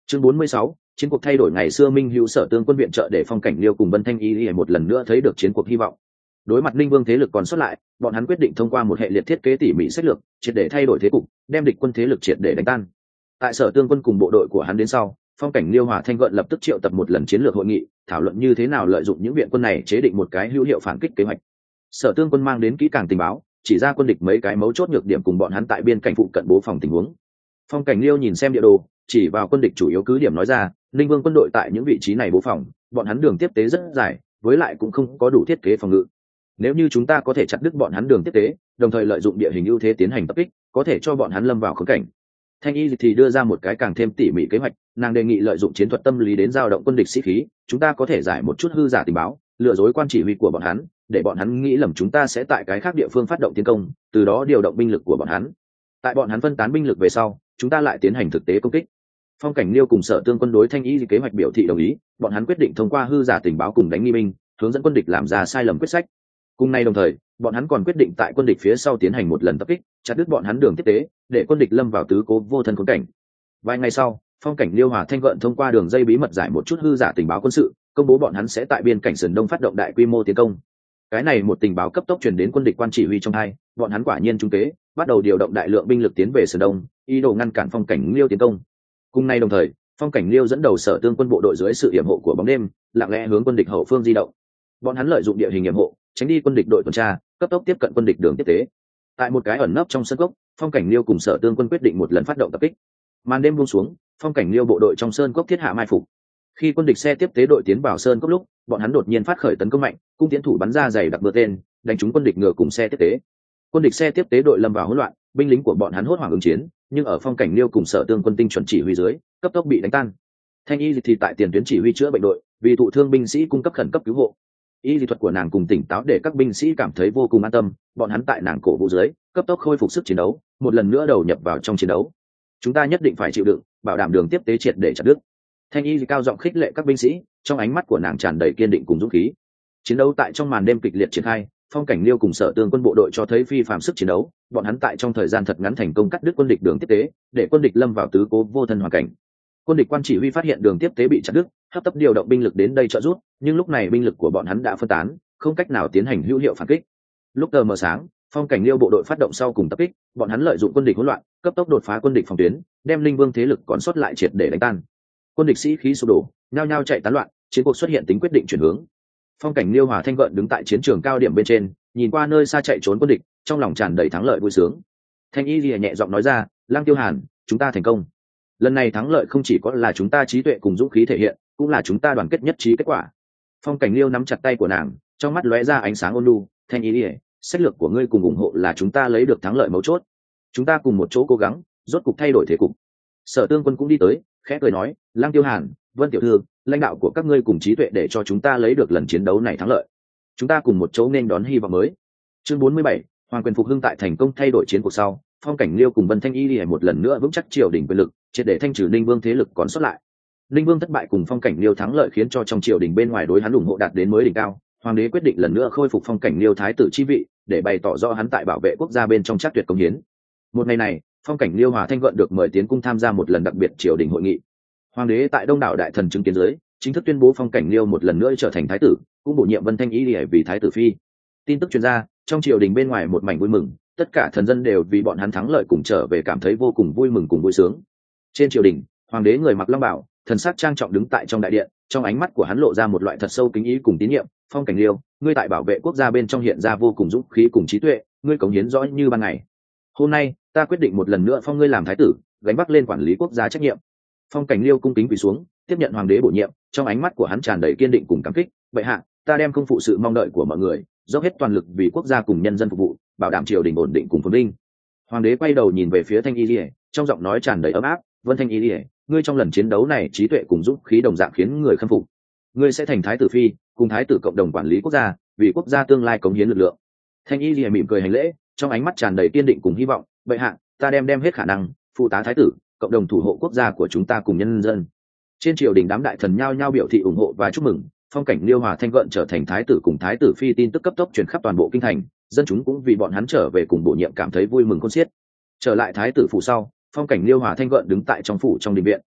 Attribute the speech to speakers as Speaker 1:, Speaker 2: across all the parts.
Speaker 1: Chương 46, chiến cuộc thay đổi. Ngày xưa Minh Hữu Sở Tương quân viện trợ để Phong Cảnh Liêu cùng Vân Thanh Y một lần nữa thấy được chiến cuộc hy vọng. Đối mặt Linh Vương thế lực còn sót lại, bọn hắn quyết định thông qua một hệ liệt thiết kế tỉ mỉ sách lược, triệt để thay đổi thế cục, đem địch quân thế lực triệt để đánh tan. Tại Sở Tương quân cùng bộ đội của hắn đến sau, Phong Cảnh Liêu Hòa Thanh Gợn lập tức triệu tập một lần chiến lược hội nghị, thảo luận như thế nào lợi dụng những viện quân này chế định một cái hữu hiệu phản kích kế hoạch. Sở Tương quân mang đến kỹ càng tình báo, chỉ ra quân địch mấy cái mấu chốt nhược điểm cùng bọn hắn tại biên cảnh phụ cận bố phòng tình huống. Phong Cảnh Liêu nhìn xem địa đồ, chỉ vào quân địch chủ yếu cứ điểm nói ra, Linh Vương quân đội tại những vị trí này bố phòng, bọn hắn đường tiếp tế rất dài, với lại cũng không có đủ thiết kế phòng ngự. Nếu như chúng ta có thể chặt đứt bọn hắn đường tiếp tế, đồng thời lợi dụng địa hình ưu thế tiến hành tập kích, có thể cho bọn hắn lâm vào khốn cảnh. Thanh Y thì đưa ra một cái càng thêm tỉ mỉ kế hoạch, nàng đề nghị lợi dụng chiến thuật tâm lý đến dao động quân địch sĩ khí, chúng ta có thể giải một chút hư giả tình báo, lừa dối quan chỉ huy của bọn hắn, để bọn hắn nghĩ lầm chúng ta sẽ tại cái khác địa phương phát động tiến công, từ đó điều động binh lực của bọn hắn. Tại bọn hắn phân tán binh lực về sau, chúng ta lại tiến hành thực tế công kích. Phong Cảnh Liêu cùng Sở Tương quân đối Thanh Y kế hoạch biểu thị đồng ý, bọn hắn quyết định thông qua hư giả tình báo cùng đánh nghi binh, hướng dẫn quân địch làm ra sai lầm quyết sách. Cùng nay đồng thời, bọn hắn còn quyết định tại quân địch phía sau tiến hành một lần tập kích, chặt đứt bọn hắn đường tiếp tế, để quân địch lâm vào tứ cố vô thân khốn cảnh. Vài ngày sau, Phong Cảnh Liêu Hòa Thanh Gợn thông qua đường dây bí mật giải một chút hư giả tình báo quân sự, công bố bọn hắn sẽ tại biên cảnh sườn đông phát động đại quy mô tiến công. Cái này một tình báo cấp tốc truyền đến quân địch quan chỉ huy trong hai, bọn hắn quả nhiên trung kế, bắt đầu điều động đại lượng binh lực tiến về sườn đông, ý đồ ngăn cản Phong Cảnh Liêu tiến công. Cùng nay đồng thời, Phong Cảnh Liêu dẫn đầu Sở Tương quân bộ đội dưới sự yểm hộ của bóng đêm, lặng lẽ hướng quân địch hậu phương di động. Bọn hắn lợi dụng địa hình yểm hộ, tránh đi quân địch đội tuần tra, cấp tốc tiếp cận quân địch đường tiếp tế. Tại một cái ẩn nấp trong sân cốc, Phong Cảnh Liêu cùng Sở Tương quân quyết định một lần phát động tập kích. Màn đêm buông xuống, Phong Cảnh Liêu bộ đội trong sơn cốc thiết hạ mai phục. Khi quân địch xe tiếp tế đội tiến vào sơn cốc lúc, bọn hắn đột nhiên phát khởi tấn công mạnh, cung tiến thủ bắn ra dày đặc mưa tên, đánh trúng quân địch ngựa cùng xe tiếp tế. Quân địch xe tiếp tế đội lâm vào hỗn loạn, binh lính của bọn hắn hốt hoảng ứng chiến, nhưng ở Phong Cảnh Liêu cùng Sở Tương quân tinh chuẩn chỉ huy dưới, cấp tốc bị đánh tan. Thanh Y thì tại tiền tuyến chỉ huy chữa bệnh đội, vì thụ thương binh sĩ cung cấp khẩn cấp cứu hộ. Y lý thuật của nàng cùng tỉnh táo để các binh sĩ cảm thấy vô cùng an tâm, bọn hắn tại nàng cổ vũ dưới, cấp tốc khôi phục sức chiến đấu, một lần nữa đầu nhập vào trong chiến đấu. Chúng ta nhất định phải chịu đựng, bảo đảm đường tiếp tế triệt để chặt đứt. Thanh Y cao giọng khích lệ các binh sĩ, trong ánh mắt của nàng tràn đầy kiên định cùng dũng khí. Chiến đấu tại trong màn đêm kịch liệt triển khai, Phong Cảnh Liêu cùng Sở Tương quân bộ đội cho thấy phi phàm sức chiến đấu, bọn hắn tại trong thời gian thật ngắn thành công cắt đứt quân địch đường tiếp tế, để quân địch lâm vào tứ cố vô thân hoàn cảnh. Quân địch quan chỉ huy phát hiện đường tiếp tế bị chặt đứt, hấp tấp điều động binh lực đến đây trợ giúp, nhưng lúc này binh lực của bọn hắn đã phân tán, không cách nào tiến hành hữu hiệu phản kích. Lúc tờ mờ sáng, Phong Cảnh Liêu bộ đội phát động sau cùng tập kích, bọn hắn lợi dụng quân địch hỗn loạn, cấp tốc đột phá quân địch phòng tuyến, đem Linh Vương thế lực còn sót lại triệt để đánh tan. Quân địch sĩ khí sụp đổ, nhao nhao chạy tán loạn, chiến cuộc xuất hiện tính quyết định chuyển hướng. Phong Cảnh Liêu Hòa Thanh Gợn đứng tại chiến trường cao điểm bên trên, nhìn qua nơi xa chạy trốn quân địch, trong lòng tràn đầy thắng lợi vui sướng. Thanh Y lìa nhẹ giọng nói ra, Lăng Tiêu Hàn, chúng ta thành công. Lần này thắng lợi không chỉ có là chúng ta trí tuệ cùng dũng khí thể hiện, cũng là chúng ta đoàn kết nhất trí kết quả. Phong Cảnh Liêu nắm chặt tay của nàng, trong mắt lóe ra ánh sáng ôn nhu. Thanh Y lìa, sách lược của ngươi cùng ủng hộ là chúng ta lấy được thắng lợi mấu chốt. Chúng ta cùng một chỗ cố gắng, rốt cục thay đổi thế cục. Sở Tương quân cũng đi tới, khẽ cười nói, Lăng Tiêu Hàn, Vân tiểu thư, lãnh đạo của các ngươi cùng trí tuệ để cho chúng ta lấy được lần chiến đấu này thắng lợi. Chúng ta cùng một chỗ nên đón hy vọng mới. Chương 47, Hoàng quyền phục hưng. Tại thành công thay đổi chiến cuộc sau, Phong Cảnh Liêu cùng Vân Thanh Y lìa một lần nữa vững chắc triều đình quyền lực, triệt để thanh trừ Ninh Vương thế lực còn sót lại. Ninh Vương thất bại cùng Phong Cảnh Liêu thắng lợi khiến cho trong triều đình bên ngoài đối hắn ủng hộ đạt đến mới đỉnh cao. Hoàng đế quyết định lần nữa khôi phục Phong Cảnh Liêu thái tử chi vị, để bày tỏ rõ hắn tại bảo vệ quốc gia bên trong chắc tuyệt công hiến. Một ngày này, Phong Cảnh Liêu Hòa Thanh Gợn được mời tiến cung tham gia một lần đặc biệt triều đình hội nghị. Hoàng đế tại đông đảo đại thần chứng kiến dưới, chính thức tuyên bố Phong Cảnh Liêu một lần nữa trở thành thái tử, cũng bổ nhiệm Vân Thanh Y lìa vì thái tử phi. Tin tức truyền ra, trong triều đình bên ngoài một mảnh vui mừng, tất cả thần dân đều vì bọn hắn thắng lợi cùng trở về cảm thấy vô cùng vui mừng cùng vui sướng. Trên triều đình, hoàng đế người mặc long bào, thần sắc trang trọng đứng tại trong đại điện, trong ánh mắt của hắn lộ ra một loại thật sâu kính ý cùng tín nhiệm. Phong Cảnh Liêu, ngươi tại bảo vệ quốc gia bên trong hiện ra vô cùng dũng khí cùng trí tuệ, ngươi cống hiến rõ như ban ngày. Hôm nay, ta quyết định một lần nữa phong ngươi làm thái tử, gánh vác lên quản lý quốc gia trách nhiệm. Phong Cảnh Liêu cung kính quỳ xuống, tiếp nhận hoàng đế bổ nhiệm, trong ánh mắt của hắn tràn đầy kiên định cùng cảm kích. Vậy hạ, ta đem không phụ sự mong đợi của mọi người, dốc hết toàn lực vì quốc gia cùng nhân dân phục vụ, bảo đảm triều đình ổn định cùng phồn vinh. Hoàng đế quay đầu nhìn về phía Thanh Y lìa, trong giọng nói tràn đầy ấm áp. Vân Thanh Y lìa, ngươi trong lần chiến đấu này trí tuệ cùng dũng khí đồng dạng khiến người khâm phục. Ngươi sẽ thành thái tử phi, cùng thái tử cộng đồng quản lý quốc gia, vì quốc gia tương lai cống hiến lực lượng. Thanh Y lìa mỉm cười hành lễ, trong ánh mắt tràn đầy kiên định cùng hy vọng. Bệ hạ, ta đem hết khả năng phụ tá thái tử, cộng đồng thủ hộ quốc gia của chúng ta cùng nhân dân. Trên triều đình đám đại thần nhao nhao biểu thị ủng hộ và chúc mừng. Phong Cảnh Liêu Hòa Thanh Gợn trở thành thái tử cùng thái tử phi tin tức cấp tốc truyền khắp toàn bộ kinh thành, dân chúng cũng vì bọn hắn trở về cùng bổ nhiệm cảm thấy vui mừng khôn xiết. Trở lại thái tử phủ sau, Phong Cảnh Liêu Hòa Thanh Gợn đứng tại trong phủ trong đình viện,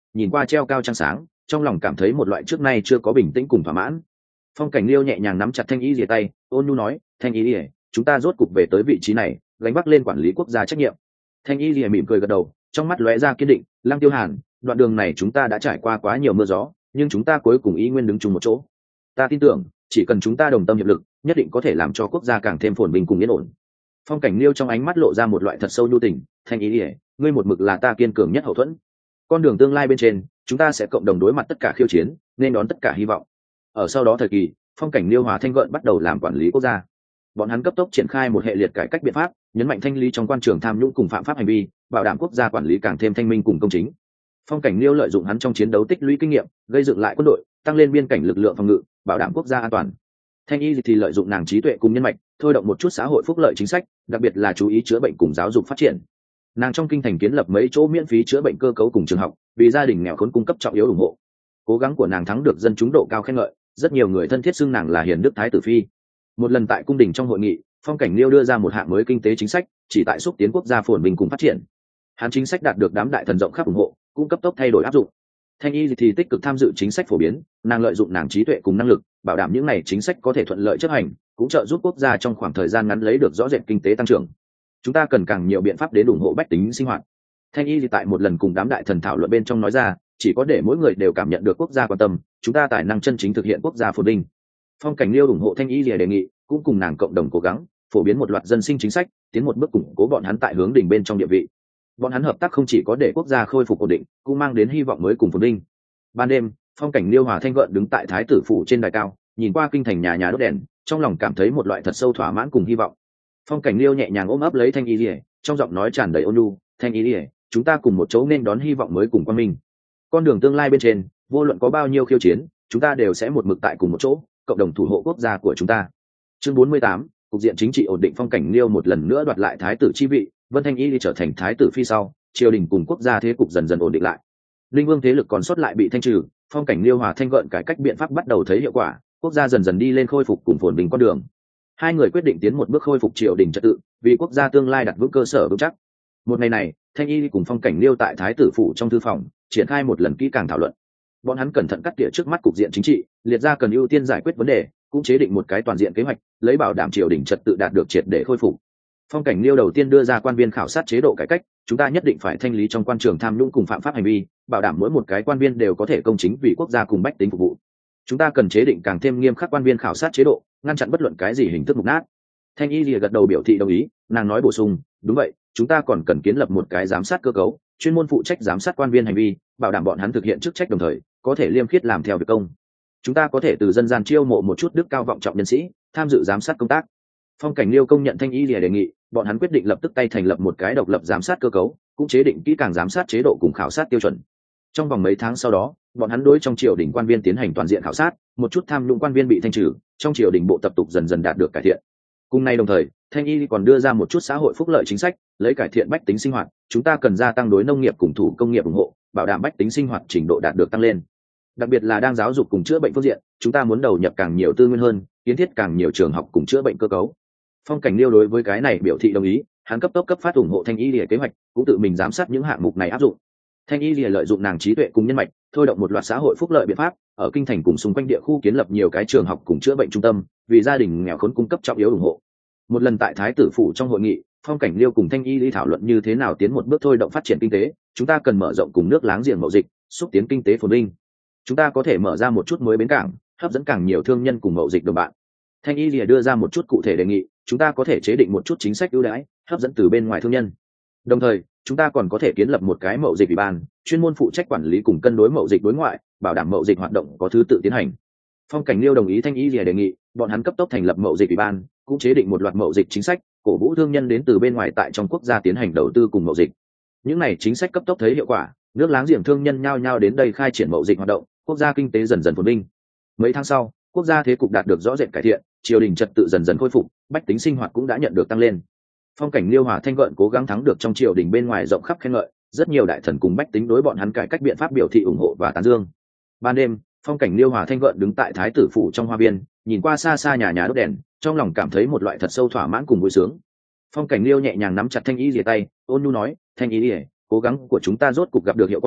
Speaker 1: nhìn qua treo cao trăng sáng, trong lòng cảm thấy một loại trước nay chưa có bình tĩnh cùng thỏa mãn. Phong Cảnh Liêu nhẹ nhàng nắm chặt Thanh Y Lìa tay, ôn nhu nói, Thanh Y Lìa, chúng ta rốt cục về tới vị trí này, gánh vác lên quản lý quốc gia trách nhiệm. Thanh Y Lìa mỉm cười gật đầu, trong mắt lóe ra kiên định. Lăng Tiêu Hàn, đoạn đường này chúng ta đã trải qua quá nhiều mưa gió, nhưng chúng ta cuối cùng ý nguyên đứng chung một chỗ. Ta tin tưởng, chỉ cần chúng ta đồng tâm hiệp lực, nhất định có thể làm cho quốc gia càng thêm phồn vinh cùng yên ổn. Phong Cảnh Liêu trong ánh mắt lộ ra một loại thật sâu nhu tình. Thanh Y Lìa, ngươi một mực là ta kiên cường nhất hậu thuẫn. Con đường tương lai bên trên, chúng ta sẽ cộng đồng đối mặt tất cả khiêu chiến, nên đón tất cả hy vọng. Ở sau đó thời kỳ, Phong Cảnh Liêu hòa Thanh Gợn bắt đầu làm quản lý quốc gia. Bọn hắn cấp tốc triển khai một hệ liệt cải cách biện pháp, nhấn mạnh thanh lý trong quan trường tham nhũng cùng phạm pháp hành vi, bảo đảm quốc gia quản lý càng thêm thanh minh cùng công chính. Phong Cảnh Liêu lợi dụng hắn trong chiến đấu tích lũy kinh nghiệm, gây dựng lại quân đội, tăng lên biên cảnh lực lượng phòng ngự, bảo đảm quốc gia an toàn. Thanh Y thì lợi dụng nàng trí tuệ cùng nhân mạch, thôi động một chút xã hội phúc lợi chính sách, đặc biệt là chú ý chữa bệnh cùng giáo dục phát triển. Nàng trong kinh thành kiến lập mấy chỗ miễn phí chữa bệnh cơ cấu cùng trường học, vì gia đình nghèo khốn cung cấp trọng yếu ủng hộ. Cố gắng của nàng thắng được dân chúng độ cao khen ngợi, rất nhiều người thân thiết xưng nàng là hiền đức thái tử phi. Một lần tại cung đình trong hội nghị, Phong Cảnh Liêu đưa ra một hạng mới kinh tế chính sách, chỉ tại xúc tiến quốc gia phồn vinh cùng phát triển. Hắn chính sách đạt được đám đại thần rộng khắp ủng hộ, cũng cấp tốc thay đổi áp dụng. Thanh Y thì tích cực tham dự chính sách phổ biến, nàng lợi dụng nàng trí tuệ cùng năng lực, bảo đảm những này chính sách có thể thuận lợi chấp hành, cũng trợ giúp quốc gia trong khoảng thời gian ngắn lấy được rõ rệt kinh tế tăng trưởng. Chúng ta cần càng nhiều biện pháp đến ủng hộ bách tính sinh hoạt. Thanh Y thì tại một lần cùng đám đại thần thảo luận bên trong nói ra, chỉ có để mỗi người đều cảm nhận được quốc gia quan tâm, chúng ta tài năng chân chính thực hiện quốc gia phồn vinh. Phong Cảnh Liêu ủng hộ Thanh Y đề nghị, cũng cùng nàng cộng đồng cố gắng phổ biến một loạt dân sinh chính sách, tiến một bước củng cố bọn hắn tại hướng đỉnh bên trong địa vị. Bọn hắn hợp tác không chỉ có để quốc gia khôi phục ổn định, cũng mang đến hy vọng mới cùng phồn vinh. Ban đêm, Phong Cảnh Liêu hòa Thanh Gợn đứng tại thái tử phủ trên đài cao, nhìn qua kinh thành nhà nhà đốt đèn, trong lòng cảm thấy một loại thật sâu thỏa mãn cùng hy vọng. Phong Cảnh Liêu nhẹ nhàng ôm ấp lấy Thanh Y Lìa, trong giọng nói tràn đầy ôn nhu, Thanh Y Lìa, chúng ta cùng một chỗ nên đón hy vọng mới cùng quang minh. Con đường tương lai bên trên, vô luận có bao nhiêu khiêu chiến, chúng ta đều sẽ một mực tại cùng một chỗ, cộng đồng thủ hộ quốc gia của chúng ta. Chương 48, cục diện chính trị ổn định. Phong Cảnh Liêu một lần nữa đoạt lại thái tử chi vị, Vân Thanh Y trở thành thái tử phi sau, triều đình cùng quốc gia thế cục dần dần ổn định lại. Linh Vương thế lực còn sót lại bị thanh trừ, Phong Cảnh Liêu hòa Thanh Gợn cải cách biện pháp bắt đầu thấy hiệu quả, quốc gia dần dần đi lên khôi phục cùng phồn vinh con đường. Hai người quyết định tiến một bước khôi phục triều đình trật tự, vì quốc gia tương lai đặt vững cơ sở vững chắc. Một ngày này, Thanh Y cùng Phong Cảnh Liêu tại thái tử phủ trong thư phòng triển khai một lần kỹ càng thảo luận. Bọn hắn cẩn thận cắt tỉa trước mắt cục diện chính trị, liệt ra cần ưu tiên giải quyết vấn đề, cũng chế định một cái toàn diện kế hoạch, lấy bảo đảm triều đình trật tự đạt được triệt để khôi phục. Phong Cảnh Liêu đầu tiên đưa ra quan viên khảo sát chế độ cải cách, chúng ta nhất định phải thanh lý trong quan trường tham nhũng cùng phạm pháp hành vi, bảo đảm mỗi một cái quan viên đều có thể công chính vì quốc gia cùng bách tính phục vụ. Chúng ta cần chế định càng thêm nghiêm khắc quan viên khảo sát chế độ, ngăn chặn bất luận cái gì hình thức mục nát. Thanh Y lìa gật đầu biểu thị đồng ý, nàng nói bổ sung, đúng vậy, chúng ta còn cần kiến lập một cái giám sát cơ cấu, chuyên môn phụ trách giám sát quan viên hành vi, bảo đảm bọn hắn thực hiện chức trách đồng thời có thể liêm khiết làm theo việc công. Chúng ta có thể từ dân gian chiêu mộ một chút đức cao vọng trọng nhân sĩ tham dự giám sát công tác. Phong Cảnh Liêu công nhận Thanh Y lìa đề nghị, bọn hắn quyết định lập tức tay thành lập một cái độc lập giám sát cơ cấu, cũng chế định kỹ càng giám sát chế độ cùng khảo sát tiêu chuẩn. Trong vòng mấy tháng sau đó, bọn hắn đối trong triều đình quan viên tiến hành toàn diện khảo sát, một chút tham nhũng quan viên bị thanh trừ, trong triều đình bộ tập tục dần dần đạt được cải thiện. Cùng nay đồng thời, Thanh Y còn đưa ra một chút xã hội phúc lợi chính sách, lấy cải thiện bách tính sinh hoạt, chúng ta cần gia tăng đối nông nghiệp cùng thủ công nghiệp ủng hộ, bảo đảm bách tính sinh hoạt trình độ đạt được tăng lên. Đặc biệt là đang giáo dục cùng chữa bệnh phương diện, chúng ta muốn đầu nhập càng nhiều tư nguyên hơn, kiến thiết càng nhiều trường học cùng chữa bệnh cơ cấu. Phong Cảnh Liêu đối với cái này biểu thị đồng ý, hắn cấp tốc cấp phát ủng hộ Thanh Y lìa kế hoạch, cũng tự mình giám sát những hạng mục này áp dụng. Thanh Y lìa lợi dụng nàng trí tuệ cùng nhân mạch, thôi động một loạt xã hội phúc lợi biện pháp, ở kinh thành cùng xung quanh địa khu kiến lập nhiều cái trường học cùng chữa bệnh trung tâm, vì gia đình nghèo khốn cung cấp trọng yếu ủng hộ. Một lần tại thái tử phủ trong hội nghị, Phong Cảnh Liêu cùng Thanh Y lý thảo luận như thế nào tiến một bước thôi động phát triển kinh tế, chúng ta cần mở rộng cùng nước láng giềng mậu dịch, xúc tiến kinh tế phồn vinh. Chúng ta có thể mở ra một chút mới bến cảng, hấp dẫn càng nhiều thương nhân cùng mậu dịch đồng bạn. Thanh Y lìa đưa ra một chút cụ thể đề nghị, chúng ta có thể chế định một chút chính sách ưu đãi, hấp dẫn từ bên ngoài thương nhân. Đồng thời, chúng ta còn có thể kiến lập một cái mậu dịch ủy ban, chuyên môn phụ trách quản lý cùng cân đối mậu dịch đối ngoại, bảo đảm mậu dịch hoạt động có thứ tự tiến hành. Phong Cảnh Liêu đồng ý Thanh Y lìa đề nghị, bọn hắn cấp tốc thành lập mậu dịch ủy ban, cũng chế định một loạt mậu dịch chính sách, cổ vũ thương nhân đến từ bên ngoài tại trong quốc gia tiến hành đầu tư cùng mậu dịch. Những này chính sách cấp tốc thấy hiệu quả, nước láng giềng thương nhân nhao nhao đến đây khai triển mậu dịch hoạt động, quốc gia kinh tế dần dần phồn vinh. Mấy tháng sau, quốc gia thế cục đạt được rõ rệt cải thiện, triều đình trật tự dần dần khôi phục, bách tính sinh hoạt cũng đã nhận được tăng lên. Phong Cảnh Liêu hòa Thanh Gợn cố gắng thắng được trong triều đình bên ngoài rộng khắp khen ngợi, rất nhiều đại thần cùng bách tính đối bọn hắn cải cách biện pháp biểu thị ủng hộ và tán dương. Ban đêm, Phong Cảnh Liêu hòa Thanh Gợn đứng tại thái tử phủ trong hoa viên, nhìn qua xa xa nhà nhà đốt đèn, trong lòng cảm thấy một loại thật sâu thỏa mãn cùng vui sướng. Phong Cảnh Liêu nhẹ nhàng nắm chặt Thanh Y lìa tay, ôn nhu nói, Thanh Y lìa, cố gắng của chúng ta rốt cục gặp được hiệu quả,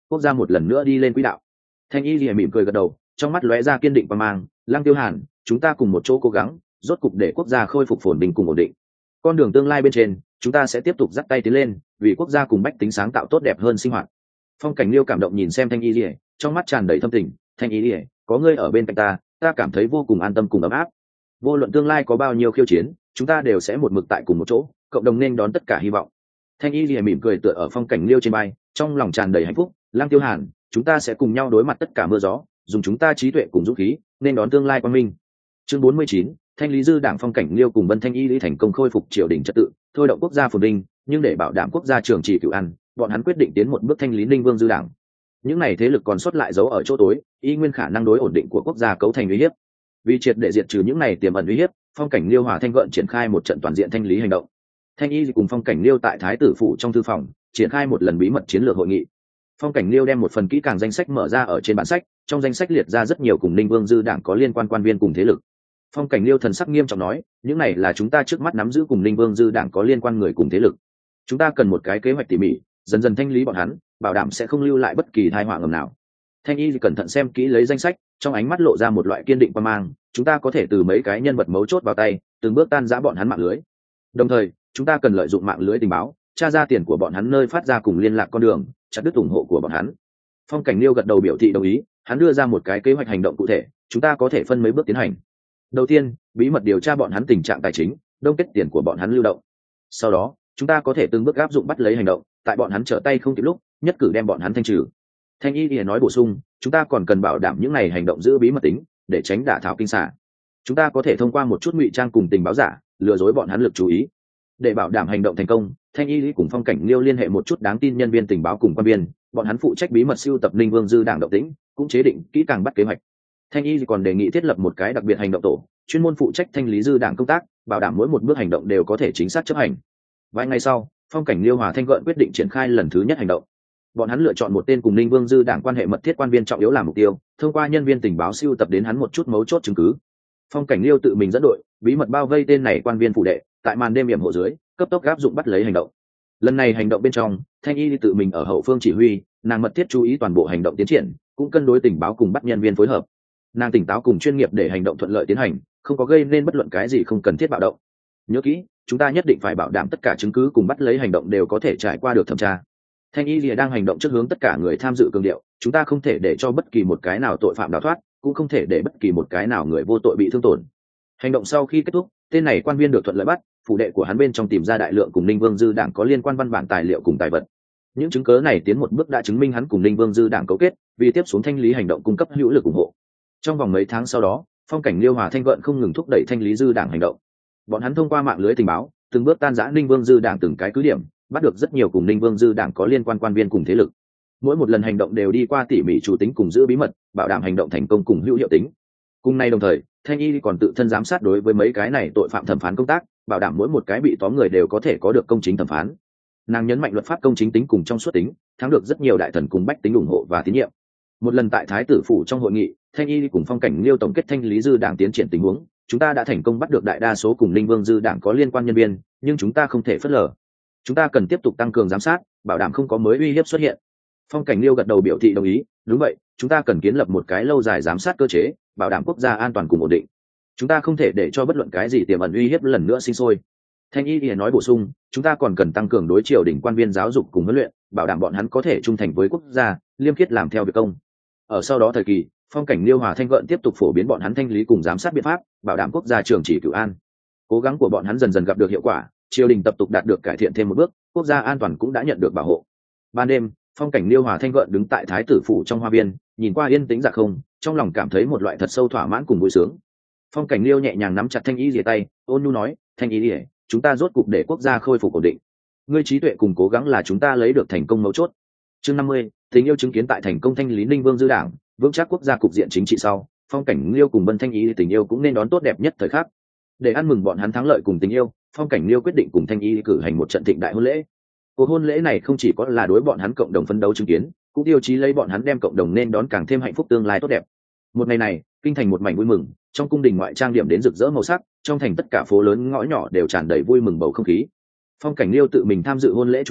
Speaker 1: quốc gia một lần nữa đi lên quỹ đạo. Thanh Y Lìa mỉm cười gật đầu, trong mắt lóe ra kiên định và mang. Lăng Tiêu Hàn, chúng ta cùng một chỗ cố gắng, rốt cục để quốc gia khôi phục phồn bình cùng ổn định. Con đường tương lai bên trên, chúng ta sẽ tiếp tục dắt tay tiến lên, vì quốc gia cùng bách tính sáng tạo tốt đẹp hơn sinh hoạt. Phong Cảnh Liêu cảm động nhìn xem Thanh Y Lìa, trong mắt tràn đầy thâm tình. Thanh Y Lìa, có ngươi ở bên cạnh ta cảm thấy vô cùng an tâm cùng ấm áp. Vô luận tương lai có bao nhiêu khiêu chiến, chúng ta đều sẽ một mực tại cùng một chỗ, cộng đồng nên đón tất cả hy vọng. Thanh Y Lìa mỉm cười tựa ở Phong Cảnh Liêu trên vai, trong lòng tràn đầy hạnh phúc. Lăng Tiêu Hàn, chúng ta sẽ cùng nhau đối mặt tất cả mưa gió, dùng chúng ta trí tuệ cùng dũng khí nên đón tương lai quang minh. Chương 49, Thanh Lý Dư Đảng Phong Cảnh Liêu cùng Vân Thanh Y Lý thành công khôi phục triều đình trật tự, thôi động quốc gia phồn vinh, nhưng để bảo đảm quốc gia trường trì cửu ăn, bọn hắn quyết định tiến một bước thanh lý Ninh Vương Dư Đảng. Những này thế lực còn sót lại giấu ở chỗ tối, y nguyên khả năng đối ổn định của quốc gia cấu thành uy hiếp. Vì triệt để diệt trừ những này tiềm ẩn uy hiếp, Phong Cảnh Liêu Hòa Thanh Gợn triển khai một trận toàn diện thanh lý hành động. Thanh Y cùng Phong Cảnh Liêu tại Thái tử phủ trong thư phòng triển khai một lần bí mật chiến lược hội nghị. Phong Cảnh Liêu đem một phần kỹ càng danh sách mở ra ở trên bản sách, trong danh sách liệt ra rất nhiều cùng Ninh Vương Dư Đảng có liên quan quan viên cùng thế lực. Phong Cảnh Liêu thần sắc nghiêm trọng nói, những này là chúng ta trước mắt nắm giữ cùng Ninh Vương Dư Đảng có liên quan người cùng thế lực. Chúng ta cần một cái kế hoạch tỉ mỉ, dần dần thanh lý bọn hắn, bảo đảm sẽ không lưu lại bất kỳ tai họa ngầm nào. Thanh Y cẩn thận xem kỹ lấy danh sách, trong ánh mắt lộ ra một loại kiên định quan mang. Chúng ta có thể từ mấy cái nhân vật mấu chốt vào tay, từng bước tan rã bọn hắn mạng lưới. Đồng thời, chúng ta cần lợi dụng mạng lưới tình báo, tra ra tiền của bọn hắn nơi phát ra cùng liên lạc con đường, chặt đứt ủng hộ của bọn hắn. Phong Cảnh Liêu gật đầu biểu thị đồng ý, hắn đưa ra một cái kế hoạch hành động cụ thể, chúng ta có thể phân mấy bước tiến hành. Đầu tiên, bí mật điều tra bọn hắn tình trạng tài chính, đông kết tiền của bọn hắn lưu động. Sau đó, chúng ta có thể từng bước áp dụng bắt lấy hành động, tại bọn hắn trở tay không kịp lúc, nhất cử đem bọn hắn thanh trừ. Thanh Y Lìa nói bổ sung, chúng ta còn cần bảo đảm những này hành động giữ bí mật tính, để tránh đả thảo kinh xả. Chúng ta có thể thông qua một chút ngụy trang cùng tình báo giả, lừa dối bọn hắn lực chú ý. Để bảo đảm hành động thành công, Thanh Y Lý cùng Phong Cảnh Liêu liên hệ một chút đáng tin nhân viên tình báo cùng quan viên, bọn hắn phụ trách bí mật siêu tập Ninh Vương Dư Đảng động tĩnh, cũng chế định kỹ càng bắt kế hoạch. Thanh Y còn đề nghị thiết lập một cái đặc biệt hành động tổ, chuyên môn phụ trách thanh lý Dư Đảng công tác, bảo đảm mỗi một bước hành động đều có thể chính xác chấp hành. Vài ngày sau, Phong Cảnh Liêu Hòa Thanh Gợn quyết định triển khai lần thứ nhất hành động. Bọn hắn lựa chọn một tên cùng Ninh Vương Dư Đảng quan hệ mật thiết quan viên trọng yếu làm mục tiêu, thông qua nhân viên tình báo siêu tập đến hắn một chút mấu chốt chứng cứ. Phong Cảnh Liêu tự mình dẫn đội, bí mật bao vây tên này quan viên phủ đệ, tại màn đêm yểm hộ dưới, cấp tốc áp dụng bắt lấy hành động. Lần này hành động bên trong, Thanh Y tự mình ở hậu phương chỉ huy, nàng mật thiết chú ý toàn bộ hành động tiến triển, cũng cân đối tình báo cùng bắt nhân viên phối hợp. Nàng tỉnh táo cùng chuyên nghiệp để hành động thuận lợi tiến hành, không có gây nên bất luận cái gì không cần thiết bạo động. Nhớ kỹ, chúng ta nhất định phải bảo đảm tất cả chứng cứ cùng bắt lấy hành động đều có thể trải qua được thẩm tra. Thanh Y Lìa đang hành động trước hướng tất cả người tham dự cường điệu, chúng ta không thể để cho bất kỳ một cái nào tội phạm đào thoát, cũng không thể để bất kỳ một cái nào người vô tội bị thương tổn. Hành động sau khi kết thúc, tên này quan viên được thuận lợi bắt, phủ đệ của hắn bên trong tìm ra đại lượng cùng Ninh Vương Dư Đảng có liên quan văn bản tài liệu cùng tài vật. Những chứng cớ này tiến một bước đã chứng minh hắn cùng Ninh Vương Dư Đảng cấu kết, vì tiếp xuống thanh lý hành động cung cấp hữu lực ủng hộ. Trong vòng mấy tháng sau đó, Phong Cảnh Liêu Hòa Thanh Gợn không ngừng thúc đẩy thanh lý Dư Đảng hành động. Bọn hắn thông qua mạng lưới tình báo, từng bước tan rã Ninh Vương Dư Đảng từng cái cứ điểm, bắt được rất nhiều cùng Ninh Vương Dư Đảng có liên quan quan viên cùng thế lực. Mỗi một lần hành động đều đi qua tỉ mỉ chủ tính cùng giữ bí mật, bảo đảm hành động thành công cùng hữu hiệu tính. Cùng nay đồng thời, Thanh Y còn tự thân giám sát đối với mấy cái này tội phạm thẩm phán công tác, bảo đảm mỗi một cái bị tóm người đều có thể có được công chính thẩm phán. Nàng nhấn mạnh luật pháp công chính tính cùng trong suốt tính, thắng được rất nhiều đại thần cùng bách tính ủng hộ và tín nhiệm. Một lần tại Thái tử phủ trong hội nghị, Thanh Y cùng Phong Cảnh Liêu tổng kết thanh lý Dư Đảng tiến triển tình huống, chúng ta đã thành công bắt được đại đa số cùng Ninh Vương Dư Đảng có liên quan nhân viên, nhưng chúng ta không thể phớt lờ. Chúng ta cần tiếp tục tăng cường giám sát, bảo đảm không có mới uy hiếp xuất hiện. Phong Cảnh Liêu gật đầu biểu thị đồng ý, đúng vậy, chúng ta cần kiến lập một cái lâu dài giám sát cơ chế, bảo đảm quốc gia an toàn cùng ổn định. Chúng ta không thể để cho bất luận cái gì tiềm ẩn uy hiếp lần nữa sinh sôi. Thanh Y thì nói bổ sung, chúng ta còn cần tăng cường đối triều đình quan viên giáo dục cùng huấn luyện, bảo đảm bọn hắn có thể trung thành với quốc gia, liêm khiết làm theo việc công. Ở sau đó thời kỳ, Phong Cảnh Liêu Hòa Thanh Gợn tiếp tục phổ biến bọn hắn thanh lý cùng giám sát biện pháp, bảo đảm quốc gia trường trị cửu an. Cố gắng của bọn hắn dần dần gặp được hiệu quả, triều đình tập tục đạt được cải thiện thêm một bước, quốc gia an toàn cũng đã nhận được bảo hộ. Ban đêm, Phong Cảnh Liêu Hòa Thanh Gợn đứng tại Thái tử phủ trong hoa viên, nhìn qua yên tĩnh dạ không, trong lòng cảm thấy một loại thật sâu thỏa mãn cùng vui sướng. Phong Cảnh Liêu nhẹ nhàng nắm chặt Thanh Y rìa tay, ôn nhu nói, Thanh Y rìa, chúng ta rốt cục để quốc gia khôi phục ổn định. Ngươi trí tuệ cùng cố gắng là chúng ta lấy được thành công mấu chốt. Chương 50, tình yêu chứng kiến tại thành công thanh lý Ninh Vương Dư Đảng, vững chắc quốc gia cục diện chính trị sau, Phong Cảnh Liêu cùng Vân Thanh Y tình yêu cũng nên đón tốt đẹp nhất thời khắc. Để ăn mừng bọn hắn thắng lợi cùng tình yêu, Phong Cảnh Liêu quyết định cùng Thanh Y cử hành một trận thịnh đại hôn lễ. Cuộc hôn lễ này không chỉ có là đối bọn hắn cộng đồng phấn đấu chứng kiến, cũng tiêu chí lấy bọn hắn đem cộng đồng nên đón càng thêm hạnh phúc tương lai tốt đẹp. Một ngày này, kinh thành một mảnh vui mừng, trong cung đình ngoại trang điểm đến rực rỡ màu sắc, trong thành tất cả phố lớn ngõ nhỏ đều tràn đầy vui mừng bầu không khí. Phong Cảnh Liêu tự mình tham dự hôn lễ chuẩn bị,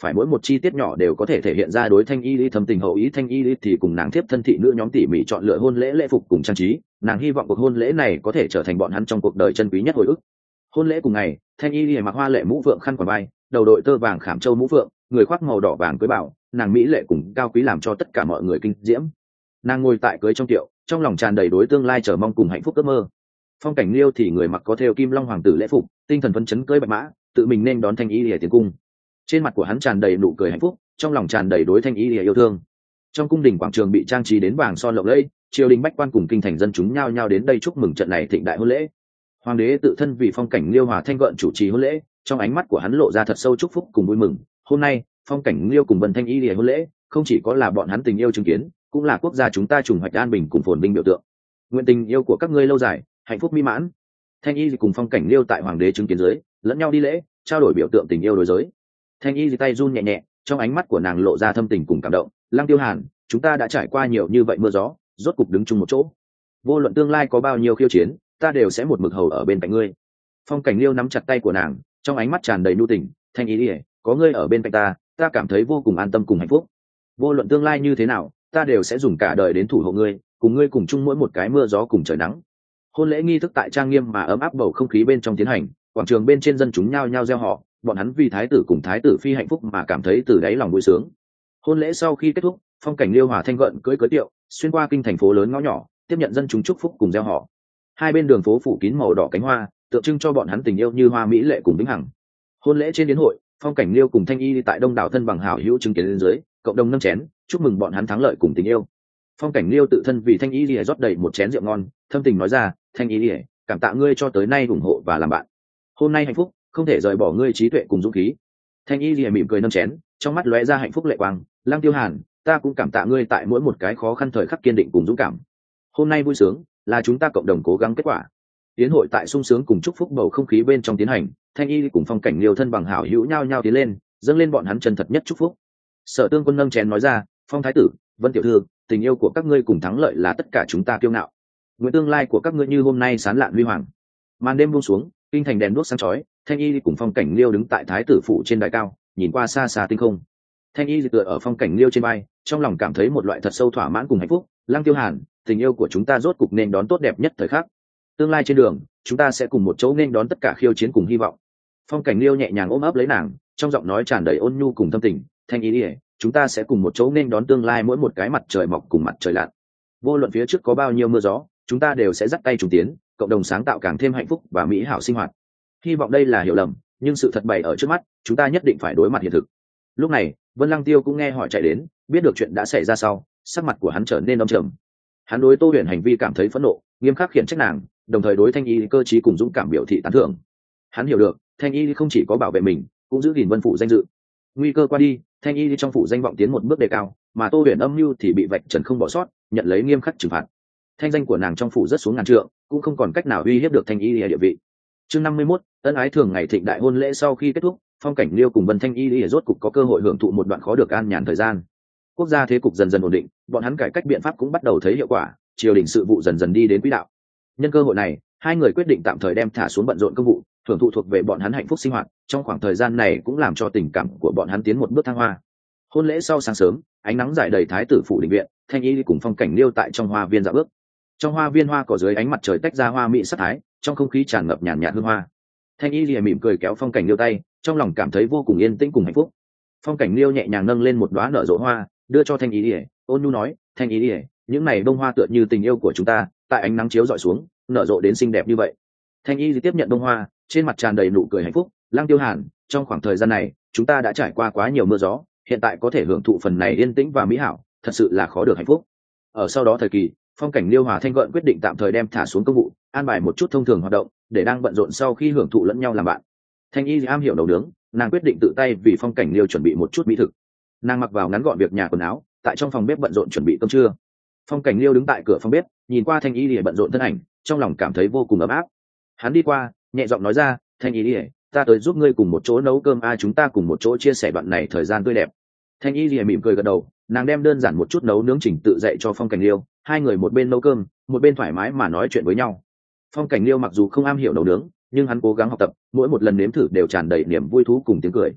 Speaker 1: phải mỗi một chi tiết nhỏ đều có thể thể hiện ra đối Thanh Y Lý thâm tình hậu ý. Thanh Y Lý thì cùng nàng tiếp thân thị nữ nhóm tỉ mỉ chọn lựa hôn lễ lễ phục cùng trang trí, nàng hy vọng cuộc hôn lễ này có thể trở thành bọn hắn trong cuộc đời chân quý nhất hồi ức. Hôn lễ cùng ngày, Thanh Y Lý mặc hoa lệ mũ phượng khăn quàng vai, đầu đội tơ vàng khảm châu mũ phượng, người khoác màu đỏ vàng cưới bảo, nàng mỹ lệ cùng cao quý làm cho tất cả mọi người kinh diễm. Nàng ngồi tại cưới trong tiệu, trong lòng tràn đầy đối tương lai chờ mong cùng hạnh phúc ước mơ. Phong Cảnh Liêu thì người mặc có thêu kim long hoàng tử lễ phục, tinh thần phấn chấn cưỡi bạch mã, tự mình nên đón Thanh Y Lìa tiến cung. Trên mặt của hắn tràn đầy nụ cười hạnh phúc, trong lòng tràn đầy đối Thanh Y Lìa yêu thương. Trong cung đình quảng trường bị trang trí đến vàng son lộng lẫy, triều đình bách quan cùng kinh thành dân chúng nhao nhao đến đây chúc mừng trận này thịnh đại hôn lễ. Hoàng đế tự thân vì Phong Cảnh Liêu hòa thanh gợn chủ trì hôn lễ, trong ánh mắt của hắn lộ ra thật sâu chúc phúc cùng vui mừng. Hôm nay, Phong Cảnh Liêu cùng Vân Thanh Y Lìa hôn lễ, không chỉ có là bọn hắn tình yêu chứng kiến, cũng là quốc gia chúng ta trùng hoạch an bình cùng phồn vinh biểu tượng. Nguyện tình yêu của các ngươi lâu dài, hạnh phúc mỹ mãn. Thanh Y cùng Phong Cảnh Liêu tại hoàng đế chứng kiến dưới, lẫn nhau đi lễ, trao đổi biểu tượng tình yêu đối giới. Thanh Y tay run nhẹ nhẹ, trong ánh mắt của nàng lộ ra thâm tình cùng cảm động. Lăng Tiêu Hàn, chúng ta đã trải qua nhiều như vậy mưa gió, rốt cục đứng chung một chỗ. Vô luận tương lai có bao nhiêu khiêu chiến, ta đều sẽ một mực hầu ở bên cạnh ngươi. Phong Cảnh Liêu nắm chặt tay của nàng, trong ánh mắt tràn đầy nhu tình. Thanh Y, có ngươi ở bên cạnh ta, ta cảm thấy vô cùng an tâm cùng hạnh phúc. Vô luận tương lai như thế nào, ta đều sẽ dùng cả đời đến thủ hộ ngươi, cùng ngươi cùng chung mỗi một cái mưa gió cùng trời nắng. Hôn lễ nghi thức tại trang nghiêm mà ấm áp bầu không khí bên trong tiến hành, quảng trường bên trên dân chúng nhao nhao reo hò, bọn hắn vì thái tử cùng thái tử phi hạnh phúc mà cảm thấy từ đáy lòng vui sướng. Hôn lễ sau khi kết thúc, Phong Cảnh Liêu hòa thanh gợn cưỡi tiệu, xuyên qua kinh thành phố lớn ngõ nhỏ, tiếp nhận dân chúng chúc phúc cùng reo hò. Hai bên đường phố phủ kín màu đỏ cánh hoa, tượng trưng cho bọn hắn tình yêu như hoa mỹ lệ cùng vĩnh hằng. Hôn lễ trên điển hội, Phong Cảnh Liêu cùng Thanh Y tại đông đảo thân bằng hảo hữu chứng kiến lên dưới, cộng đồng nâng chén, chúc mừng bọn hắn thắng lợi cùng tình yêu. Phong Cảnh Liêu tự thân vì Thanh Y rót đầy một chén rượu ngon, thâm tình nói ra, Thanh Y, cảm tạ ngươi cho tới nay ủng hộ và làm bạn. Hôm nay hạnh phúc, không thể rời bỏ ngươi trí tuệ cùng dũng khí. Thanh Y mỉm cười nâng chén, trong mắt lóe ra hạnh phúc lệ quang. Lăng Tiêu Hàn, ta cũng cảm tạ ngươi tại mỗi một cái khó khăn thời khắc kiên định cùng dũng cảm. Hôm nay vui sướng, là chúng ta cộng đồng cố gắng kết quả. Tiến hội tại sung sướng cùng chúc phúc bầu không khí bên trong tiến hành, Thanh Y cùng Phong Cảnh Liêu thân bằng hảo hữu nhao nhao tiến lên, dâng lên bọn hắn chân thật nhất chúc phúc. Sở Tương Quân nâng chén nói ra, Phong thái tử, Vân tiểu thư, tình yêu của các ngươi cùng thắng lợi là tất cả chúng ta kiêu ngạo. Nguyện tương lai của các ngươi như hôm nay sáng lạn huy hoàng. Màn đêm buông xuống, kinh thành đèn đuốc sáng chói, Thanh Y cùng Phong Cảnh Liêu đứng tại thái tử phủ trên đài cao, nhìn qua xa xa tinh không. Thanh Y tựa ở Phong Cảnh Liêu trên vai, trong lòng cảm thấy một loại thật sâu thỏa mãn cùng hạnh phúc. Lăng Tiêu Hàn, tình yêu của chúng ta rốt cục nên đón tốt đẹp nhất thời khắc. Tương lai trên đường, chúng ta sẽ cùng một chỗ nên đón tất cả khiêu chiến cùng hy vọng. Phong Cảnh Liêu nhẹ nhàng ôm ấp lấy nàng, trong giọng nói tràn đầy ôn nhu cùng thâm tình. Thanh Y, chúng ta sẽ cùng một chỗ nên đón tương lai mỗi một cái mặt trời mọc cùng mặt trời lặn. Vô luận phía trước có bao nhiêu mưa gió, chúng ta đều sẽ dắt tay trùng tiến, cộng đồng sáng tạo càng thêm hạnh phúc và mỹ hảo sinh hoạt. Hy vọng đây là hiểu lầm, nhưng sự thật bày ở trước mắt, chúng ta nhất định phải đối mặt hiện thực. Lúc này, Vân Lăng Tiêu cũng nghe hỏi chạy đến, biết được chuyện đã xảy ra sau, sắc mặt của hắn trở nên âm trầm. Hắn đối Tô Huyền hành vi cảm thấy phẫn nộ, nghiêm khắc khiển trách nàng, đồng thời đối Thanh Y cơ trí cùng dũng cảm biểu thị tán thưởng. Hắn hiểu được, Thanh Y không chỉ có bảo vệ mình, cũng giữ gìn Vân phủ danh dự. Nguy cơ qua đi, Thanh Y trong phủ danh vọng tiến một bước đề cao, mà Tô Huyền âm mưu thì bị vạch trần không bỏ sót, nhận lấy nghiêm khắc trừng phạt. Thanh danh của nàng trong phủ rất xuống ngàn trượng, cũng không còn cách nào uy hiếp được Thanh Y địa vị. Chương 51, ân ái thường ngày thịnh đại hôn lễ sau khi kết thúc, Phong Cảnh Liêu cùng Vân Thanh Y rốt cục có cơ hội hưởng thụ một đoạn khó được an nhàn thời gian. Quốc gia thế cục dần dần ổn định, bọn hắn cải cách biện pháp cũng bắt đầu thấy hiệu quả, triều đình sự vụ dần dần đi đến quỹ đạo. Nhân cơ hội này, hai người quyết định tạm thời đem thả xuống bận rộn công vụ, hưởng thụ thuộc về bọn hắn hạnh phúc sinh hoạt. Trong khoảng thời gian này cũng làm cho tình cảm của bọn hắn tiến một bước thăng hoa. Hôn lễ sau sáng sớm, ánh nắng rải đầy thái tử phủ đình viện, Thanh Y cùng Phong Cảnh Liêu tại trong hoa viên dạo bước. Trong hoa viên hoa cỏ dưới ánh mặt trời tách ra hoa mỹ sắc thái, trong không khí tràn ngập nhàn nhạt hương hoa. Thanh Y mỉm cười kéo Phong Cảnh Liêu tay, trong lòng cảm thấy vô cùng yên tĩnh cùng hạnh phúc. Phong Cảnh Liêu nhẹ nhàng nâng lên một đóa nở rộ hoa, đưa cho Thanh Y, ôn nhu nói, Thanh Y, những này bông hoa tựa như tình yêu của chúng ta, tại ánh nắng chiếu rọi xuống, nở rộ đến xinh đẹp như vậy. Thanh Y tiếp nhận bông hoa, trên mặt tràn đầy nụ cười hạnh phúc. Lăng Tiêu Hàn, trong khoảng thời gian này, chúng ta đã trải qua quá nhiều mưa gió, hiện tại có thể hưởng thụ phần này yên tĩnh và mỹ hảo, thật sự là khó được hạnh phúc. Ở sau đó thời kỳ, Phong Cảnh Liêu hòa thanh gợn quyết định tạm thời đem thả xuống công vụ, an bài một chút thông thường hoạt động, để đang bận rộn sau khi hưởng thụ lẫn nhau làm bạn. Thanh Y am hiểu nấu nướng, nàng quyết định tự tay vì Phong Cảnh Liêu chuẩn bị một chút mỹ thực. Nàng mặc vào ngắn gọn việc nhà quần áo, tại trong phòng bếp bận rộn chuẩn bị cơm trưa. Phong Cảnh Liêu đứng tại cửa phòng bếp, nhìn qua Thanh Y bận rộn thân ảnh, trong lòng cảm thấy vô cùng ấm áp. Hắn đi qua, nhẹ giọng nói ra, Thanh Y, ta tới giúp ngươi cùng một chỗ nấu cơm, chúng ta cùng một chỗ chia sẻ đoạn này thời gian tươi đẹp. Thanh Y mỉm cười gật đầu, nàng đem đơn giản một chút nấu nướng trình tự dạy cho Phong Cảnh Liêu, hai người một bên nấu cơm, một bên thoải mái mà nói chuyện với nhau. Phong Cảnh Liêu mặc dù không am hiểu nấu nướng, nhưng hắn cố gắng học tập, mỗi một lần nếm thử đều tràn đầy niềm vui thú cùng tiếng cười.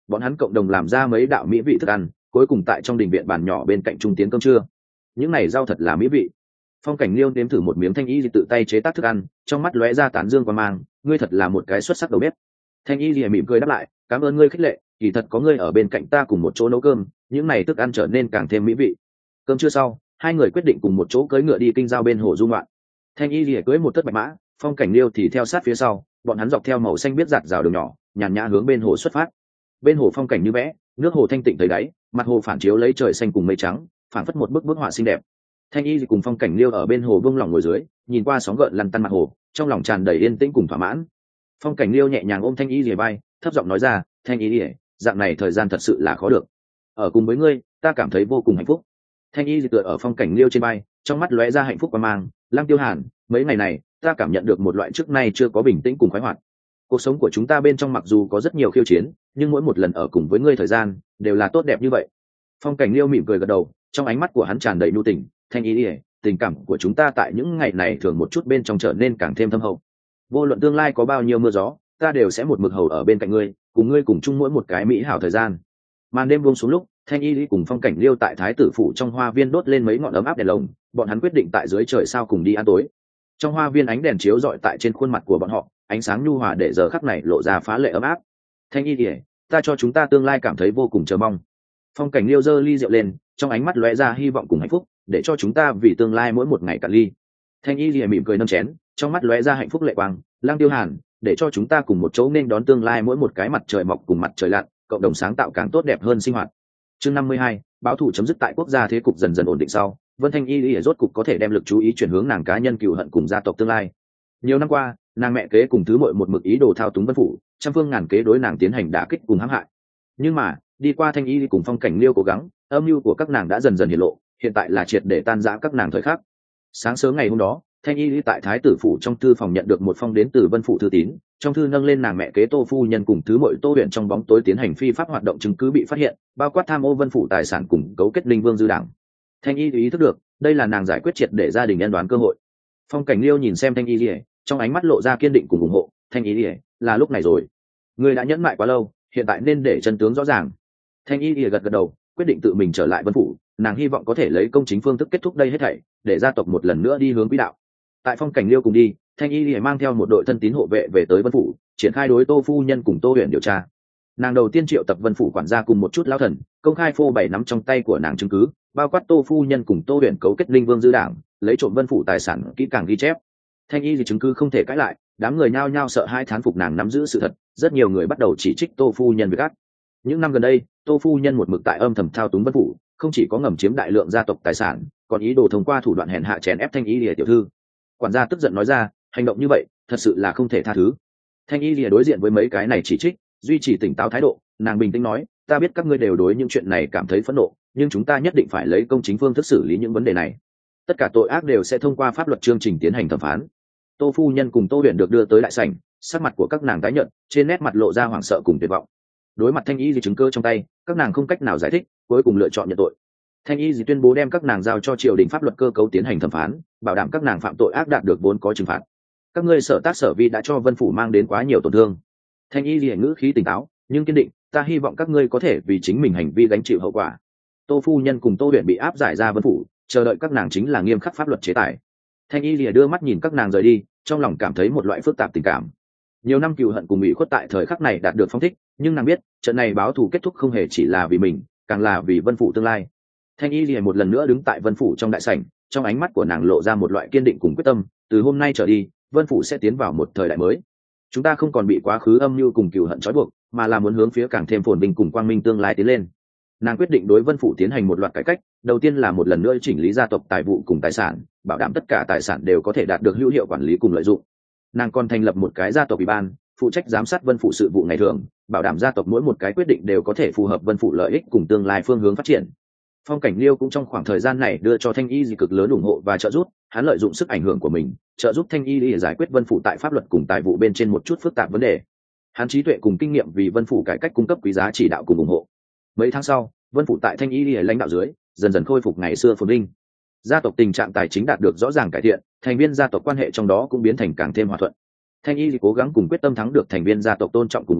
Speaker 1: bọn hắn cộng đồng làm ra mấy đạo mỹ vị thức ăn, cuối cùng tại trong đình viện bàn nhỏ bên cạnh trung tiến cơm trưa. Những này rau thật là mỹ vị. Phong Cảnh Liêu nếm thử một miếng Thanh Y tự tay chế tác thức ăn, trong mắt lóe ra tán dương quan mang, ngươi thật là một cái xuất sắc đầu bếp. Thanh Y mỉm cười đáp lại, cảm ơn ngươi khích lệ, kỳ thật có ngươi ở bên cạnh ta cùng một chỗ nấu cơm, những này thức ăn trở nên càng thêm mỹ vị. Cơm trưa sau, hai người quyết định cùng một chỗ cưỡi ngựa đi kinh giao bên hồ du ngoạn. Thanh Y cưỡi một thất bạch mã, Phong Cảnh Liêu thì theo sát phía sau, bọn hắn dọc theo màu xanh biết rạt rào đường nhỏ, nhàn nhã hướng bên hồ xuất phát. Bên hồ phong cảnh như vẽ, nước hồ thanh tịnh tới đáy, mặt hồ phản chiếu lấy trời xanh cùng mây trắng, phản phất một bức họa xinh đẹp. Thanh Y cùng Phong Cảnh Liêu ở bên hồ buông lỏng ngồi dưới, nhìn qua sóng gợn lăn tăn mặt hồ, trong lòng tràn đầy yên tĩnh cùng thỏa mãn. Phong Cảnh Liêu nhẹ nhàng ôm Thanh Y rìa vai, thấp giọng nói ra, Thanh Y, dạng này thời gian thật sự là khó được. Ở cùng với ngươi, ta cảm thấy vô cùng hạnh phúc. Thanh Y tựa ở Phong Cảnh Liêu trên vai, trong mắt lóe ra hạnh phúc và mang. Lăng Tiêu Hàn, mấy ngày này, ta cảm nhận được một loại trước nay chưa có bình tĩnh cùng khoái hoạt. Cuộc sống của chúng ta bên trong mặc dù có rất nhiều khiêu chiến, nhưng mỗi một lần ở cùng với ngươi thời gian đều là tốt đẹp như vậy. Phong Cảnh Liêu mỉm cười gật đầu, trong ánh mắt của hắn tràn đầy nhu tình. Thanh Y, tình cảm của chúng ta tại những ngày này thường một chút bên trong trở nên càng thêm thâm hậu. Vô luận tương lai có bao nhiêu mưa gió, ta đều sẽ một mực hầu ở bên cạnh ngươi, cùng ngươi cùng chung mỗi một cái mỹ hảo thời gian. Màn đêm buông xuống lúc, Thanh Y cùng Phong Cảnh Liêu tại Thái tử phủ trong hoa viên đốt lên mấy ngọn ấm áp đèn lồng, bọn hắn quyết định tại dưới trời sao cùng đi ăn tối. Trong hoa viên ánh đèn chiếu rọi tại trên khuôn mặt của bọn họ, ánh sáng nhu hòa để giờ khắc này lộ ra phá lệ ấm áp. Thanh Y, ta cho chúng ta tương lai cảm thấy vô cùng chờ mong. Phong Cảnh Liêu giơ ly rượu lên, trong ánh mắt lóe ra hy vọng cùng hạnh phúc, để cho chúng ta vì tương lai mỗi một ngày cạn ly. Thanh Y mỉm cười nâng chén, trong mắt lóe ra hạnh phúc lệ quang. Lăng Tiêu Hàn, để cho chúng ta cùng một chỗ nên đón tương lai mỗi một cái mặt trời mọc cùng mặt trời lặn, cộng đồng sáng tạo càng tốt đẹp hơn sinh hoạt. Chương 52, báo thủ chấm dứt. Tại quốc gia thế cục dần dần ổn định sau, Vân Thanh Y rốt cục có thể đem lực chú ý chuyển hướng nàng cá nhân cừu hận cùng gia tộc tương lai. Nhiều năm qua, nàng mẹ kế cùng thứ muội một mực ý đồ thao túng Vân phủ, trăm phương ngàn kế đối nàng tiến hành đả kích cùng hãm hại. Nhưng mà, đi qua Thanh Y cùng Phong Cảnh Liêu cố gắng, âm mưu của các nàng đã dần dần hiện lộ, hiện tại là triệt để tan rã các nàng thời khắc. Sáng sớm ngày hôm đó, Thanh Y tại Thái tử phủ trong thư phòng nhận được một phong đến từ Vân phủ thư tín, trong thư nâng lên nàng mẹ kế Tô phu nhân cùng thứ muội Tô Huyền trong bóng tối tiến hành phi pháp hoạt động chứng cứ bị phát hiện, bao quát tham ô Vân phủ tài sản cùng cấu kết Linh Vương dư đảng. Thanh Y ý thức được, đây là nàng giải quyết triệt để gia đình nhân đoán cơ hội. Phong Cảnh Liêu nhìn xem Thanh Y, trong ánh mắt lộ ra kiên định cùng ủng hộ. Thanh Y, là lúc này rồi. Ngươi đã nhẫn mại quá lâu, hiện tại nên để chân tướng rõ ràng. Thanh Y gật gật đầu, quyết định tự mình trở lại Vân phủ. Nàng hy vọng có thể lấy công chính phương thức kết thúc đây hết thảy, để gia tộc một lần nữa đi hướng quỹ đạo. Tại Phong Cảnh Liêu cùng đi, Thanh Y mang theo một đội thân tín hộ vệ về tới Vân phủ, triển khai đối Tô phu nhân cùng Tô Huyền điều tra. Nàng đầu tiên triệu tập Vân phủ quản gia cùng một chút lão thần, công khai phô bày nắm trong tay của nàng chứng cứ, bao quát Tô phu nhân cùng Tô Huyền cấu kết Linh Vương dư đảng, lấy trộm Vân phủ tài sản kỹ càng ghi chép. Thanh Y thì chứng cứ không thể cãi lại, đám người nhao nhao sợ hai thán phục nàng nắm giữ sự thật, rất nhiều người bắt đầu chỉ trích Tô phu nhân việc ác. Những năm gần đây, Tô phu nhân một mực tại âm thầm thao túng Vân phủ, không chỉ có ngầm chiếm đại lượng gia tộc tài sản, còn ý đồ thông qua thủ đoạn hèn hạ chèn ép Thanh Y lìa tiểu thư. Quản gia tức giận nói ra, hành động như vậy thật sự là không thể tha thứ. Thanh Y lìa đối diện với mấy cái này chỉ trích, duy trì tỉnh táo thái độ, nàng bình tĩnh nói, ta biết các ngươi đều đối những chuyện này cảm thấy phẫn nộ, nhưng chúng ta nhất định phải lấy công chính phương thức xử lý những vấn đề này. Tất cả tội ác đều sẽ thông qua pháp luật chương trình tiến hành thẩm phán. Tô phu nhân cùng Tô Huyền được đưa tới đại sảnh, sắc mặt của các nàng tái nhợt, trên nét mặt lộ ra hoảng sợ cùng tuyệt vọng. Đối mặt Thanh Y gì chứng cứ trong tay, các nàng không cách nào giải thích, cuối cùng lựa chọn nhận tội. Thanh Y gì tuyên bố đem các nàng giao cho triều đình pháp luật cơ cấu tiến hành thẩm phán, bảo đảm các nàng phạm tội ác đạt được vốn có trừng phạt. Các ngươi sở tác sở vi đã cho Vân phủ mang đến quá nhiều tổn thương. Thanh Y gì ngữ khí tỉnh táo nhưng kiên định, ta hy vọng các ngươi có thể vì chính mình hành vi gánh chịu hậu quả. Tô phu nhân cùng Tô Huyền bị áp giải ra Vân phủ, chờ đợi các nàng chính là nghiêm khắc pháp luật chế tài. Thanh Y lìa đưa mắt nhìn các nàng rời đi, trong lòng cảm thấy một loại phức tạp tình cảm. Nhiều năm cừu hận cùng ủy khuất tại thời khắc này đạt được phong thích, nhưng nàng biết trận này báo thù kết thúc không hề chỉ là vì mình, càng là vì Vân phủ tương lai. Thanh Y lìa một lần nữa đứng tại Vân phủ trong đại sảnh, trong ánh mắt của nàng lộ ra một loại kiên định cùng quyết tâm, từ hôm nay trở đi, Vân phủ sẽ tiến vào một thời đại mới. Chúng ta không còn bị quá khứ âm mưu cùng cừu hận trói buộc, mà là muốn hướng phía càng thêm phồn vinh cùng quang minh tương lai tiến lên. Nàng quyết định đối Vân phủ tiến hành một loạt cải cách, đầu tiên là một lần nữa chỉnh lý gia tộc tài vụ cùng tài sản, bảo đảm tất cả tài sản đều có thể đạt được hữu hiệu quản lý cùng lợi dụng. Nàng còn thành lập một cái gia tộc ủy ban, phụ trách giám sát Vân phủ sự vụ ngày thường, bảo đảm gia tộc mỗi một cái quyết định đều có thể phù hợp Vân phủ lợi ích cùng tương lai phương hướng phát triển. Phong Cảnh Liêu cũng trong khoảng thời gian này đưa cho Thanh Y cực lớn ủng hộ và trợ giúp, hắn lợi dụng sức ảnh hưởng của mình, trợ giúp Thanh Y để giải quyết Vân phủ tại pháp luật cùng tài vụ bên trên một chút phức tạp vấn đề. Hắn trí tuệ cùng kinh nghiệm vì Vân phủ cải cách cung cấp quý giá chỉ đạo cùng ủng hộ. Mấy tháng sau, Vân phủ tại Thanh Y lãnh đạo dưới, dần dần khôi phục ngày xưa phồn vinh. Gia tộc tình trạng tài chính đạt được rõ ràng cải thiện, thành viên gia tộc quan hệ trong đó cũng biến thành càng thêm hòa thuận. Thanh Y cố gắng cùng quyết tâm thắng được thành viên gia tộc tôn trọng cùng ủng hộ,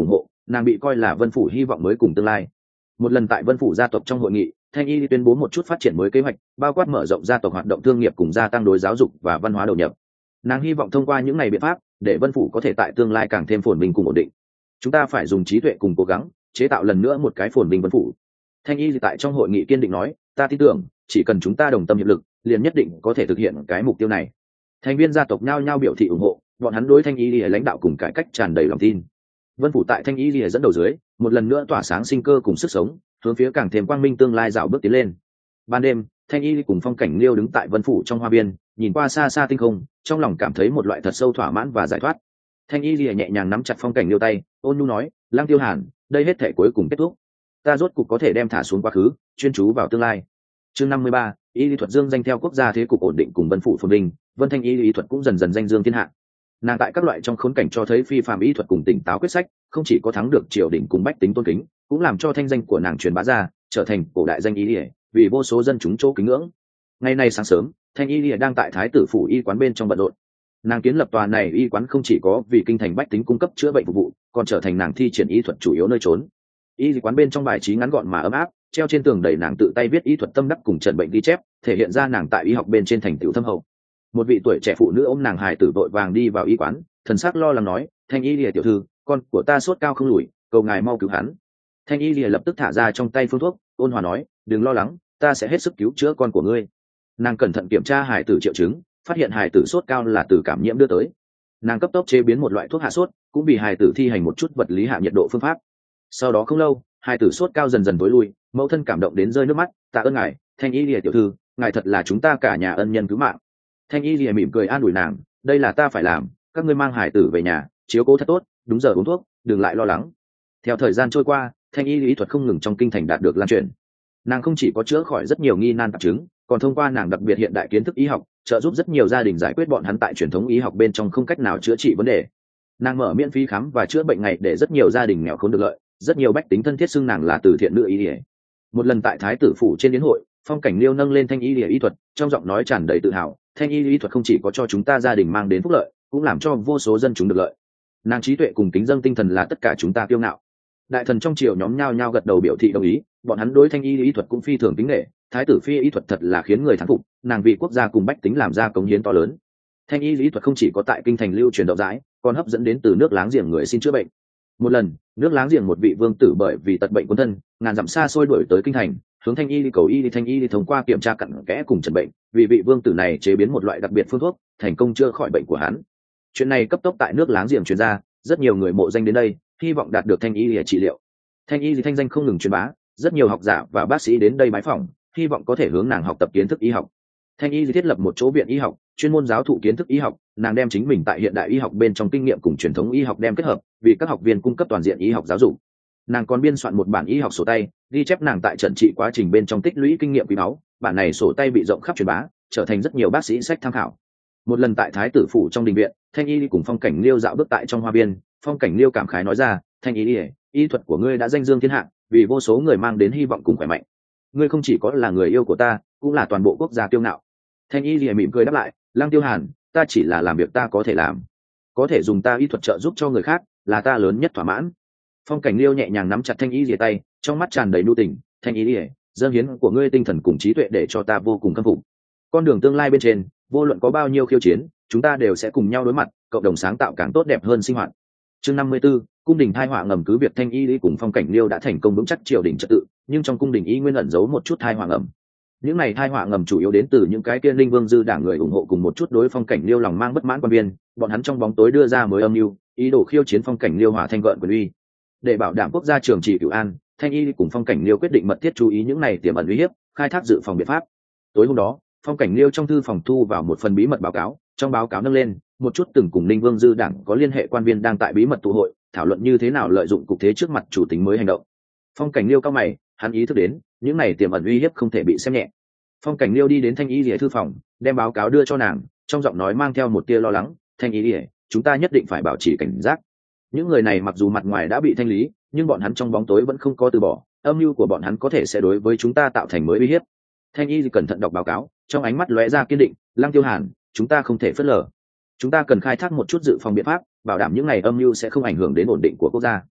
Speaker 1: nàng bị coi là Vân Phủ hy vọng mới cùng tương lai. Một lần tại Vân Phủ gia tộc trong hội nghị, Thanh Y tuyên bố một chút phát triển mới kế hoạch, bao quát mở rộng gia tộc hoạt động thương nghiệp cùng gia tăng đối giáo dục và văn hóa đầu nhập. Nàng hy vọng thông qua những ngày biện pháp, để Vân Phủ có thể tại tương lai càng thêm phồn vinh cùng ổn định. Chúng ta phải dùng trí tuệ cùng cố gắng, chế tạo lần nữa một cái phồn vinh Vân Phủ. Thanh Y tại trong hội nghị kiên định nói, ta tin tưởng, chỉ cần chúng ta đồng tâm hiệp lực, liền nhất định có thể thực hiện cái mục tiêu này. Thành viên gia tộc nhao nhao biểu thị ủng hộ, bọn hắn đối Thanh Y lãnh đạo cùng cải cách tràn đầy lòng tin. Vân Phủ tại Thanh Y dẫn đầu dưới, một lần nữa tỏa sáng sinh cơ cùng sức sống, hướng phía càng thêm quang minh tương lai dạo bước tiến lên. Ban đêm, Thanh Y cùng Phong Cảnh Liêu đứng tại Vân Phủ trong hoa viên, nhìn qua xa xa tinh không, trong lòng cảm thấy một loại thật sâu thỏa mãn và giải thoát. Thanh Y nhẹ nhàng nắm chặt Phong Cảnh Liêu tay, ôn nhu nói, Lăng Tiêu Hàn, đây hết thể cuối cùng kết thúc. Ta rốt cục có thể đem thả xuống quá khứ, chuyên chú vào tương lai. Chương 53, Y lý thuật dương danh theo quốc gia thế cục ổn định cùng Vân Phủ phồn vinh, Vân Thanh Y lý thuật cũng dần dần danh dương thiên hạ. Nàng tại các loại trong khốn cảnh cho thấy phi phàm y thuật cùng tỉnh táo quyết sách, không chỉ có thắng được triều đình cùng bách tính tôn kính, cũng làm cho thanh danh của nàng truyền bá ra, trở thành cổ đại danh y lý, vì vô số dân chúng chỗ kính ngưỡng. Ngày nay sáng sớm, Thanh Y lý đang tại Thái tử phủ y quán bên trong bận rộn. Nàng kiến lập tòa này y quán không chỉ có vì kinh thành bách tính cung cấp chữa bệnh phục vụ, còn trở thành nàng thi triển y thuật chủ yếu nơi trốn. Y quán bên trong bài trí ngắn gọn mà ấm áp, treo trên tường đầy nàng tự tay viết y thuật tâm đắc cùng trần bệnh ghi chép, thể hiện ra nàng tại y học bên trên thành tựu thâm hậu. Một vị tuổi trẻ phụ nữ ôm nàng hài tử vội vàng đi vào y quán, thần sắc lo lắng nói, Thanh Y lìa tiểu thư, con của ta sốt cao không lùi, cầu ngài mau cứu hắn. Thanh Y lìa lập tức thả ra trong tay phương thuốc, ôn hòa nói, đừng lo lắng, ta sẽ hết sức cứu chữa con của ngươi. Nàng cẩn thận kiểm tra hài tử triệu chứng, phát hiện hài tử sốt cao là từ cảm nhiễm đưa tới. Nàng cấp tốc chế biến một loại thuốc hạ sốt, cũng vì hài tử thi hành một chút vật lý hạ nhiệt độ phương pháp. Sau đó không lâu, hài tử sốt cao dần dần tối lui, mẫu thân cảm động đến rơi nước mắt, tạ ơn ngài, Thanh Y lìa tiểu thư, ngài thật là chúng ta cả nhà ân nhân cứu mạng. Thanh Y lìa mỉm cười an ủi nàng, đây là ta phải làm, các ngươi mang hài tử về nhà, chiếu cố thật tốt, đúng giờ uống thuốc, đừng lại lo lắng. Theo thời gian trôi qua, Thanh Y lý thuật không ngừng trong kinh thành đạt được lan truyền. Nàng không chỉ có chữa khỏi rất nhiều nghi nan tạp chứng, còn thông qua nàng đặc biệt hiện đại kiến thức y học, trợ giúp rất nhiều gia đình giải quyết bọn hắn tại truyền thống y học bên trong không cách nào chữa trị vấn đề. Nàng mở miễn phí khám và chữa bệnh ngày để rất nhiều gia đình nghèo khốn được lợi, rất nhiều bách tính thân thiết xưng nàng là từ thiện nữ y lý. Một lần tại Thái tử phủ trên yến hội, Phong Cảnh Liêu nâng lên Thanh Y lý y thuật, trong giọng nói tràn đầy tự hào, Thanh Y lý thuật không chỉ có cho chúng ta gia đình mang đến phúc lợi, cũng làm cho vô số dân chúng được lợi. Nàng trí tuệ cùng kính dâng tinh thần là tất cả chúng ta kiêu ngạo. Đại thần trong triều nhóm nhao nhao gật đầu biểu thị đồng ý, bọn hắn đối Thanh Y lý thuật cũng phi thường kính nể, Thái tử phi y thuật thật là khiến người thán phục, nàng vì quốc gia cùng bách tính làm ra cống hiến to lớn. Thanh Y lý thuật không chỉ có tại kinh thành lưu truyền rộng rãi, còn hấp dẫn đến từ nước láng giềng người xin chữa bệnh. Một lần, nước láng giềng một vị vương tử bởi vì tật bệnh quân thân, ngàn dặm xa xôi đuổi tới kinh thành, hướng Thanh Y đi cầu y, Thanh Y đi thông qua kiểm tra cặn kẽ cùng trần bệnh, vì vị vương tử này chế biến một loại đặc biệt phương thuốc, thành công chữa khỏi bệnh của hắn. Chuyện này cấp tốc tại nước láng giềng truyền ra, rất nhiều người mộ danh đến đây, hy vọng đạt được Thanh Y để trị liệu. Thanh Y thanh danh không ngừng truyền bá, rất nhiều học giả và bác sĩ đến đây bái phỏng, hy vọng có thể hướng nàng học tập kiến thức y học. Thanh Y thiết lập một chỗ viện y học, chuyên môn giáo thụ kiến thức y học, nàng đem chính mình tại hiện đại y học bên trong kinh nghiệm cùng truyền thống y học đem kết hợp, vì các học viên cung cấp toàn diện y học giáo dục. Nàng còn biên soạn một bản y học sổ tay, ghi chép nàng tại trận trị quá trình bên trong tích lũy kinh nghiệm quý báu, bản này sổ tay bị rộng khắp truyền bá, trở thành rất nhiều bác sĩ sách tham khảo. Một lần tại Thái tử phủ trong đình viện, Thanh Y cùng Phong Cảnh Liêu dạo bước tại trong hoa viên, Phong Cảnh Liêu cảm khái nói ra, Thanh Y, y thuật của ngươi đã danh dương thiên hạ, vì vô số người mang đến hy vọng cùng khỏe mạnh. Ngươi không chỉ có là người yêu của ta, cũng là toàn bộ quốc gia kiêu ngạo. Thanh Y mỉm cười đáp lại, Lăng Tiêu Hàn, ta chỉ là làm việc ta có thể làm, có thể dùng ta y thuật trợ giúp cho người khác, là ta lớn nhất thỏa mãn. Phong Cảnh Liêu nhẹ nhàng nắm chặt Thanh Y tay, trong mắt tràn đầy nhu tình, Thanh Y, dâng hiến của ngươi tinh thần cùng trí tuệ để cho ta vô cùng khâm phục. Con đường tương lai bên trên, vô luận có bao nhiêu khiêu chiến, chúng ta đều sẽ cùng nhau đối mặt, cộng đồng sáng tạo càng tốt đẹp hơn sinh hoạt. Chương 54, cung đình thai họa ngầm. Cứ việc Thanh Y cùng Phong Cảnh Liêu đã thành công vững chắc triều đình trật tự, nhưng trong cung đình y nguyên ẩn giấu một chút thai họa ngầm. Những này thai họa ngầm chủ yếu đến từ những cái kia Linh Vương dư đảng người ủng hộ cùng một chút đối Phong Cảnh Liêu lòng mang bất mãn quan viên, bọn hắn trong bóng tối đưa ra mới âm mưu, ý đồ khiêu chiến Phong Cảnh Liêu hòa thanh gợn quyền uy. Để bảo đảm quốc gia trường trị cửu an, Thanh Y cùng Phong Cảnh Liêu quyết định mật thiết chú ý những này tiềm ẩn uy hiếp, khai thác dự phòng biện pháp. Tối hôm đó, Phong Cảnh Liêu trong thư phòng thu vào một phần bí mật báo cáo, trong báo cáo nâng lên một chút từng cùng Linh Vương dư đảng có liên hệ quan viên đang tại bí mật tụ hội, thảo luận như thế nào lợi dụng cục thế trước mặt chủ tính mới hành động. Phong Cảnh Liêu cao mày, hắn ý thức đến những này tiềm ẩn uy hiếp không thể bị xem nhẹ. Phong Cảnh Liêu đi đến Thanh Y lìa thư phòng, đem báo cáo đưa cho nàng, trong giọng nói mang theo một tia lo lắng, Thanh Y lìa, chúng ta nhất định phải bảo trì cảnh giác. Những người này mặc dù mặt ngoài đã bị thanh lý, nhưng bọn hắn trong bóng tối vẫn không có từ bỏ, âm mưu của bọn hắn có thể sẽ đối với chúng ta tạo thành mới uy hiếp. Thanh Y cẩn thận đọc báo cáo, trong ánh mắt lóe ra kiên định, Lăng Tiêu Hàn, chúng ta không thể phớt lờ. Chúng ta cần khai thác một chút dự phòng biện pháp, bảo đảm những này âm mưu sẽ không ảnh hưởng đến ổn định của quốc gia.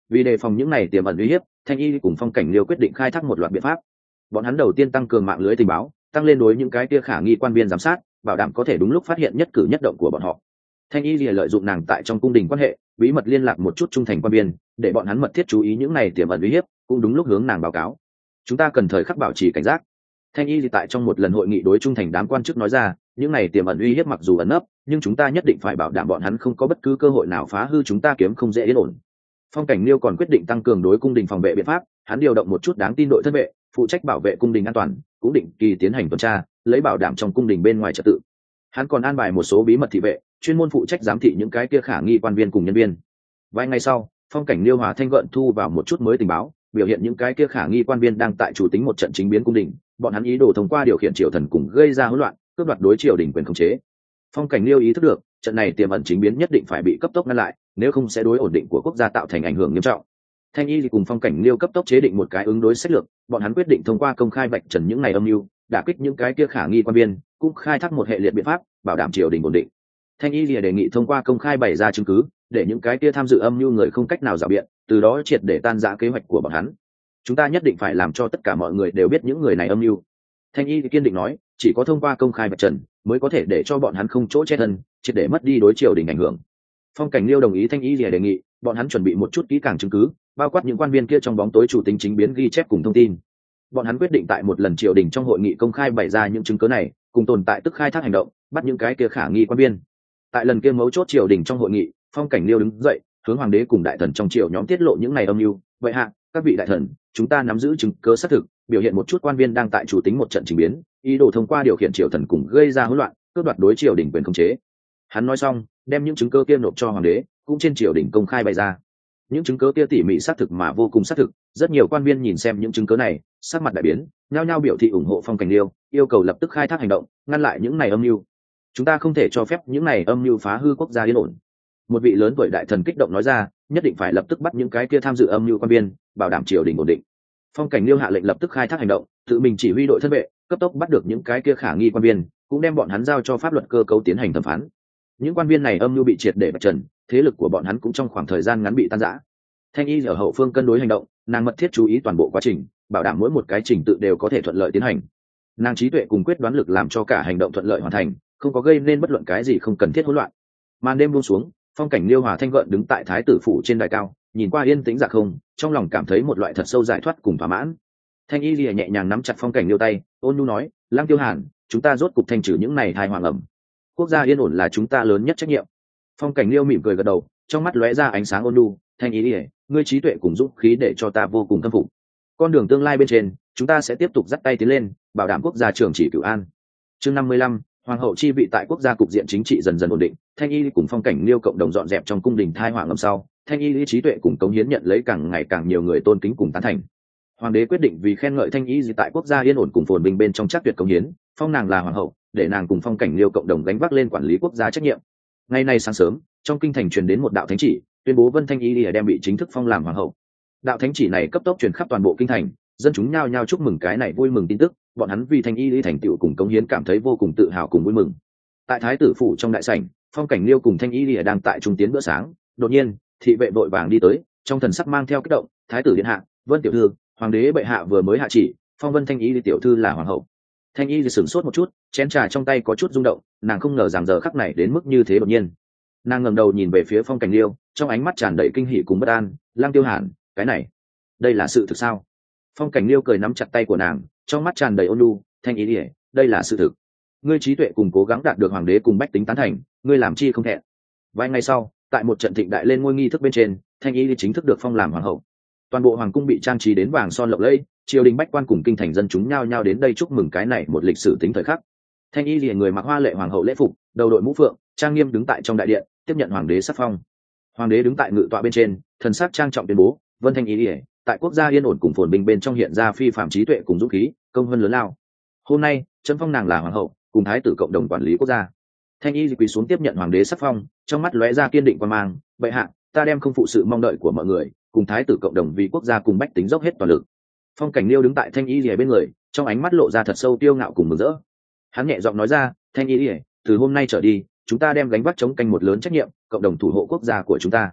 Speaker 1: Vì đề phòng những này tiềm ẩn uy hiếp, thanh y cùng phong cảnh liêu quyết định khai thác một loạt biện pháp. Bọn hắn đầu tiên tăng cường mạng lưới tình báo, tăng lên đối những cái kia khả nghi quan viên giám sát, bảo đảm có thể đúng lúc phát hiện nhất cử nhất động của bọn họ. Thanh y lìa lợi dụng nàng tại trong cung đình quan hệ, bí mật liên lạc một chút trung thành quan viên, để bọn hắn mật thiết chú ý những này tiềm ẩn uy hiếp, cũng đúng lúc hướng nàng báo cáo. Chúng ta cần thời khắc bảo trì cảnh giác. Thanh y thì tại trong một lần hội nghị đối trung thành đám quan chức nói ra, những này tiềm ẩn uy hiếp mặc dù ẩn nấp, nhưng chúng ta nhất định phải bảo đảm bọn hắn không có bất cứ cơ hội nào phá hư chúng ta kiếm không dễ yên ổn. Phong cảnh liêu còn quyết định tăng cường đối cung đình phòng vệ biện pháp, hắn điều động một chút đáng tin đội thân vệ, phụ trách bảo vệ cung đình an toàn, cũng định kỳ tiến hành tuần tra, lấy bảo đảm trong cung đình bên ngoài trật tự. Hắn còn an bài một số bí mật thị vệ, chuyên môn phụ trách giám thị những cái kia khả nghi quan viên cùng nhân viên. Vài ngày sau, phong cảnh liêu hòa thanh gợn thu vào một chút mới tình báo, biểu hiện những cái kia khả nghi quan viên đang tại chủ tính một trận chính biến cung đình, bọn hắn ý đồ thông qua điều khiển triều thần cùng gây ra hỗn loạn, cướp đoạt đối triều đình quyền khống chế. Phong cảnh liêu ý thức được trận này tiềm ẩn chính biến nhất định phải bị cấp tốc ngăn lại, nếu không sẽ đối ổn định của quốc gia tạo thành ảnh hưởng nghiêm trọng. Thanh y cùng phong cảnh liêu cấp tốc chế định một cái ứng đối sách lược, bọn hắn quyết định thông qua công khai vạch trần những này âm mưu, đả kích những cái kia khả nghi quan viên, cũng khai thác một hệ liệt biện pháp bảo đảm triều đình ổn định. Thanh y đề nghị thông qua công khai bày ra chứng cứ, để những cái kia tham dự âm mưu người không cách nào rào biện, từ đó triệt để tan rã kế hoạch của bọn hắn. Chúng ta nhất định phải làm cho tất cả mọi người đều biết những người này âm mưu. Thanh y kiên định nói, chỉ có thông qua công khai vạch trần mới có thể để cho bọn hắn không chỗ che thân, triệt để mất đi đối triều đình ảnh hưởng. Phong cảnh liêu đồng ý thanh y đề nghị, bọn hắn chuẩn bị một chút kỹ càng chứng cứ, bao quát những quan viên kia trong bóng tối chủ tính chính biến ghi chép cùng thông tin. Bọn hắn quyết định tại một lần triều đình trong hội nghị công khai bày ra những chứng cứ này, cùng tồn tại tức khai thác hành động, bắt những cái kia khả nghi quan viên. Tại lần kia mấu chốt triều đình trong hội nghị, phong cảnh liêu đứng dậy, hướng hoàng đế cùng đại thần trong triều nhóm tiết lộ những này âm mưu. Vậy hạ, các vị đại thần, chúng ta nắm giữ chứng cứ xác thực, biểu hiện một chút quan viên đang tại chủ tính một trận trình biến, ý đồ thông qua điều khiển triều thần cùng gây ra hỗn loạn, cướp đoạt đối triều đình quyền khống chế. Hắn nói xong, đem những chứng cứ kia nộp cho hoàng đế, cũng trên triều đình công khai bày ra. Những chứng cứ kia tỉ mỉ xác thực mà vô cùng xác thực, rất nhiều quan viên nhìn xem những chứng cứ này, sắc mặt đại biến, nhao nhao biểu thị ủng hộ phong cảnh liêu, yêu cầu lập tức khai thác hành động, ngăn lại những này âm mưu. Chúng ta không thể cho phép những này âm mưu phá hư quốc gia yên ổn. Một vị lớn tuổi đại thần kích động nói ra, nhất định phải lập tức bắt những cái kia tham dự âm mưu quan viên, bảo đảm triều đình ổn định. Phong cảnh liêu hạ lệnh lập tức khai thác hành động, tự mình chỉ huy đội thân vệ, cấp tốc bắt được những cái kia khả nghi quan viên, cũng đem bọn hắn giao cho pháp luật cơ cấu tiến hành thẩm phán. Những quan viên này âm mưu bị triệt để vạch trần, thế lực của bọn hắn cũng trong khoảng thời gian ngắn bị tan rã. Thanh y ở hậu phương cân đối hành động, nàng mật thiết chú ý toàn bộ quá trình, bảo đảm mỗi một cái trình tự đều có thể thuận lợi tiến hành. Nàng trí tuệ cùng quyết đoán lực làm cho cả hành động thuận lợi hoàn thành, không có gây nên bất luận cái gì không cần thiết hỗn loạn. Màn đêm buông xuống, phong cảnh liêu hòa thanh gợn đứng tại thái tử phủ trên đài cao, nhìn qua yên tĩnh dạ không, trong lòng cảm thấy một loại thật sâu giải thoát cùng thỏa mãn. Thanh y lìa nhẹ nhàng nắm chặt phong cảnh liêu tay, ôn nhu nói, Lăng Tiêu Hàn, chúng ta rốt cục thanh trừ những này tai họa ngầm. Quốc gia yên ổn là chúng ta lớn nhất trách nhiệm. Phong cảnh liêu mỉm cười gật đầu, trong mắt lóe ra ánh sáng ôn nhu. Thanh y lìa, ngươi trí tuệ cùng dũng khí để cho ta vô cùng khâm phục. Con đường tương lai bên trên, chúng ta sẽ tiếp tục dắt tay tiến lên, bảo đảm quốc gia trường trị cửu an. Chương 55, hoàng hậu chi vị tại quốc gia cục diện chính trị dần dần ổn định. Thanh y cùng phong cảnh liêu cộng đồng dọn dẹp trong cung đình thai họa ngầm sau, thanh y trí tuệ cùng cống hiến nhận lấy càng ngày càng nhiều người tôn kính cùng tán thành. Hoàng đế quyết định vì khen ngợi thanh y tại quốc gia yên ổn cùng phồn bình bên trong chắc tuyệt cống hiến, phong nàng là hoàng hậu, để nàng cùng phong cảnh liêu cộng đồng gánh vác lên quản lý quốc gia trách nhiệm. Ngày nay sáng sớm, trong kinh thành truyền đến một đạo thánh chỉ, tuyên bố Vân Thanh Y đem bị chính thức phong làm hoàng hậu. Đạo thánh chỉ này cấp tốc truyền khắp toàn bộ kinh thành, dân chúng nhao nhao chúc mừng cái này vui mừng tin tức, bọn hắn vì Thanh Y thành tựu cùng cống hiến cảm thấy vô cùng tự hào cùng vui mừng. Tại thái tử phủ trong đại sảnh, phong cảnh liêu cùng Thanh Y đang tại trung tiến bữa sáng, đột nhiên, thị vệ vội vàng đi tới, trong thần sắc mang theo kích động, thái tử điện hạ, Vân tiểu thư, hoàng đế bệ hạ vừa mới hạ chỉ, phong Vân Thanh Y tiểu thư là hoàng hậu. Thanh Y sửng sốt một chút, chén trà trong tay có chút rung động, nàng không ngờ rằng giờ khắc này đến mức như thế đột nhiên. Nàng ngẩng đầu nhìn về phía phong cảnh liêu, trong ánh mắt tràn đầy kinh hỉ cùng bất an. Lăng Tiêu Hàn, cái này, đây là sự thực sao? Phong cảnh liêu cười nắm chặt tay của nàng, trong mắt tràn đầy ôn nhu. Thanh Y, đây là sự thực. Ngươi trí tuệ cùng cố gắng đạt được hoàng đế cùng bách tính tán thành, ngươi làm chi không thẹn. Vài ngày sau, tại một trận thịnh đại lên ngôi nghi thức bên trên, Thanh Y chính thức được phong làm hoàng hậu. Toàn bộ hoàng cung bị trang trí đến vàng son lộng lẫy, triều đình bách quan cùng kinh thành dân chúng nhao nhao đến đây chúc mừng cái này một lịch sử tính thời khắc. Thanh Y liền người mặc hoa lệ hoàng hậu lễ phục, đầu đội mũ phượng, trang nghiêm đứng tại trong đại điện, tiếp nhận hoàng đế sắc phong. Hoàng đế đứng tại ngự tọa bên trên, thần sắc trang trọng tuyên bố, Vân Thanh Y tại quốc gia yên ổn cùng phồn bình bên trong hiện ra phi phàm trí tuệ cùng dũng khí, công hơn lớn lao. Hôm nay, trẫm phong nàng là hoàng hậu, cùng thái tử cộng đồng quản lý quốc gia. Thanh Y quỳ xuống tiếp nhận hoàng đế sắc phong, trong mắt lóe ra kiên định quan mang. Bệ hạ, ta đem không phụ sự mong đợi của mọi người, cùng thái tử cộng đồng vì quốc gia cùng bách tính dốc hết toàn lực. Phong cảnh liêu đứng tại Thanh Y bên người, trong ánh mắt lộ ra thật sâu tiêu ngạo cùng mừng rỡ. Hắn nhẹ giọng nói ra, Thanh Y, từ hôm nay trở đi, chúng ta đem gánh vác chống canh một lớn trách nhiệm, cộng đồng thủ hộ quốc gia của chúng ta.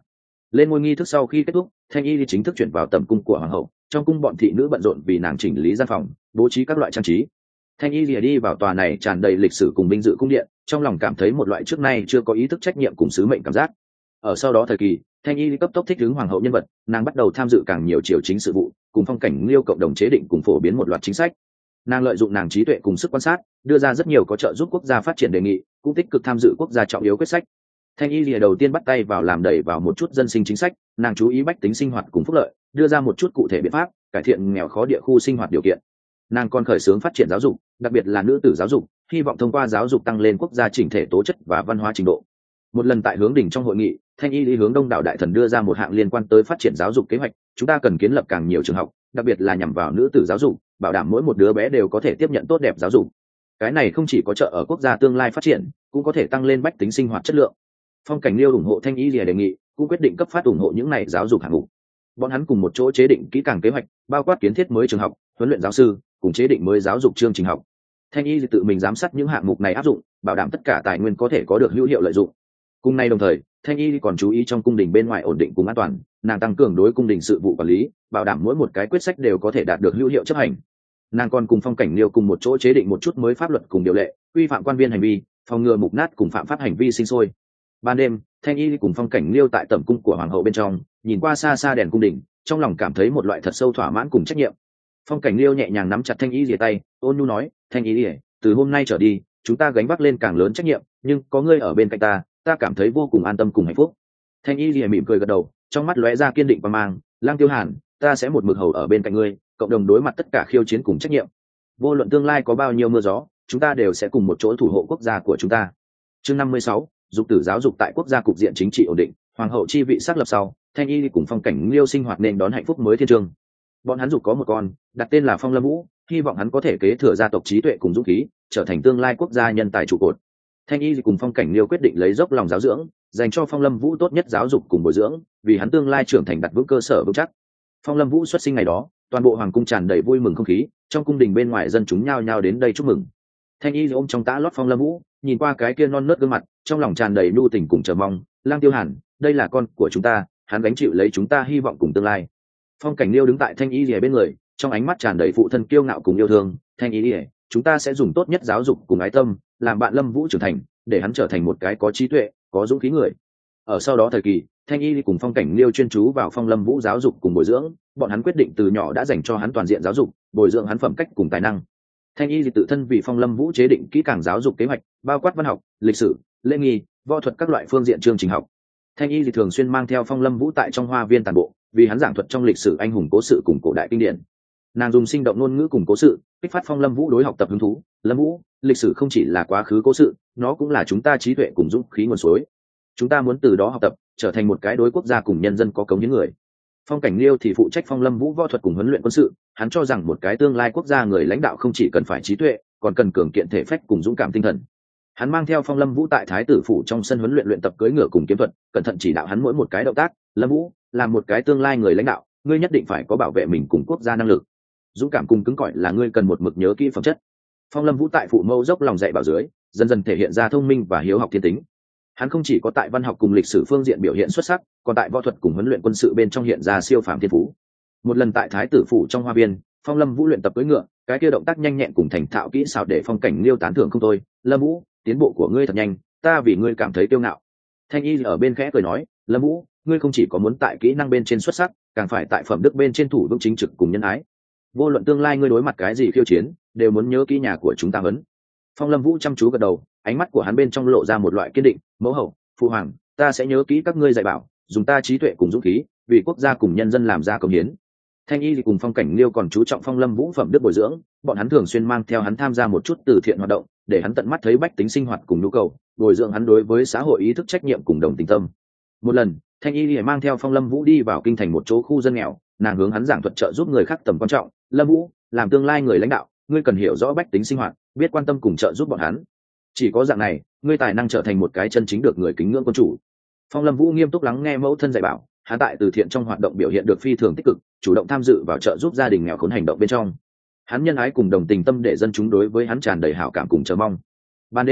Speaker 1: Lên ngôi nghi thức sau khi kết thúc, Thanh Y chính thức chuyển vào tầm cung của hoàng hậu. Trong cung bọn thị nữ bận rộn vì nàng chỉnh lý gian phòng, bố trí các loại trang trí. Thanh Y lìa đi vào tòa này tràn đầy lịch sử cùng vinh dự cung điện, trong lòng cảm thấy một loại trước nay chưa có ý thức trách nhiệm cùng sứ mệnh cảm giác. Ở sau đó thời kỳ, Thanh Y cấp tốc thích ứng hoàng hậu nhân vật, nàng bắt đầu tham dự càng nhiều triều chính sự vụ, cùng Phong Cảnh Liêu cộng đồng chế định cùng phổ biến một loạt chính sách. Nàng lợi dụng nàng trí tuệ cùng sức quan sát, đưa ra rất nhiều có trợ giúp quốc gia phát triển đề nghị, cũng tích cực tham dự quốc gia trọng yếu quyết sách. Thanh Y lìa đầu tiên bắt tay vào làm đẩy vào một chút dân sinh chính sách, nàng chú ý bách tính sinh hoạt cùng phúc lợi, đưa ra một chút cụ thể biện pháp cải thiện nghèo khó địa khu sinh hoạt điều kiện. Nàng còn khởi xướng phát triển giáo dục, đặc biệt là nữ tử giáo dục, hy vọng thông qua giáo dục tăng lên quốc gia chỉnh thể tố chất và văn hóa trình độ. Một lần tại hướng đỉnh trong hội nghị, Thanh Y lý hướng đông đảo đại thần đưa ra một hạng liên quan tới phát triển giáo dục kế hoạch. Chúng ta cần kiến lập càng nhiều trường học, đặc biệt là nhằm vào nữ tử giáo dục, bảo đảm mỗi một đứa bé đều có thể tiếp nhận tốt đẹp giáo dục. Cái này không chỉ có trợ ở quốc gia tương lai phát triển, cũng có thể tăng lên bách tính sinh hoạt chất lượng. Phong Cảnh Liêu ủng hộ Thanh Y lìa đề nghị, cũng quyết định cấp phát ủng hộ những này giáo dục hạng mục. Bọn hắn cùng một chỗ chế định kỹ càng kế hoạch, bao quát kiến thiết mới trường học, huấn luyện giáo sư, cùng chế định mới giáo dục chương trình học. Thanh Y tự mình giám sát những hạng mục này áp dụng, bảo đảm tất cả tài nguyên có thể có được hữu hiệu lợi dụng. Cùng nay đồng thời, Thanh Y còn chú ý trong cung đình bên ngoài ổn định cùng an toàn, nàng tăng cường đối cung đình sự vụ quản lý, bảo đảm mỗi một cái quyết sách đều có thể đạt được hữu hiệu chấp hành. Nàng còn cùng Phong Cảnh Liêu cùng một chỗ chế định một chút mới pháp luật cùng điều lệ, quy phạm quan viên hành vi, phòng ngừa mục nát cùng phạm pháp hành vi sinh sôi. Ban đêm, Thanh Y cùng Phong Cảnh Liêu tại tẩm cung của hoàng hậu bên trong, nhìn qua xa xa đèn cung đình, trong lòng cảm thấy một loại thật sâu thỏa mãn cùng trách nhiệm. Phong Cảnh Liêu nhẹ nhàng nắm chặt Thanh Y tay, ôn nhu nói, Thanh Y, từ hôm nay trở đi, chúng ta gánh vác lên càng lớn trách nhiệm, nhưng có ngươi ở bên cạnh ta cảm thấy vô cùng an tâm cùng hạnh phúc. Thanh Y mỉm cười gật đầu, trong mắt lóe ra kiên định và mang, Lang Tiêu Hàn, ta sẽ một mực hầu ở bên cạnh ngươi, cộng đồng đối mặt tất cả khiêu chiến cùng trách nhiệm. Vô luận tương lai có bao nhiêu mưa gió, chúng ta đều sẽ cùng một chỗ thủ hộ quốc gia của chúng ta. Chương 56, dục tử giáo dục tại quốc gia cục diện chính trị ổn định, hoàng hậu chi vị xác lập sau, Thanh Y cùng Phong Cảnh Liêu sinh hoạt nên đón hạnh phúc mới thiên trường. Bọn hắn dục có một con, đặt tên là Phong Lâm Vũ, hy vọng hắn có thể kế thừa gia tộc trí tuệ cùng dũng khí, trở thành tương lai quốc gia nhân tài trụ cột. Thanh Y cùng Phong Cảnh Liêu quyết định lấy dốc lòng giáo dưỡng, dành cho Phong Lâm Vũ tốt nhất giáo dục cùng bồi dưỡng, vì hắn tương lai trưởng thành đặt vững cơ sở vững chắc. Phong Lâm Vũ xuất sinh ngày đó, toàn bộ hoàng cung tràn đầy vui mừng không khí, trong cung đình bên ngoài dân chúng nhao nhao đến đây chúc mừng. Thanh Y ôm trong tã lót Phong Lâm Vũ, nhìn qua cái kia non nớt gương mặt, trong lòng tràn đầy nhu tình cùng chờ mong. Lang Tiêu Hàn, đây là con của chúng ta, hắn gánh chịu lấy chúng ta hy vọng cùng tương lai. Phong Cảnh Liêu đứng tại Thanh Y lìa bên người, trong ánh mắt tràn đầy phụ thân kiêu ngạo cùng yêu thương. Thanh Y lìa, chúng ta sẽ dùng tốt nhất giáo dục cùng ái tâm, làm bạn Lâm Vũ trưởng thành, để hắn trở thành một cái có trí tuệ, có dũng khí người. Ở sau đó thời kỳ, Thanh Y cùng Phong Cảnh Liêu chuyên chú vào Phong Lâm Vũ giáo dục cùng bồi dưỡng, bọn hắn quyết định từ nhỏ đã dành cho hắn toàn diện giáo dục, bồi dưỡng hắn phẩm cách cùng tài năng. Thanh Y tự thân vì Phong Lâm Vũ chế định kỹ càng giáo dục kế hoạch, bao quát văn học, lịch sử, lễ nghi, võ thuật các loại phương diện chương trình học. Thanh Y thường xuyên mang theo Phong Lâm Vũ tại trong hoa viên tản bộ, vì hắn giảng thuật trong lịch sử anh hùng cố sự cùng cổ đại kinh điển. Nàng dùng sinh động ngôn ngữ cùng cố sự, kích phát Phong Lâm Vũ đối học tập hứng thú. Lâm Vũ, lịch sử không chỉ là quá khứ cố sự, nó cũng là chúng ta trí tuệ cùng dũng khí nguồn suối. Chúng ta muốn từ đó học tập, trở thành một cái đối quốc gia cùng nhân dân có cống hiến người. Phong Cảnh Liêu thì phụ trách Phong Lâm Vũ võ thuật cùng huấn luyện quân sự, hắn cho rằng một cái tương lai quốc gia người lãnh đạo không chỉ cần phải trí tuệ, còn cần cường kiện thể phách cùng dũng cảm tinh thần. Hắn mang theo Phong Lâm Vũ tại Thái tử phủ trong sân huấn luyện luyện tập cưỡi ngựa cùng kiếm thuật, cẩn thận chỉ đạo hắn mỗi một cái động tác. Lâm Vũ, làm một cái tương lai người lãnh đạo, ngươi nhất định phải có bảo vệ mình cùng quốc gia năng lực. Dũng cảm cùng cứng cỏi là ngươi cần một mực nhớ kỹ phẩm chất. Phong Lâm Vũ tại phụ mâu dốc lòng dạy bảo dưới, dần dần thể hiện ra thông minh và hiếu học thiên tính. Hắn không chỉ có tại văn học cùng lịch sử phương diện biểu hiện xuất sắc, còn tại võ thuật cùng huấn luyện quân sự bên trong hiện ra siêu phàm thiên phú. Một lần tại Thái tử phủ trong hoa viên, Phong Lâm Vũ luyện tập cưỡi ngựa, cái kia động tác nhanh nhẹn cùng thành thạo kỹ xảo để Phong Cảnh Liêu tán thưởng không thôi. Lâm Vũ, tiến bộ của ngươi thật nhanh, ta vì ngươi cảm thấy kiêu ngạo. Thanh Y ở bên khẽ cười nói, Lâm Vũ, ngươi không chỉ có muốn tại kỹ năng bên trên xuất sắc, càng phải tại phẩm đức bên trên thủ vững chính trực cùng nhân ái. Vô luận tương lai ngươi đối mặt cái gì khiêu chiến, đều muốn nhớ kỹ nhà của chúng ta vấn. Phong Lâm Vũ chăm chú gật đầu, ánh mắt của hắn bên trong lộ ra một loại kiên định. Mẫu hậu, phụ hoàng, ta sẽ nhớ kỹ các ngươi dạy bảo, dùng ta trí tuệ cùng dũng khí, vì quốc gia cùng nhân dân làm ra công hiến. Thanh Y cùng Phong Cảnh Liêu còn chú trọng Phong Lâm Vũ phẩm đức bồi dưỡng, bọn hắn thường xuyên mang theo hắn tham gia một chút từ thiện hoạt động, để hắn tận mắt thấy bách tính sinh hoạt cùng nhu cầu, bồi dưỡng hắn đối với xã hội ý thức trách nhiệm cùng đồng tình tâm. Một lần, Thanh Y mang theo Phong Lâm Vũ đi vào kinh thành một chỗ khu dân nghèo, nàng hướng hắn giảng thuật trợ giúp người khác tầm quan trọng. Lâm Vũ, làm tương lai người lãnh đạo, ngươi cần hiểu rõ bách tính sinh hoạt, biết quan tâm cùng trợ giúp bọn hắn. Chỉ có dạng này, ngươi tài năng trở thành một cái chân chính được người kính ngưỡng quân chủ. Phong Lâm Vũ nghiêm túc lắng nghe mẫu thân dạy bảo, hắn tại từ thiện trong hoạt động biểu hiện được phi thường tích cực, chủ động tham dự vào trợ giúp gia đình nghèo khốn hành động bên trong. Hắn nhân ái cùng đồng tình tâm để dân chúng đối với hắn tràn đầy hảo cảm cùng chờ mong. Ban đêm,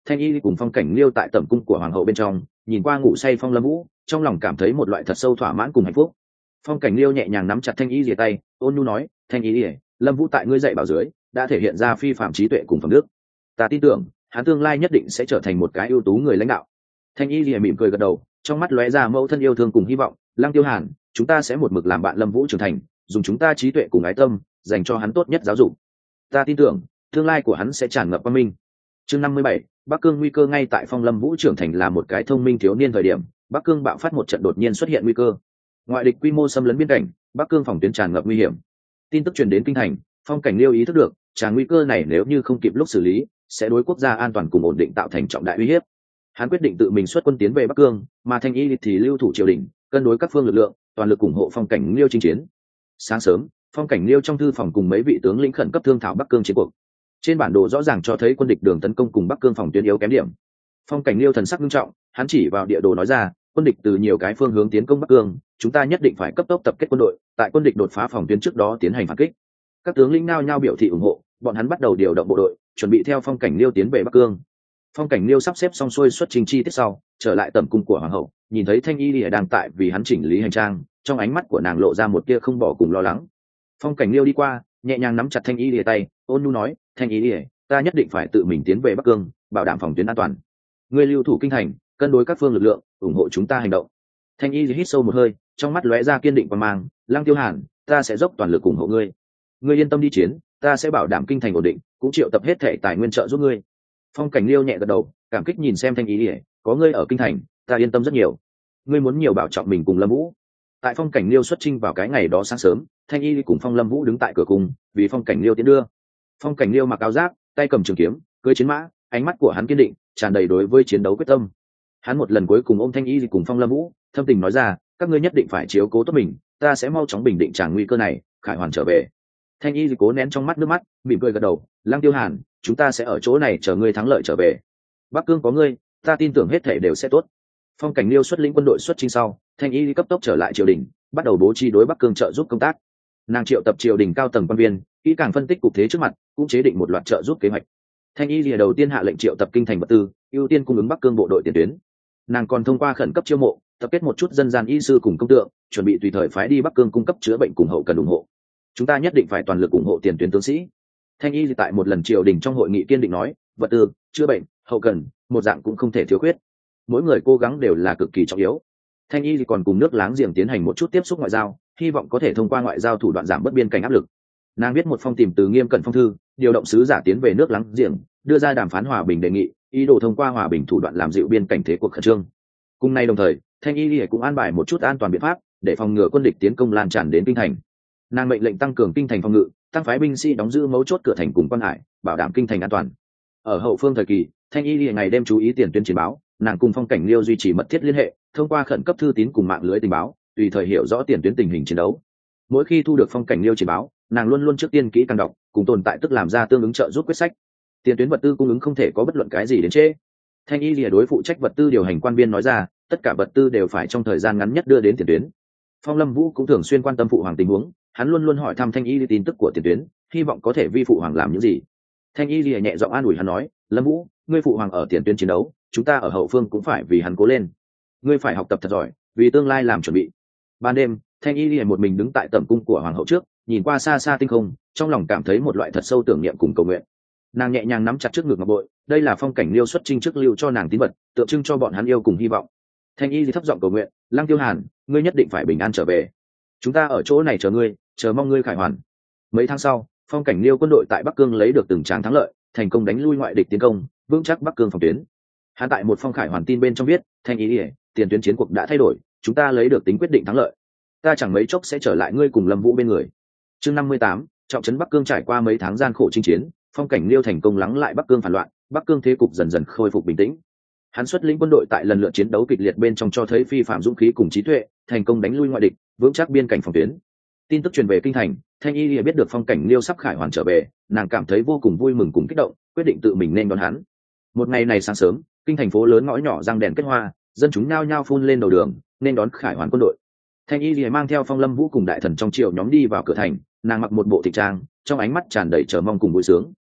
Speaker 1: Thanh Y cùng Phong Cảnh Liêu tại tẩm cung của hoàng hậu bên trong nhìn qua ngủ say Phong Lâm Vũ, trong lòng cảm thấy một loại thật sâu thỏa mãn cùng hạnh phúc. Phong Cảnh Liêu nhẹ nhàng nắm chặt Thanh Y rìa tay, ôn nhu nói, Thanh Y, Lâm Vũ tại ngươi dạy bảo dưới đã thể hiện ra phi phạm trí tuệ cùng phẩm đức, ta tin tưởng hắn tương lai nhất định sẽ trở thành một cái ưu tú người lãnh đạo. Thanh Y rìa mỉm cười gật đầu, trong mắt lóe ra mẫu thân yêu thương cùng hy vọng. Lăng Tiêu Hàn, chúng ta sẽ một mực làm bạn Lâm Vũ trưởng thành, dùng chúng ta trí tuệ cùng ái tâm dành cho hắn tốt nhất giáo dục. Ta tin tưởng tương lai của hắn sẽ tràn ngập quang minh. Chương 57, Bắc Cương nguy cơ. Ngay tại Phong Lâm Vũ trưởng thành là một cái thông minh thiếu niên thời điểm, Bắc Cương bạo phát một trận đột nhiên xuất hiện nguy cơ. Ngoại địch quy mô xâm lấn biên cảnh, Bắc Cương phòng tuyến tràn ngập nguy hiểm. Tin tức truyền đến kinh thành, Phong Cảnh Liêu ý thức được, tràn nguy cơ này nếu như không kịp lúc xử lý, sẽ đối quốc gia an toàn cùng ổn định tạo thành trọng đại uy hiếp. Hắn quyết định tự mình xuất quân tiến về Bắc Cương, mà Thanh Y thì lưu thủ triều đình, cân đối các phương lực lượng, toàn lực ủng hộ Phong Cảnh Liêu chinh chiến. Sáng sớm, Phong Cảnh Liêu trong thư phòng cùng mấy vị tướng lĩnh khẩn cấp thương thảo Bắc Cương chiến cuộc. Trên bản đồ rõ ràng cho thấy quân địch đường tấn công cùng Bắc Cương phòng tuyến yếu kém điểm. Phong Cảnh Liêu thần sắc nghiêm trọng, hắn chỉ vào địa đồ nói ra, quân địch từ nhiều cái phương hướng tiến công Bắc Cương, chúng ta nhất định phải cấp tốc tập kết quân đội, tại quân địch đột phá phòng tuyến trước đó tiến hành phản kích. Các tướng lĩnh nao nhao biểu thị ủng hộ, bọn hắn bắt đầu điều động bộ đội, chuẩn bị theo Phong Cảnh Liêu tiến về Bắc Cương. Phong Cảnh Liêu sắp xếp xong xuôi xuất trình chi tiết sau, trở lại tẩm cung của hoàng hậu, nhìn thấy Thanh Y Lìa đang tại vì hắn chỉnh lý hành trang, trong ánh mắt của nàng lộ ra một tia không bỏ cùng lo lắng. Phong Cảnh Liêu đi qua, nhẹ nhàng nắm chặt Thanh Y Lìa tay, ôn nhu nói, Thanh Y Lìa, ta nhất định phải tự mình tiến về Bắc Cương, bảo đảm phòng tuyến an toàn. Ngươi lưu thủ kinh thành, cân đối các phương lực lượng, ủng hộ chúng ta hành động. Thanh Y hít sâu một hơi, trong mắt lóe ra kiên định và mang, Lăng Tiêu Hàn, ta sẽ dốc toàn lực ủng hộ ngươi. Ngươi yên tâm đi chiến, ta sẽ bảo đảm kinh thành ổn định, cũng triệu tập hết thể tài nguyên trợ giúp ngươi. Phong Cảnh Liêu nhẹ gật đầu, cảm kích nhìn xem Thanh Y lìa, có ngươi ở kinh thành, ta yên tâm rất nhiều. Ngươi muốn nhiều bảo trọng mình cùng Lâm Vũ. Tại Phong Cảnh Liêu xuất chinh vào cái ngày đó sáng sớm, Thanh Y cùng Phong Lâm Vũ đứng tại cửa cung, vì Phong Cảnh Liêu tiến đưa. Phong Cảnh Liêu mặc áo giáp, tay cầm trường kiếm, cưỡi chiến mã, ánh mắt của hắn kiên định, tràn đầy đối với chiến đấu quyết tâm. Hắn một lần cuối cùng ôm Thanh Y cùng Phong Lâm Vũ, thâm tình nói ra, các ngươi nhất định phải chiếu cố tốt mình, ta sẽ mau chóng bình định tràng nguy cơ này, khải hoàn trở về. Thanh Y cố nén trong mắt nước mắt, mỉm cười gật đầu, Lăng Tiêu Hàn, chúng ta sẽ ở chỗ này chờ ngươi thắng lợi trở về. Bắc Cương có ngươi, ta tin tưởng hết thể đều sẽ tốt. Phong Cảnh Liêu xuất lĩnh quân đội xuất chinh sau, Thanh Y cấp tốc trở lại triều đình, bắt đầu bố trí đối Bắc Cương trợ giúp công tác. Nàng triệu tập triều đình cao tầng quan viên, kỹ càng phân tích cục thế trước mặt, cũng chế định một loạt trợ giúp kế hoạch. Thanh Y đầu tiên hạ lệnh triệu tập kinh thành vật tư, ưu tiên cung ứng Bắc Cương bộ đội tiền tuyến. Nàng còn thông qua khẩn cấp chiêu mộ, tập kết một chút dân gian y sư cùng công tượng, chuẩn bị tùy thời phái đi Bắc Cương cung cấp chữa bệnh cùng hậu cần ủng hộ. Chúng ta nhất định phải toàn lực ủng hộ tiền tuyến tướng sĩ. Thanh Y tại một lần triều đình trong hội nghị kiên định nói, vật tư, chữa bệnh, hậu cần, một dạng cũng không thể thiếu khuyết. Mỗi người cố gắng đều là cực kỳ trọng yếu. Thanh Y còn cùng nước láng giềng tiến hành một chút tiếp xúc ngoại giao, hy vọng có thể thông qua ngoại giao thủ đoạn giảm bớt biên cảnh áp lực. Nàng viết một phong tìm từ Nghiêm Cẩn phong thư, điều động sứ giả tiến về nước láng giềng, đưa ra đàm phán hòa bình đề nghị, ý đồ thông qua hòa bình thủ đoạn làm dịu biên cảnh thế cuộc khẩn trương. Cùng nay đồng thời, Thanh Y cũng an bài một chút an toàn biện pháp để phòng ngừa quân địch tiến công lan tràn đến kinh thành. Nàng mệnh lệnh tăng cường kinh thành phòng ngự, tăng phái binh sĩ đóng giữ mấu chốt cửa thành cùng quan hải, bảo đảm kinh thành an toàn. Ở hậu phương thời kỳ, Thanh Y ngày đêm chú ý tiền tuyến chiến báo, nàng cùng Phong Cảnh Liêu duy trì mật thiết liên hệ, thông qua khẩn cấp thư tín cùng mạng lưới tình báo, tùy thời hiểu rõ tiền tuyến tình hình chiến đấu. Mỗi khi thu được Phong Cảnh Liêu chiến báo, nàng luôn luôn trước tiên kỹ càng đọc, cùng tồn tại tức làm ra tương ứng trợ giúp quyết sách. Tiền tuyến vật tư cung ứng không thể có bất luận cái gì đến trễ. Thanh Y đối phụ trách vật tư điều hành quan viên nói ra, tất cả vật tư đều phải trong thời gian ngắn nhất đưa đến tiền tuyến. Phong Lâm Vũ cũng thường xuyên quan tâm phụ hoàng tình huống, hắn luôn luôn hỏi thăm Thanh Y tin tức của tiền tuyến, hy vọng có thể vi phụ hoàng làm những gì. Thanh Y nhẹ giọng an ủi hắn nói, Lâm Vũ, ngươi phụ hoàng ở tiền tuyến chiến đấu, chúng ta ở hậu phương cũng phải vì hắn cố lên. Ngươi phải học tập thật giỏi, vì tương lai làm chuẩn bị. Ban đêm, Thanh Y một mình đứng tại tẩm cung của hoàng hậu trước, nhìn qua xa xa tinh không, trong lòng cảm thấy một loại thật sâu tưởng niệm cùng cầu nguyện. Nàng nhẹ nhàng nắm chặt trước ngực ngọc bội, đây là Phong Cảnh Liêu xuất chinh trước lưu cho nàng tín vật, tượng trưng cho bọn hắn yêu cùng hy vọng. Thanh Y thấp giọng cầu nguyện, Lăng Tiêu Hàn, ngươi nhất định phải bình an trở về. Chúng ta ở chỗ này chờ ngươi, chờ mong ngươi khải hoàn. Mấy tháng sau, Phong Cảnh Liêu quân đội tại Bắc Cương lấy được từng tràng thắng lợi, thành công đánh lui ngoại địch tiến công, vững chắc Bắc Cương phòng tuyến. Hắn tại một phong khải hoàn tin bên trong viết, Thanh Y, tiền tuyến chiến cuộc đã thay đổi, chúng ta lấy được tính quyết định thắng lợi. Ta chẳng mấy chốc sẽ trở lại ngươi cùng Lâm Vũ bên người. Chương 58, trọng trấn Bắc Cương. Trải qua mấy tháng gian khổ chinh chiến, Phong Cảnh Liêu thành công lắng lại Bắc Cương phản loạn, Bắc Cương thế cục dần dần khôi phục bình tĩnh. Hắn xuất lĩnh quân đội tại lần lượt chiến đấu kịch liệt bên trong cho thấy phi phạm dũng khí cùng trí tuệ, thành công đánh lui ngoại địch, vững chắc biên cảnh phòng tuyến. Tin tức truyền về kinh thành, Thanh Y biết được Phong Cảnh Liêu sắp khải hoàn trở về, nàng cảm thấy vô cùng vui mừng cùng kích động, quyết định tự mình nên đón hắn. Một ngày này sáng sớm, kinh thành phố lớn ngõ nhỏ răng đèn kết hoa, dân chúng nhao nhao phun lên đầu đường, nên đón khải hoàn quân đội. Thanh Y mang theo Phong Lâm Vũ cùng đại thần trong triều nhóm đi vào cửa thành, nàng mặc một bộ thị trang, trong ánh mắt tràn đầy chờ mong cùng vui sướng.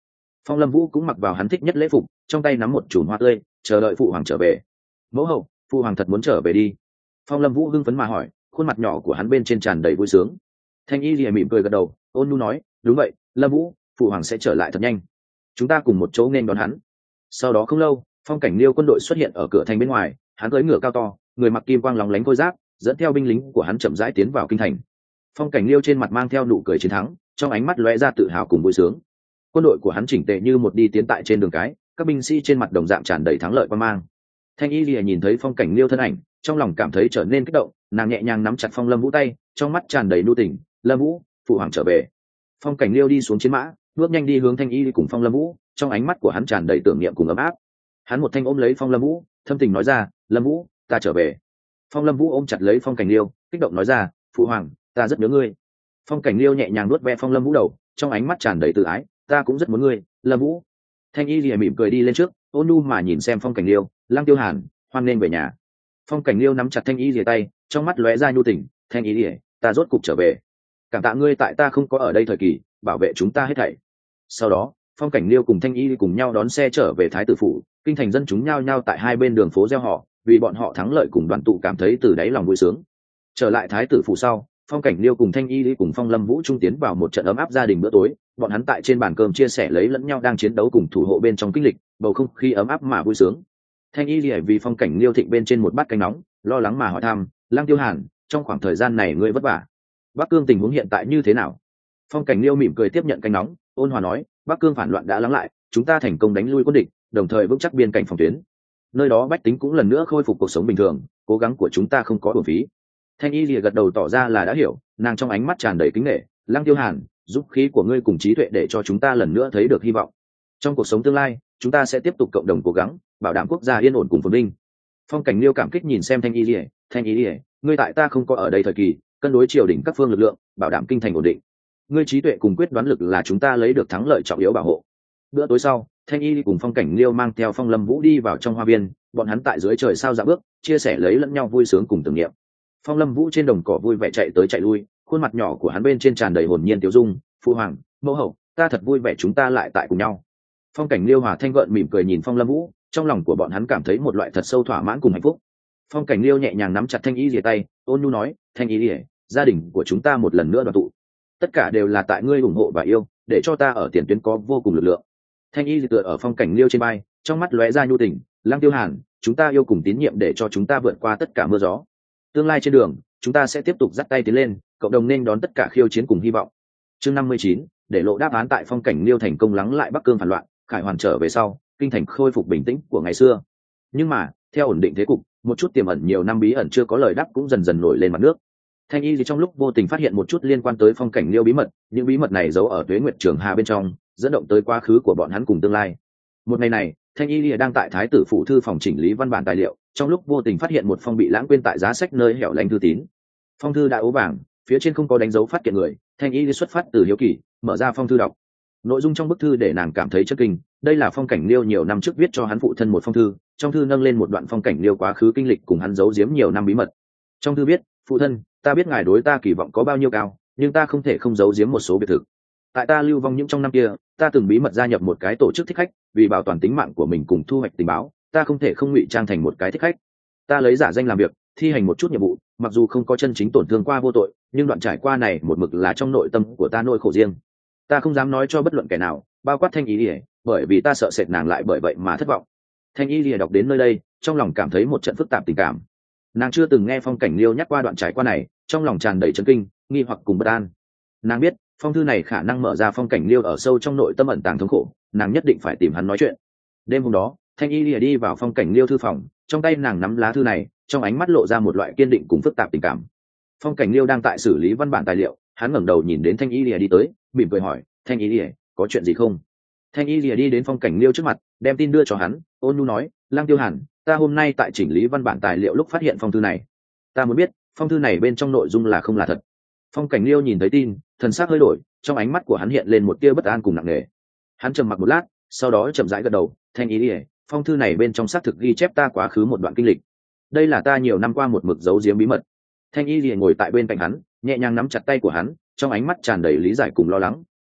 Speaker 1: Phong Lâm Vũ cũng mặc vào hắn thích nhất lễ phục, trong tay nắm một chùm hoa tươi, chờ đợi phụ hoàng trở về. Mẫu hậu, phụ hoàng thật muốn trở về đi. Phong Lâm Vũ hưng phấn mà hỏi, khuôn mặt nhỏ của hắn bên trên tràn đầy vui sướng. Thanh Y lìa mỉm cười gật đầu, ôn nhu nói, đúng vậy, Lâm Vũ, phụ hoàng sẽ trở lại thật nhanh. Chúng ta cùng một chỗ nên đón hắn. Sau đó không lâu, Phong Cảnh Liêu quân đội xuất hiện ở cửa thành bên ngoài, hắn cưỡi ngựa cao to, người mặc kim quang lóng lánh khôi giáp, dẫn theo binh lính của hắn chậm rãi tiến vào kinh thành. Phong Cảnh Liêu trên mặt mang theo nụ cười chiến thắng, trong ánh mắt lóe ra tự hào cùng vui sướng. Quân đội của hắn chỉnh tề như một đi tiến tại trên đường cái, các binh sĩ trên mặt đồng dạng tràn đầy thắng lợi quan mang. Thanh Y lìa nhìn thấy Phong Cảnh Liêu thân ảnh, trong lòng cảm thấy trở nên kích động, nàng nhẹ nhàng nắm chặt Phong Lâm Vũ tay, trong mắt tràn đầy nhu tình. Lâm Vũ, phụ hoàng trở về. Phong Cảnh Liêu đi xuống chiến mã, bước nhanh đi hướng Thanh Y cùng Phong Lâm Vũ, trong ánh mắt của hắn tràn đầy tưởng niệm cùng ấm áp. Hắn một thanh ôm lấy Phong Lâm Vũ, thâm tình nói ra, Lâm Vũ, ta trở về. Phong Lâm Vũ ôm chặt lấy Phong Cảnh Liêu, kích động nói ra, phụ hoàng, ta rất nhớ ngươi. Phong Cảnh Liêu nhẹ nhàng nuốt ve Phong Lâm Vũ đầu, trong ánh mắt tràn đầy tự ái, ta cũng rất muốn ngươi, Lâm Vũ. Thanh Y lìa mỉm cười đi lên trước, ôn nhu mà nhìn xem Phong Cảnh Liêu, Lăng Tiêu Hàn, hoan nên về nhà. Phong Cảnh Liêu nắm chặt Thanh Y lìa tay, trong mắt lóe ra nhu tình, Thanh Y lìa, ta rốt cục trở về. Cảm tạ ngươi tại ta không có ở đây thời kỳ, bảo vệ chúng ta hết thảy. Sau đó, Phong Cảnh Liêu cùng Thanh Y cùng nhau đón xe trở về Thái tử phủ, kinh thành dân chúng nhao nhao tại hai bên đường phố reo hò, vì bọn họ thắng lợi cùng đoàn tụ cảm thấy từ đáy lòng vui sướng. Trở lại Thái tử phủ sau, Phong Cảnh Liêu cùng Thanh Y cùng Phong Lâm Vũ trung tiến vào một trận ấm áp gia đình bữa tối, bọn hắn tại trên bàn cơm chia sẻ lấy lẫn nhau đang chiến đấu cùng thủ hộ bên trong kinh lịch, bầu không khí ấm áp mà vui sướng. Thanh Y vì Phong Cảnh Liêu thịnh bên trên một bát canh nóng, lo lắng mà hỏi thăm, Lăng Tiêu Hàn, trong khoảng thời gian này ngươi vất vả, Bắc Cương tình huống hiện tại như thế nào? Phong Cảnh Liêu mỉm cười tiếp nhận canh nóng, ôn hòa nói, Bắc Cương phản loạn đã lắng lại, chúng ta thành công đánh lui quân địch, đồng thời vững chắc biên cảnh phòng tuyến. Nơi đó bách tính cũng lần nữa khôi phục cuộc sống bình thường, cố gắng của chúng ta không có uổng phí. Thanh Y lìa gật đầu tỏ ra là đã hiểu, nàng trong ánh mắt tràn đầy kính nể, Lăng Tiêu Hàn, giúp khí của ngươi cùng trí tuệ để cho chúng ta lần nữa thấy được hy vọng. Trong cuộc sống tương lai, chúng ta sẽ tiếp tục cộng đồng cố gắng, bảo đảm quốc gia yên ổn cùng phồn vinh. Phong Cảnh Liêu cảm kích nhìn xem Thanh Y lìa, ngươi tại ta không có ở đây thời kỳ, cân đối triều đình các phương lực lượng, bảo đảm kinh thành ổn định. Ngươi trí tuệ cùng quyết đoán lực là chúng ta lấy được thắng lợi trọng yếu bảo hộ. Bữa tối sau, Thanh Y cùng Phong Cảnh Liêu mang theo Phong Lâm Vũ đi vào trong hoa viên, bọn hắn tại dưới trời sao dạ bước, chia sẻ lấy lẫn nhau vui sướng cùng tưởng niệm. Phong Lâm Vũ trên đồng cỏ vui vẻ chạy tới chạy lui, khuôn mặt nhỏ của hắn bên trên tràn đầy hồn nhiên tiêu dung, "Phu hoàng, mẫu hậu, ta thật vui vẻ chúng ta lại tại cùng nhau." Phong Cảnh Liêu hòa thanh gợn mỉm cười nhìn Phong Lâm Vũ, trong lòng của bọn hắn cảm thấy một loại thật sâu thỏa mãn cùng hạnh phúc. Phong Cảnh Liêu nhẹ nhàng nắm chặt Thanh Y rìa tay, ôn nhu nói, "Thanh Y rìa, gia đình của chúng ta một lần nữa đoàn tụ. Tất cả đều là tại ngươi ủng hộ và yêu, để cho ta ở tiền tuyến có vô cùng lực lượng." Thanh Y tựa ở Phong Cảnh Liêu trên vai, trong mắt lóe ra nhu tình, "Lăng Tiêu Hàn, chúng ta yêu cùng tín nhiệm để cho chúng ta vượt qua tất cả mưa gió. Tương lai trên đường, chúng ta sẽ tiếp tục dắt tay tiến lên, cộng đồng nên đón tất cả khiêu chiến cùng hy vọng." Chương 59, để lộ đáp án tại Phong Cảnh Liêu thành công lắng lại Bắc Cương phản loạn, khải hoàn trở về sau, kinh thành khôi phục bình tĩnh của ngày xưa. Nhưng mà, theo ổn định thế cục, một chút tiềm ẩn nhiều năm bí ẩn chưa có lời đáp cũng dần dần nổi lên mặt nước. Thanh Y trong lúc vô tình phát hiện một chút liên quan tới Phong Cảnh Liêu bí mật, những bí mật này giấu ở Tuế Nguyệt Trường Hà bên trong, dẫn động tới quá khứ của bọn hắn cùng tương lai. Một ngày này, Thanh Y đang tại Thái tử phủ thư phòng chỉnh lý văn bản tài liệu, trong lúc vô tình phát hiện một phong bị lãng quên tại giá sách nơi hẻo lánh thư tín. Phong thư đã ố vàng, phía trên không có đánh dấu phát kiện người. Thanh Y xuất phát từ hiếu kỳ, mở ra phong thư đọc. Nội dung trong bức thư để nàng cảm thấy chấn kinh, đây là Phong Cảnh Liêu nhiều năm trước viết cho hắn phụ thân một phong thư, trong thư nâng lên một đoạn Phong Cảnh Liêu quá khứ kinh lịch cùng hắn giấu giếm nhiều năm bí mật. Trong thư viết, "Phụ thân, ta biết ngài đối ta kỳ vọng có bao nhiêu cao, nhưng ta không thể không giấu giếm một số biệt thực. Tại ta lưu vong những trong năm kia, ta từng bí mật gia nhập một cái tổ chức thích khách, vì bảo toàn tính mạng của mình cùng thu hoạch tình báo, ta không thể không ngụy trang thành một cái thích khách. Ta lấy giả danh làm việc, thi hành một chút nhiệm vụ, mặc dù không có chân chính tổn thương qua vô tội, nhưng đoạn trải qua này một mực là trong nội tâm của ta nỗi khổ riêng. Ta không dám nói cho bất luận kẻ nào, bao quát Thanh Y Lìa, bởi vì ta sợ sệt nàng lại bởi vậy mà thất vọng." Thanh Y Lìa đọc đến nơi đây, trong lòng cảm thấy một trận phức tạp tình cảm. Nàng chưa từng nghe Phong Cảnh Liêu nhắc qua đoạn trải qua này, trong lòng tràn đầy chấn kinh, nghi hoặc cùng bất an. Nàng biết, phong thư này khả năng mở ra Phong Cảnh Liêu ở sâu trong nội tâm ẩn tàng thống khổ, nàng nhất định phải tìm hắn nói chuyện. Đêm hôm đó, Thanh Y Lìa đi vào Phong Cảnh Liêu thư phòng, trong tay nàng nắm lá thư này, trong ánh mắt lộ ra một loại kiên định cùng phức tạp tình cảm. Phong Cảnh Liêu đang tại xử lý văn bản tài liệu, hắn ngẩng đầu nhìn đến Thanh Y Lìa đi tới, mỉm cười hỏi, "Thanh Y Lìa, có chuyện gì không?" Thanh Y Lìa đi đến Phong Cảnh Liêu trước mặt, đem tin đưa cho hắn, ôn nhu nói, "Lăng Tiêu Hàn, ta hôm nay tại chỉnh lý văn bản tài liệu lúc phát hiện phong thư này. Ta muốn biết, phong thư này bên trong nội dung là không là thật." Phong Cảnh Liêu nhìn thấy tin, thần sắc hơi đổi, trong ánh mắt của hắn hiện lên một tia bất an cùng nặng nề. Hắn trầm mặc một lát, sau đó chậm rãi gật đầu, "Thanh Y Lìa, phong thư này bên trong xác thực ghi chép ta quá khứ một đoạn kinh lịch. Đây là ta nhiều năm qua một mực giấu giếm bí mật." Thanh Y Lìa ngồi tại bên cạnh hắn, nhẹ nhàng nắm chặt tay của hắn, trong ánh mắt tràn đầy lý giải cùng lo lắng,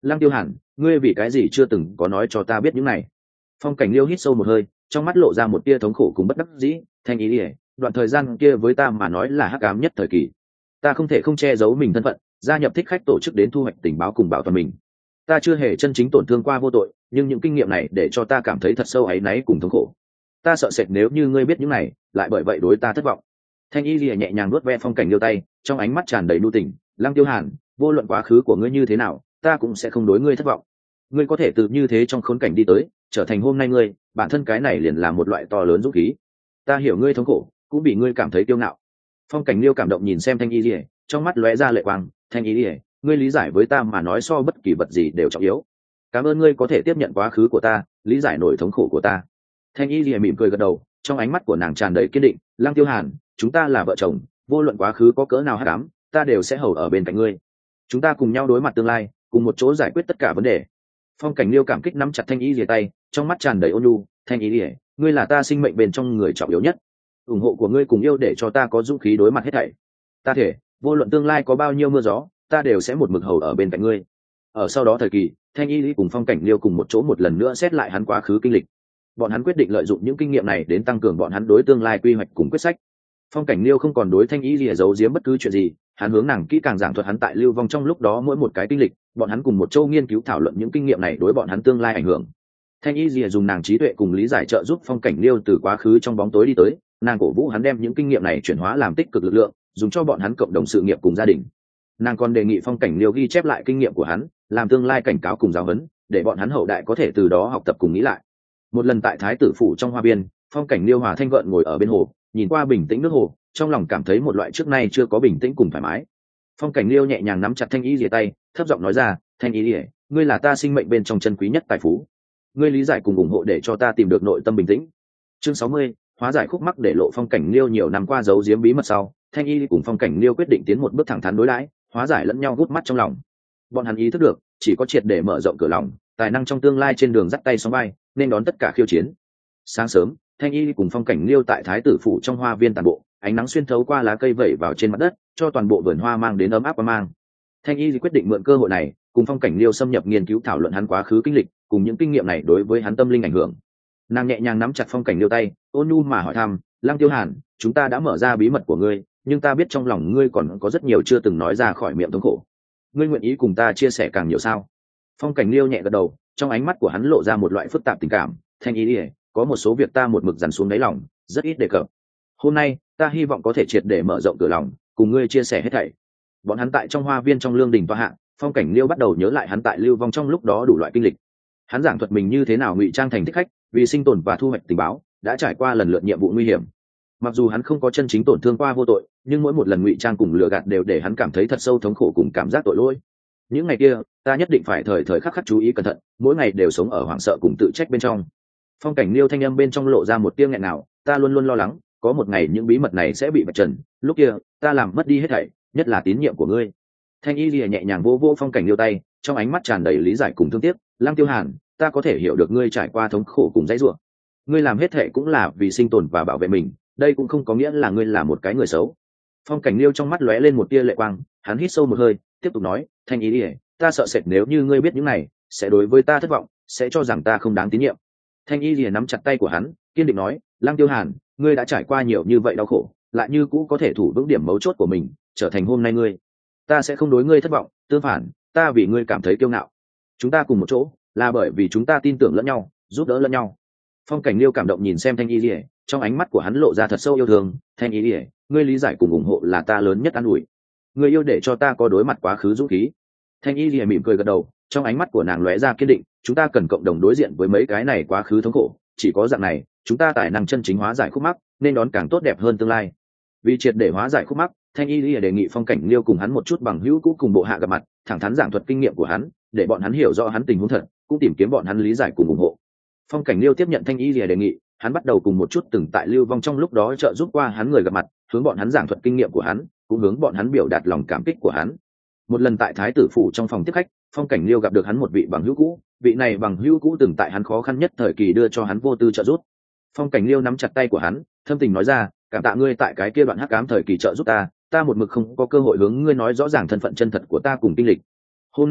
Speaker 1: Lăng Tiêu Hàn, ngươi vì cái gì chưa từng có nói cho ta biết những này? Phong Cảnh Liêu hít sâu một hơi, trong mắt lộ ra một tia thống khổ cùng bất đắc dĩ. Thanh ý ỉa, đoạn thời gian kia với ta mà nói là hắc ám nhất thời kỳ. Ta không thể không che giấu mình thân phận, gia nhập thích khách tổ chức đến thu hoạch tình báo cùng bảo toàn mình. Ta chưa hề chân chính tổn thương qua vô tội, nhưng những kinh nghiệm này để cho ta cảm thấy thật sâu áy náy cùng thống khổ. Ta sợ sệt nếu như ngươi biết những này, lại bởi vậy đối ta thất vọng. Thanh y lìa nhẹ nhàng nuốt ve Phong Cảnh Liêu tay, trong ánh mắt tràn đầy nhu tình. Lăng Tiêu Hàn, vô luận quá khứ của ngươi như thế nào, ta cũng sẽ không đối ngươi thất vọng. Ngươi có thể từ như thế trong khốn cảnh đi tới, trở thành hôm nay ngươi, bản thân cái này liền là một loại to lớn dũng khí. Ta hiểu ngươi thống khổ, cũng bị ngươi cảm thấy kiêu ngạo. Phong Cảnh Liêu cảm động nhìn xem Thanh y lìa, trong mắt lóe ra lệ quang. Thanh y lìa, ngươi lý giải với ta mà nói so bất kỳ vật gì đều trọng yếu. Cảm ơn ngươi có thể tiếp nhận quá khứ của ta, lý giải nỗi thống khổ của ta. Thanh y lìa mỉm cười gật đầu, trong ánh mắt của nàng tràn đầy kiên định. Lăng Tiêu Hàn, chúng ta là vợ chồng, vô luận quá khứ có cỡ nào hắc ám, ta đều sẽ hầu ở bên cạnh ngươi. Chúng ta cùng nhau đối mặt tương lai, cùng một chỗ giải quyết tất cả vấn đề. Phong Cảnh Liêu cảm kích nắm chặt Thanh y lìa tay, trong mắt tràn đầy ôn nhu. Thanh y lìa, ngươi là ta sinh mệnh bên trong người trọng yếu nhất. Ủng hộ của ngươi cùng yêu để cho ta có dũng khí đối mặt hết thảy. Ta thể, vô luận tương lai có bao nhiêu mưa gió, ta đều sẽ một mực hầu ở bên cạnh ngươi. Ở sau đó thời kỳ, Thanh y lý cùng Phong Cảnh Liêu cùng một chỗ một lần nữa xét lại hắn quá khứ kinh lịch. Bọn hắn quyết định lợi dụng những kinh nghiệm này đến tăng cường bọn hắn đối tương lai quy hoạch cùng quyết sách. Phong Cảnh Liêu không còn đối Thanh y lìa giấu giếm bất cứ chuyện gì, hắn hướng nàng kỹ càng giảng thuật hắn tại lưu vong trong lúc đó mỗi một cái kinh lịch, bọn hắn cùng một chỗ nghiên cứu thảo luận những kinh nghiệm này đối bọn hắn tương lai ảnh hưởng. Thanh y lìa dùng nàng trí tuệ cùng lý giải trợ giúp Phong Cảnh Liêu từ quá khứ trong bóng tối đi tới, nàng cổ vũ hắn đem những kinh nghiệm này chuyển hóa làm tích cực lực lượng, dùng cho bọn hắn cộng đồng sự nghiệp cùng gia đình. Nàng còn đề nghị Phong Cảnh Liêu ghi chép lại kinh nghiệm của hắn, làm tương lai cảnh cáo cùng giáo huấn, để bọn hắn hậu đại có thể từ đó học tập cùng nghĩ lại. Một lần tại Thái tử phủ trong hoa viên, Phong Cảnh Liêu hòa thanh gợn ngồi ở bên hồ, nhìn qua bình tĩnh nước hồ, trong lòng cảm thấy một loại trước nay chưa có bình tĩnh cùng thoải mái. Phong Cảnh Liêu nhẹ nhàng nắm chặt Thanh y lìa tay, thấp giọng nói ra, Thanh y lìa, ngươi là ta sinh mệnh bên trong chân quý nhất tài phú. Ngươi lý giải cùng ủng hộ để cho ta tìm được nội tâm bình tĩnh. Chương 60, hóa giải khúc mắc để lộ Phong Cảnh Liêu nhiều năm qua giấu giếm bí mật sau, Thanh y cùng Phong Cảnh Liêu quyết định tiến một bước thẳng thắn đối đãi, hóa giải lẫn nhau gút mắt trong lòng. Bọn hắn ý thức được, chỉ có triệt để mở rộng cửa lòng, tài năng trong tương lai trên đường dắt tay song vai, nên đón tất cả khiêu chiến. Sáng sớm, Thanh y cùng Phong Cảnh Liêu tại Thái tử phủ trong hoa viên tàn bộ, ánh nắng xuyên thấu qua lá cây vẩy vào trên mặt đất, cho toàn bộ vườn hoa mang đến ấm áp và mang. Thanh y quyết định mượn cơ hội này, cùng Phong Cảnh Liêu xâm nhập nghiên cứu thảo luận hắn quá khứ kinh lịch, cùng những kinh nghiệm này đối với hắn tâm linh ảnh hưởng. Nàng nhẹ nhàng nắm chặt Phong Cảnh Liêu tay, ôn nhu mà hỏi thăm, Lăng Tiêu Hàn, chúng ta đã mở ra bí mật của ngươi, nhưng ta biết trong lòng ngươi còn có rất nhiều chưa từng nói ra khỏi miệng thống khổ. Ngươi nguyện ý cùng ta chia sẻ càng nhiều sao? Phong Cảnh Liêu nhẹ gật đầu, trong ánh mắt của hắn lộ ra một loại phức tạp tình cảm. Thanh ý ỉa, có một số việc ta một mực dằn xuống đáy lòng, rất ít đề cập. Hôm nay ta hy vọng có thể triệt để mở rộng cửa lòng, cùng ngươi chia sẻ hết thảy. Bọn hắn tại trong hoa viên trong lương đình tọa hạ, Phong Cảnh Liêu bắt đầu nhớ lại hắn tại lưu vong trong lúc đó đủ loại kinh lịch. Hắn giảng thuật mình như thế nào ngụy trang thành thích khách, vì sinh tồn và thu hoạch tình báo, đã trải qua lần lượt nhiệm vụ nguy hiểm. Mặc dù hắn không có chân chính tổn thương qua vô tội, nhưng mỗi một lần ngụy trang cùng lừa gạt đều để hắn cảm thấy thật sâu thống khổ cùng cảm giác tội lỗi. Những ngày kia, ta nhất định phải thời thời khắc khắc chú ý cẩn thận, mỗi ngày đều sống ở hoảng sợ cùng tự trách bên trong. Phong Cảnh Liêu thanh âm bên trong lộ ra một tiếng nghẹn nào, ta luôn luôn lo lắng, có một ngày những bí mật này sẽ bị vạch trần, lúc kia, ta làm mất đi hết thảy, nhất là tín nhiệm của ngươi. Thanh y lìa nhẹ nhàng vô vô Phong Cảnh Liêu tay, trong ánh mắt tràn đầy lý giải cùng thương tiếc. Lăng Tiêu Hàn, ta có thể hiểu được ngươi trải qua thống khổ cùng dãy rủa. Ngươi làm hết thảy cũng là vì sinh tồn và bảo vệ mình, đây cũng không có nghĩa là ngươi là một cái người xấu. Phong Cảnh Liêu trong mắt lóe lên một tia lệ quang, hắn hít sâu một hơi, tiếp tục nói, Thanh y lìa, ta sợ sệt nếu như ngươi biết những này, sẽ đối với ta thất vọng, sẽ cho rằng ta không đáng tín nhiệm. Thanh y lìa nắm chặt tay của hắn, kiên định nói, Lăng Tiêu Hàn, ngươi đã trải qua nhiều như vậy đau khổ, lại như cũ có thể thủ vững điểm mấu chốt của mình, trở thành hôm nay ngươi. Ta sẽ không đối ngươi thất vọng, tương phản, ta vì ngươi cảm thấy kiêu ngạo. Chúng ta cùng một chỗ, là bởi vì chúng ta tin tưởng lẫn nhau, giúp đỡ lẫn nhau. Phong Cảnh Liêu cảm động nhìn xem Thanh y lìa, trong ánh mắt của hắn lộ ra thật sâu yêu thương. Thanh y lìa, ngươi lý giải cùng ủng hộ là ta lớn nhất an ủi. Ngươi yêu để cho ta có đối mặt quá khứ dũng khí. Thanh y lìa mỉm cười gật đầu, trong ánh mắt của nàng lóe ra kiên định, chúng ta cần cộng đồng đối diện với mấy cái này quá khứ thống khổ, chỉ có dạng này, chúng ta tài năng chân chính hóa giải khúc mắc, nên đón càng tốt đẹp hơn tương lai. Vì triệt để hóa giải khúc mắc, Thanh y lìa đề nghị Phong Cảnh Liêu cùng hắn một chút bằng hữu cũ cùng bộ hạ gặp mặt, thẳng thắn giảng thuật kinh nghiệm của hắn, để bọn hắn hiểu rõ hắn tình huống thật, cũng tìm kiếm bọn hắn lý giải cùng ủng hộ. Phong Cảnh Liêu tiếp nhận Thanh y lìa đề nghị, hắn bắt đầu cùng một chút từng tại lưu vong trong lúc đó trợ giúp qua hắn người gặp mặt, hướng bọn hắn giảng thuật kinh nghiệm của hắn, cũng hướng bọn hắn biểu đạt lòng cảm kích của hắn. Một lần tại Thái tử phủ trong phòng tiếp khách, Phong Cảnh Liêu gặp được hắn một vị bằng hữu cũ, vị này bằng hữu cũ từng tại hắn khó khăn nhất thời kỳ đưa cho hắn vô tư trợ giúp. Phong Cảnh Liêu nắm chặt tay của hắn, thâm tình nói ra, cảm tạ ngươi tại cái kia đoạn hắc ám thời kỳ trợ giúp ta một mực không có cơ hội hướng ngươi nói rõ ràng thân phận chân thật của ta cùng kinh lịch. Hôm nay,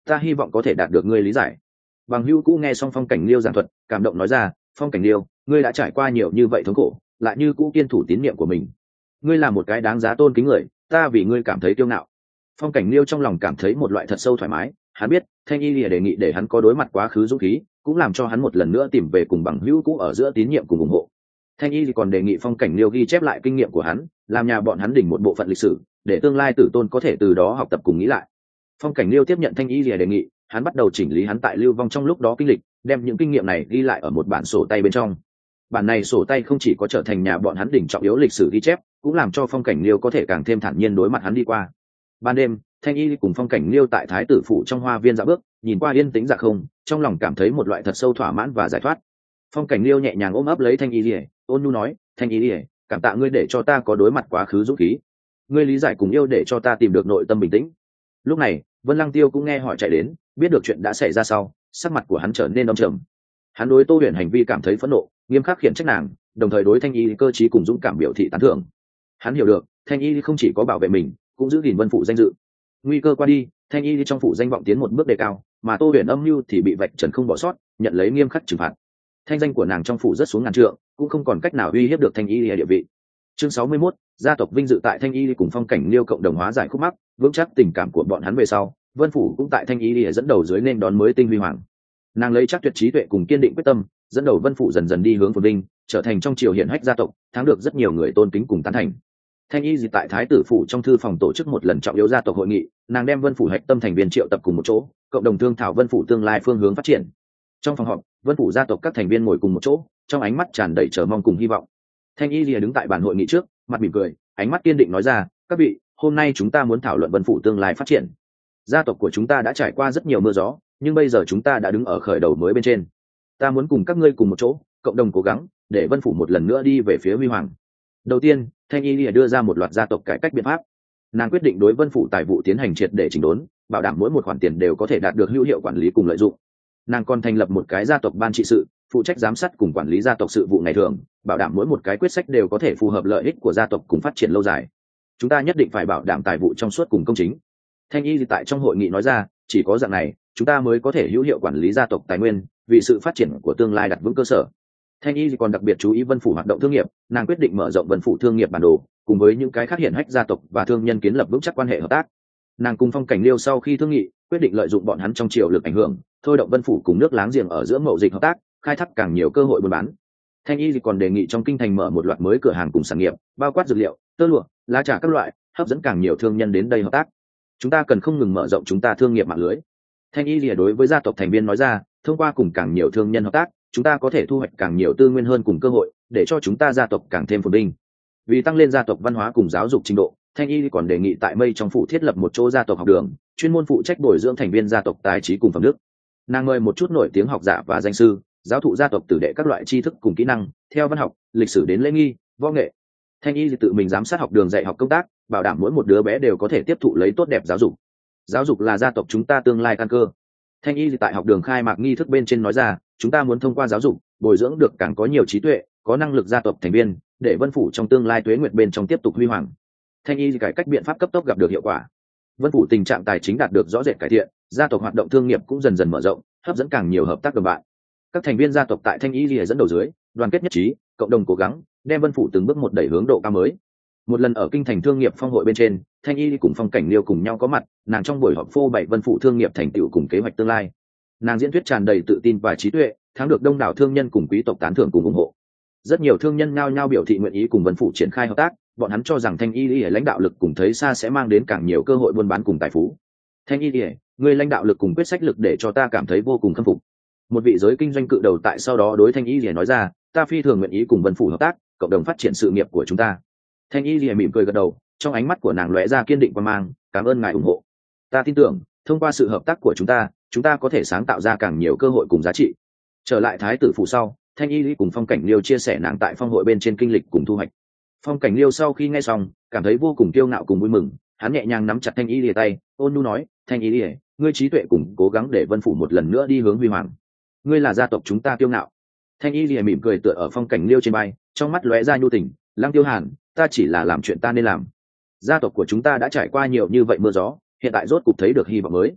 Speaker 1: ta hy vọng có thể đạt được ngươi lý giải. Bằng hữu cũ nghe xong Phong Cảnh Liêu giảng thuật, cảm động nói ra, Phong Cảnh Liêu, ngươi đã trải qua nhiều như vậy thống khổ, lại như cũ kiên thủ tín niệm của mình. Ngươi là một cái đáng giá tôn kính người, ta vì ngươi cảm thấy kiêu ngạo. Phong Cảnh Liêu trong lòng cảm thấy một loại thật sâu thoải mái, hắn biết Thanh Y Lìa đề nghị để hắn có đối mặt quá khứ dũng khí, cũng làm cho hắn một lần nữa tìm về cùng bằng hữu cũ ở giữa tín nhiệm cùng ủng hộ. Thanh Y thì còn đề nghị Phong Cảnh Liêu ghi chép lại kinh nghiệm của hắn, làm nhà bọn hắn đỉnh một bộ phận lịch sử, để tương lai tử tôn có thể từ đó học tập cùng nghĩ lại. Phong Cảnh Liêu tiếp nhận Thanh Y Lìa đề nghị, hắn bắt đầu chỉnh lý hắn tại lưu vong trong lúc đó kinh lịch, đem những kinh nghiệm này ghi lại ở một bản sổ tay bên trong. Bản này sổ tay không chỉ có trở thành nhà bọn hắn đỉnh trọng yếu lịch sử ghi chép, cũng làm cho Phong Cảnh Liêu có thể càng thêm thản nhiên đối mặt hắn đi qua. Ban đêm, Thanh Y cùng Phong Cảnh Liêu tại Thái tử phủ trong hoa viên dạo bước, nhìn qua yên tĩnh dạ không, trong lòng cảm thấy một loại thật sâu thỏa mãn và giải thoát. Phong Cảnh Liêu nhẹ nhàng ôm ấp lấy Thanh Y Lìa, ôn nhu nói, Thanh Y Lìa, cảm tạ ngươi để cho ta có đối mặt quá khứ dũng khí, ngươi lý giải cùng yêu để cho ta tìm được nội tâm bình tĩnh. Lúc này Vân Lăng Tiêu cũng nghe hỏi chạy đến, biết được chuyện đã xảy ra sau, sắc mặt của hắn trở nên âm trầm. Hắn đối Tô Huyền hành vi cảm thấy phẫn nộ, nghiêm khắc khiển trách nàng, đồng thời đối Thanh Y cơ trí cùng dũng cảm biểu thị tán thưởng. Hắn hiểu được Thanh Y không chỉ có bảo vệ mình, cũng giữ gìn Vân phủ danh dự. Nguy cơ qua đi, Thanh Y trong phủ danh vọng tiến một bước đề cao, mà Tô Huyền âm mưu thì bị vạch trần không bỏ sót, nhận lấy nghiêm khắc trừng phạt. Thanh danh của nàng trong phủ rất xuống ngàn trượng, cũng không còn cách nào uy hiếp được Thanh Y địa vị. Chương 61, gia tộc vinh dự tại Thanh Y cùng Phong Cảnh Liêu cộng đồng hóa giải khúc mắc, vững chắc tình cảm của bọn hắn về sau. Vân phủ cũng tại Thanh Y dẫn đầu dưới nên đón mới tinh huy hoàng. Nàng lấy chắc tuyệt trí tuệ cùng kiên định quyết tâm, dẫn đầu Vân phủ dần dần đi hướng phồn vinh, trở thành trong triều hiển hách gia tộc, thắng được rất nhiều người tôn kính cùng tán thành. Thanh Y tại Thái tử phủ trong thư phòng tổ chức một lần trọng yếu gia tộc hội nghị, nàng đem Vân phủ hạch tâm thành viên triệu tập cùng một chỗ, cộng đồng thương thảo Vân phủ tương lai phương hướng phát triển. Trong phòng họp, Vân phủ gia tộc các thành viên ngồi cùng một chỗ, trong ánh mắt tràn đầy chờ mong cùng hy vọng. Thanh Y lìa đứng tại bàn hội nghị trước, mặt mỉm cười, ánh mắt kiên định nói ra, các vị, hôm nay chúng ta muốn thảo luận Vân phủ tương lai phát triển. Gia tộc của chúng ta đã trải qua rất nhiều mưa gió, nhưng bây giờ chúng ta đã đứng ở khởi đầu mới bên trên. Ta muốn cùng các ngươi cùng một chỗ, cộng đồng cố gắng, để Vân phủ một lần nữa đi về phía huy hoàng. Đầu tiên, Thanh Y lìa đưa ra một loạt gia tộc cải cách biện pháp. Nàng quyết định đối Vân phủ tài vụ tiến hành triệt để chỉnh đốn, bảo đảm mỗi một khoản tiền đều có thể đạt được hữu hiệu quản lý cùng lợi dụng. Nàng còn thành lập một cái gia tộc ban trị sự, phụ trách giám sát cùng quản lý gia tộc sự vụ ngày thường, bảo đảm mỗi một cái quyết sách đều có thể phù hợp lợi ích của gia tộc cùng phát triển lâu dài. Chúng ta nhất định phải bảo đảm tài vụ trong suốt cùng công chính. Thanh Y tại trong hội nghị nói ra, chỉ có dạng này, chúng ta mới có thể hữu hiệu quản lý gia tộc tài nguyên, vì sự phát triển của tương lai đặt vững cơ sở. Thanh Y còn đặc biệt chú ý Vân phủ hoạt động thương nghiệp, nàng quyết định mở rộng Vân phủ thương nghiệp bản đồ, cùng với những cái khác hiển hách gia tộc và thương nhân kiến lập vững chắc quan hệ hợp tác. Nàng cùng Phong Cảnh Liêu sau khi thương nghị, quyết định lợi dụng bọn hắn trong triều lực ảnh hưởng, thôi động Vân phủ cùng nước láng giềng ở giữa mậu dịch hợp tác, khai thác càng nhiều cơ hội buôn bán. Thanh Y còn đề nghị trong kinh thành mở một loạt mới cửa hàng cùng sản nghiệp, bao quát dược liệu, tơ lụa, lá trà các loại, hấp dẫn càng nhiều thương nhân đến đây hợp tác. Chúng ta cần không ngừng mở rộng chúng ta thương nghiệp mạng lưới. Thanh Y lìa đối với gia tộc thành viên nói ra, thông qua cùng càng nhiều thương nhân hợp tác, chúng ta có thể thu hoạch càng nhiều tư nguyên hơn cùng cơ hội, để cho chúng ta gia tộc càng thêm phồn vinh. Vì tăng lên gia tộc văn hóa cùng giáo dục trình độ, Thanh Y còn đề nghị tại Mây trong phủ thiết lập một chỗ gia tộc học đường, chuyên môn phụ trách bồi dưỡng thành viên gia tộc tài trí cùng phẩm đức. Nàng mời một chút nổi tiếng học giả và danh sư, giáo thụ gia tộc tử đệ các loại tri thức cùng kỹ năng, theo văn học, lịch sử đến lễ nghi, võ nghệ. Thanh Y tự mình giám sát học đường dạy học công tác, bảo đảm mỗi một đứa bé đều có thể tiếp thụ lấy tốt đẹp giáo dục. Giáo dục là gia tộc chúng ta tương lai căn cơ. Thanh Y tại học đường khai mạc nghi thức bên trên nói ra, chúng ta muốn thông qua giáo dục, bồi dưỡng được càng có nhiều trí tuệ, có năng lực gia tộc thành viên, để Vân phủ trong tương lai tuế nguyệt bên trong tiếp tục huy hoàng. Thanh Y cải cách biện pháp cấp tốc gặp được hiệu quả. Vân phủ tình trạng tài chính đạt được rõ rệt cải thiện, gia tộc hoạt động thương nghiệp cũng dần dần mở rộng, hấp dẫn càng nhiều hợp tác đồng bạn. Các thành viên gia tộc tại Thanh Y lìa dẫn đầu dưới, đoàn kết nhất trí, cộng đồng cố gắng, đem Vân phủ từng bước một đẩy hướng độ cao mới. Một lần ở kinh thành thương nghiệp phong hội bên trên, Thanh Y cùng Phong Cảnh Liêu cùng nhau có mặt, nàng trong buổi họp phô bày Vân phủ thương nghiệp thành tựu cùng kế hoạch tương lai. Nàng diễn thuyết tràn đầy tự tin và trí tuệ, thắng được đông đảo thương nhân cùng quý tộc tán thưởng cùng ủng hộ. Rất nhiều thương nhân nhao nhao biểu thị nguyện ý cùng Vân phủ triển khai hợp tác, bọn hắn cho rằng Thanh Y lãnh đạo lực cùng thấy xa sẽ mang đến càng nhiều cơ hội buôn bán cùng tài phú. Thanh Y, người lãnh đạo lực cùng quyết sách lực để cho ta cảm thấy vô cùng khâm phục. Một vị giới kinh doanh cự đầu tại sau đó đối Thanh Y nói ra, ta phi thường nguyện ý cùng Vân phủ hợp tác, cộng đồng phát triển sự nghiệp của chúng ta. Thanh Y mỉm cười gật đầu, trong ánh mắt của nàng lóe ra kiên định quan mang, cảm ơn ngài ủng hộ. Ta tin tưởng, thông qua sự hợp tác của chúng ta có thể sáng tạo ra càng nhiều cơ hội cùng giá trị. Trở lại Thái tử phủ sau, Thanh Y cùng Phong Cảnh Liêu chia sẻ nàng tại phong hội bên trên kinh lịch cùng thu hoạch. Phong Cảnh Liêu sau khi nghe xong, cảm thấy vô cùng kiêu ngạo cùng vui mừng, hắn nhẹ nhàng nắm chặt Thanh Y tay, ôn nhu nói, Thanh Y, ngươi trí tuệ cùng cố gắng để Vân phủ một lần nữa đi hướng huy hoàng. Ngươi là gia tộc chúng ta kiêu ngạo. Thanh Y mỉm cười tựa ở Phong Cảnh Liêu trên vai, trong mắt lóe ra nhu tình, Lăng Tiêu Hàn, ta chỉ là làm chuyện ta nên làm. Gia tộc của chúng ta đã trải qua nhiều như vậy mưa gió, hiện tại rốt cục thấy được hy vọng mới.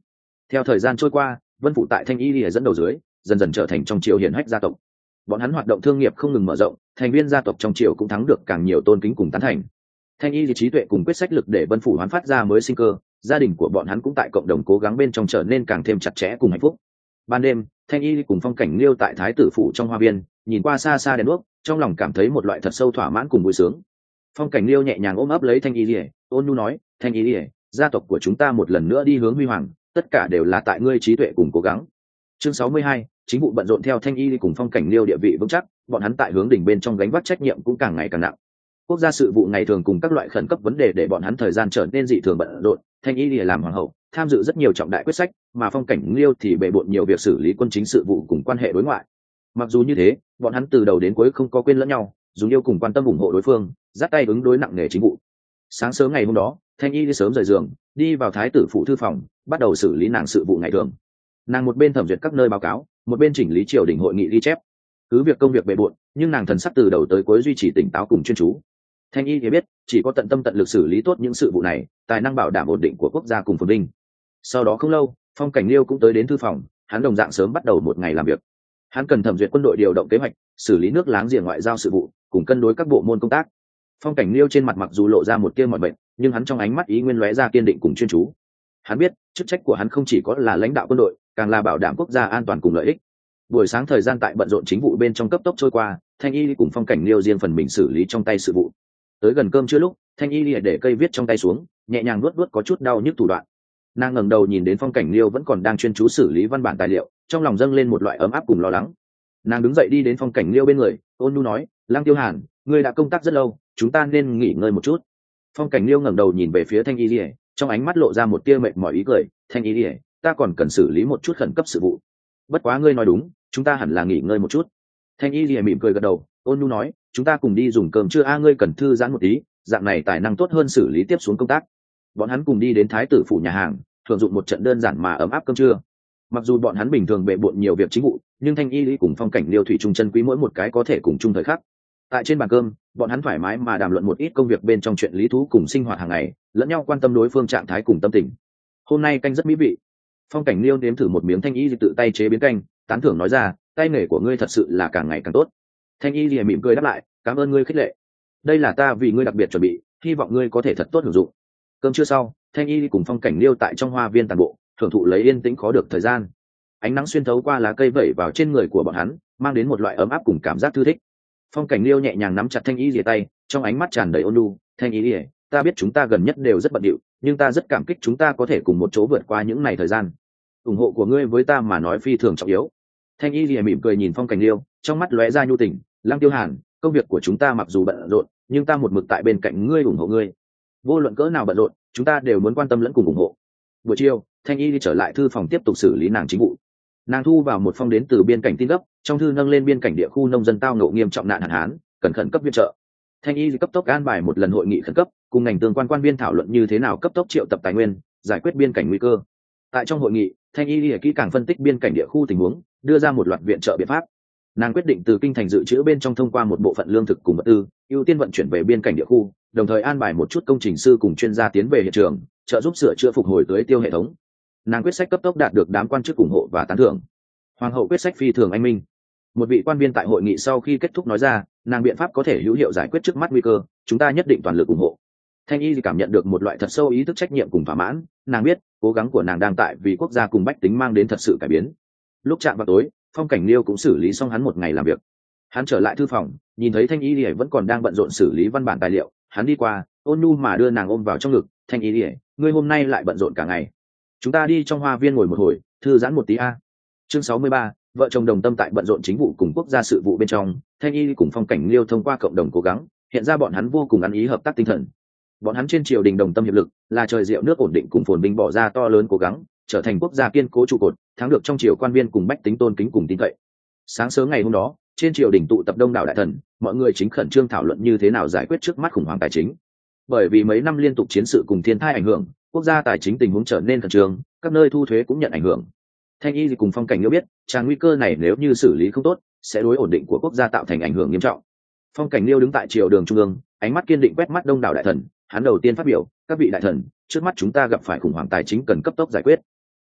Speaker 1: Theo thời gian trôi qua, Vân Phụ tại Thanh Y Lìa dẫn đầu dưới, dần dần trở thành trong triều hiển hách gia tộc. Bọn hắn hoạt động thương nghiệp không ngừng mở rộng, thành viên gia tộc trong triều cũng thắng được càng nhiều tôn kính cùng tán thành. Thanh Y Lìa trí tuệ cùng quyết sách lực để Vân Phủ hoán phát ra mới sinh cơ, gia đình của bọn hắn cũng tại cộng đồng cố gắng bên trong trở nên càng thêm chặt chẽ cùng hạnh phúc. Ban đêm, Thanh Y cùng Phong Cảnh Liêu tại Thái tử phủ trong hoa viên, nhìn qua xa xa đèn đuốc, trong lòng cảm thấy một loại thật sâu thỏa mãn cùng vui sướng. Phong Cảnh Liêu nhẹ nhàng ôm ấp lấy Thanh Y Lìa, ôn nhu nói: "Thanh Y Lìa, gia tộc của chúng ta một lần nữa đi hướng huy hoàng, tất cả đều là tại ngươi trí tuệ cùng cố gắng." Chương 62, chính vụ bận rộn. Theo Thanh Y cùng Phong Cảnh Liêu địa vị vững chắc, bọn hắn tại hướng đỉnh bên trong gánh vác trách nhiệm cũng càng ngày càng nặng. Quốc gia sự vụ ngày thường cùng các loại khẩn cấp vấn đề để bọn hắn thời gian trở nên dị thường bận rộn. Thanh Y làm hoàng hậu, tham dự rất nhiều trọng đại quyết sách, mà Phong Cảnh Liêu thì bề bộn nhiều việc xử lý quân chính sự vụ cùng quan hệ đối ngoại. Mặc dù như thế, bọn hắn từ đầu đến cuối không có quên lẫn nhau, dùng yêu cùng quan tâm ủng hộ đối phương, dắt tay ứng đối nặng nề chính vụ. Sáng sớm ngày hôm đó, Thanh Y sớm rời giường, đi vào Thái tử phủ thư phòng, bắt đầu xử lý nàng sự vụ ngày thường. Nàng một bên thẩm duyệt các nơi báo cáo, một bên chỉnh lý triều đình hội nghị ghi chép. Cứ việc công việc bề bộn, nhưng nàng thần sắc từ đầu tới cuối duy trì tỉnh táo cùng chuyên chú. Thanh Y thì biết, chỉ có tận tâm tận lực xử lý tốt những sự vụ này, tài năng bảo đảm ổn định của quốc gia cùng phồn vinh. Sau đó không lâu, Phong Cảnh Liêu cũng tới đến thư phòng, hắn đồng dạng sớm bắt đầu một ngày làm việc. Hắn cần thẩm duyệt quân đội điều động kế hoạch, xử lý nước láng giềng ngoại giao sự vụ, cùng cân đối các bộ môn công tác. Phong Cảnh Liêu trên mặt mặc dù lộ ra một tia mỏi mệt, nhưng hắn trong ánh mắt ý nguyên lóe ra kiên định cùng chuyên chú. Hắn biết, chức trách của hắn không chỉ có là lãnh đạo quân đội, càng là bảo đảm quốc gia an toàn cùng lợi ích. Buổi sáng thời gian tại bận rộn chính vụ bên trong cấp tốc trôi qua, Thanh Y cùng Phong Cảnh Liêu riêng phần mình xử lý trong tay sự vụ. Tới gần cơm trưa lúc, Thanh Y để cây viết trong tay xuống, nhẹ nhàng nuốt nuốt có chút đau nhức thủ đoạn. Nàng ngẩng đầu nhìn đến Phong Cảnh Liêu vẫn còn đang chuyên chú xử lý văn bản tài liệu, trong lòng dâng lên một loại ấm áp cùng lo lắng. Nàng đứng dậy đi đến Phong Cảnh Liêu bên người, ôn nhu nói: "Lăng Tiêu Hàn, ngươi đã công tác rất lâu, chúng ta nên nghỉ ngơi một chút." Phong Cảnh Liêu ngẩng đầu nhìn về phía Thanh Y, trong ánh mắt lộ ra một tia mệt mỏi ý cười: "Thanh Y, ta còn cần xử lý một chút khẩn cấp sự vụ. Bất quá ngươi nói đúng, chúng ta hẳn là nghỉ ngơi một chút." Thanh Y mỉm cười gật đầu, ôn nhu nói: "Chúng ta cùng đi dùng cơm trưa a, ngươi cần thư giãn một tí, dạng này tài năng tốt hơn xử lý tiếp xuống công tác." Bọn hắn cùng đi đến Thái tử phủ nhà hàng, thường dụng một trận đơn giản mà ấm áp cơm trưa. Mặc dù bọn hắn bình thường bệ bội nhiều việc chính vụ, nhưng Thanh Y cùng Phong Cảnh Liêu thủy chung chân quý mỗi một cái có thể cùng chung thời khắc. Tại trên bàn cơm, bọn hắn thoải mái mà đàm luận một ít công việc bên trong chuyện lý thú cùng sinh hoạt hàng ngày, lẫn nhau quan tâm đối phương trạng thái cùng tâm tình. Hôm nay canh rất mỹ vị. Phong Cảnh Liêu nếm thử một miếng Thanh Y tự tay chế biến canh, tán thưởng nói ra: "Tay nghề của ngươi thật sự là càng ngày càng tốt." Thanh Y mỉm cười đáp lại: "Cảm ơn ngươi khích lệ. Đây là ta vì ngươi đặc biệt chuẩn bị, hy vọng ngươi có thể thật tốt hưởng dụng." Cơm trưa sau, Thanh Y cùng Phong Cảnh Liêu tại trong hoa viên tàn bộ, thưởng thụ lấy yên tĩnh khó được thời gian. Ánh nắng xuyên thấu qua lá cây vẩy vào trên người của bọn hắn, mang đến một loại ấm áp cùng cảm giác thư thích. Phong Cảnh Liêu nhẹ nhàng nắm chặt Thanh Y rìa tay, trong ánh mắt tràn đầy ôn nhu: "Thanh Y rìa, ta biết chúng ta gần nhất đều rất bận rộn, nhưng ta rất cảm kích chúng ta có thể cùng một chỗ vượt qua những ngày thời gian. Ủng hộ của ngươi với ta mà nói phi thường trọng yếu." Thanh Y rìa mỉm cười nhìn Phong Cảnh Liêu, trong mắt lóe ra nhu tình: "Lăng Tiêu Hàn, công việc của chúng ta mặc dù bận rộn, nhưng ta một mực tại bên cạnh ngươi ủng hộ ngươi. Vô luận cỡ nào bận rộn, chúng ta đều muốn quan tâm lẫn cùng ủng hộ." Buổi chiều, Thanh Y đi trở lại thư phòng tiếp tục xử lý nàng chính vụ. Nàng thu vào một phong đến từ biên cảnh tin gấp, trong thư nâng lên biên cảnh địa khu nông dân tao ngộ nghiêm trọng nạn hạn hán, cần khẩn cấp viện trợ. Thanh Y cấp tốc an bài một lần hội nghị khẩn cấp, cùng ngành tương quan viên thảo luận như thế nào cấp tốc triệu tập tài nguyên, giải quyết biên cảnh nguy cơ. Tại trong hội nghị, Thanh Y kỹ càng phân tích biên cảnh địa khu tình huống, đưa ra một loạt viện trợ biện pháp. Nàng quyết định từ kinh thành dự trữ bên trong thông qua một bộ phận lương thực cùng vật tư, ưu tiên vận chuyển về biên cảnh địa khu, đồng thời an bài một chút công trình sư cùng chuyên gia tiến về hiện trường, trợ giúp sửa chữa phục hồi tưới tiêu hệ thống. Nàng quyết sách cấp tốc đạt được đám quan chức ủng hộ và tán thưởng. Hoàng hậu quyết sách phi thường anh minh. Một vị quan viên tại hội nghị sau khi kết thúc nói ra: "Nàng biện pháp có thể hữu hiệu giải quyết trước mắt nguy cơ, chúng ta nhất định toàn lực ủng hộ." Thanh Y cảm nhận được một loại thật sâu ý thức trách nhiệm cùng thỏa mãn, nàng biết cố gắng của nàng đang tại vì quốc gia cùng bách tính mang đến thật sự cải biến. Lúc chạm vào tối, Phong Cảnh Liêu cũng xử lý xong hắn một ngày làm việc. Hắn trở lại thư phòng, nhìn thấy Thanh Y vẫn còn đang bận rộn xử lý văn bản tài liệu, hắn đi qua, ôn nhu mà đưa nàng ôm vào trong ngực: "Thanh Y, ngươi hôm nay lại bận rộn cả ngày. Chúng ta đi trong hoa viên ngồi một hồi, thư giãn một tí a." Chương 63, vợ chồng đồng tâm tại bận rộn chính vụ cùng quốc gia sự vụ bên trong, Thanh Y cùng Phong Cảnh Liêu thông qua cộng đồng cố gắng, hiện ra bọn hắn vô cùng ăn ý hợp tác tinh thần. Bọn hắn trên triều đình đồng tâm hiệp lực, là trời diệu nước ổn định cùng phồn vinh bỏ ra to lớn cố gắng, trở thành quốc gia kiên cố trụ cột, thắng được trong triều quan viên cùng bách tính tôn kính cùng tin cậy. Sáng sớm ngày hôm đó, trên triều đình tụ tập đông đảo đại thần, mọi người chính khẩn trương thảo luận như thế nào giải quyết trước mắt khủng hoảng tài chính. Bởi vì mấy năm liên tục chiến sự cùng thiên tai ảnh hưởng, quốc gia tài chính tình huống trở nên khẩn trương, các nơi thu thuế cũng nhận ảnh hưởng. Thanh Y cùng Phong Cảnh Liêu biết, tràng nguy cơ này nếu như xử lý không tốt, sẽ đối ổn định của quốc gia tạo thành ảnh hưởng nghiêm trọng. Phong Cảnh Liêu đứng tại triều đường trung ương, ánh mắt kiên định quét mắt đông đảo đại thần, hắn đầu tiên phát biểu: "Các vị đại thần, trước mắt chúng ta gặp phải khủng hoảng tài chính cần cấp tốc giải quyết.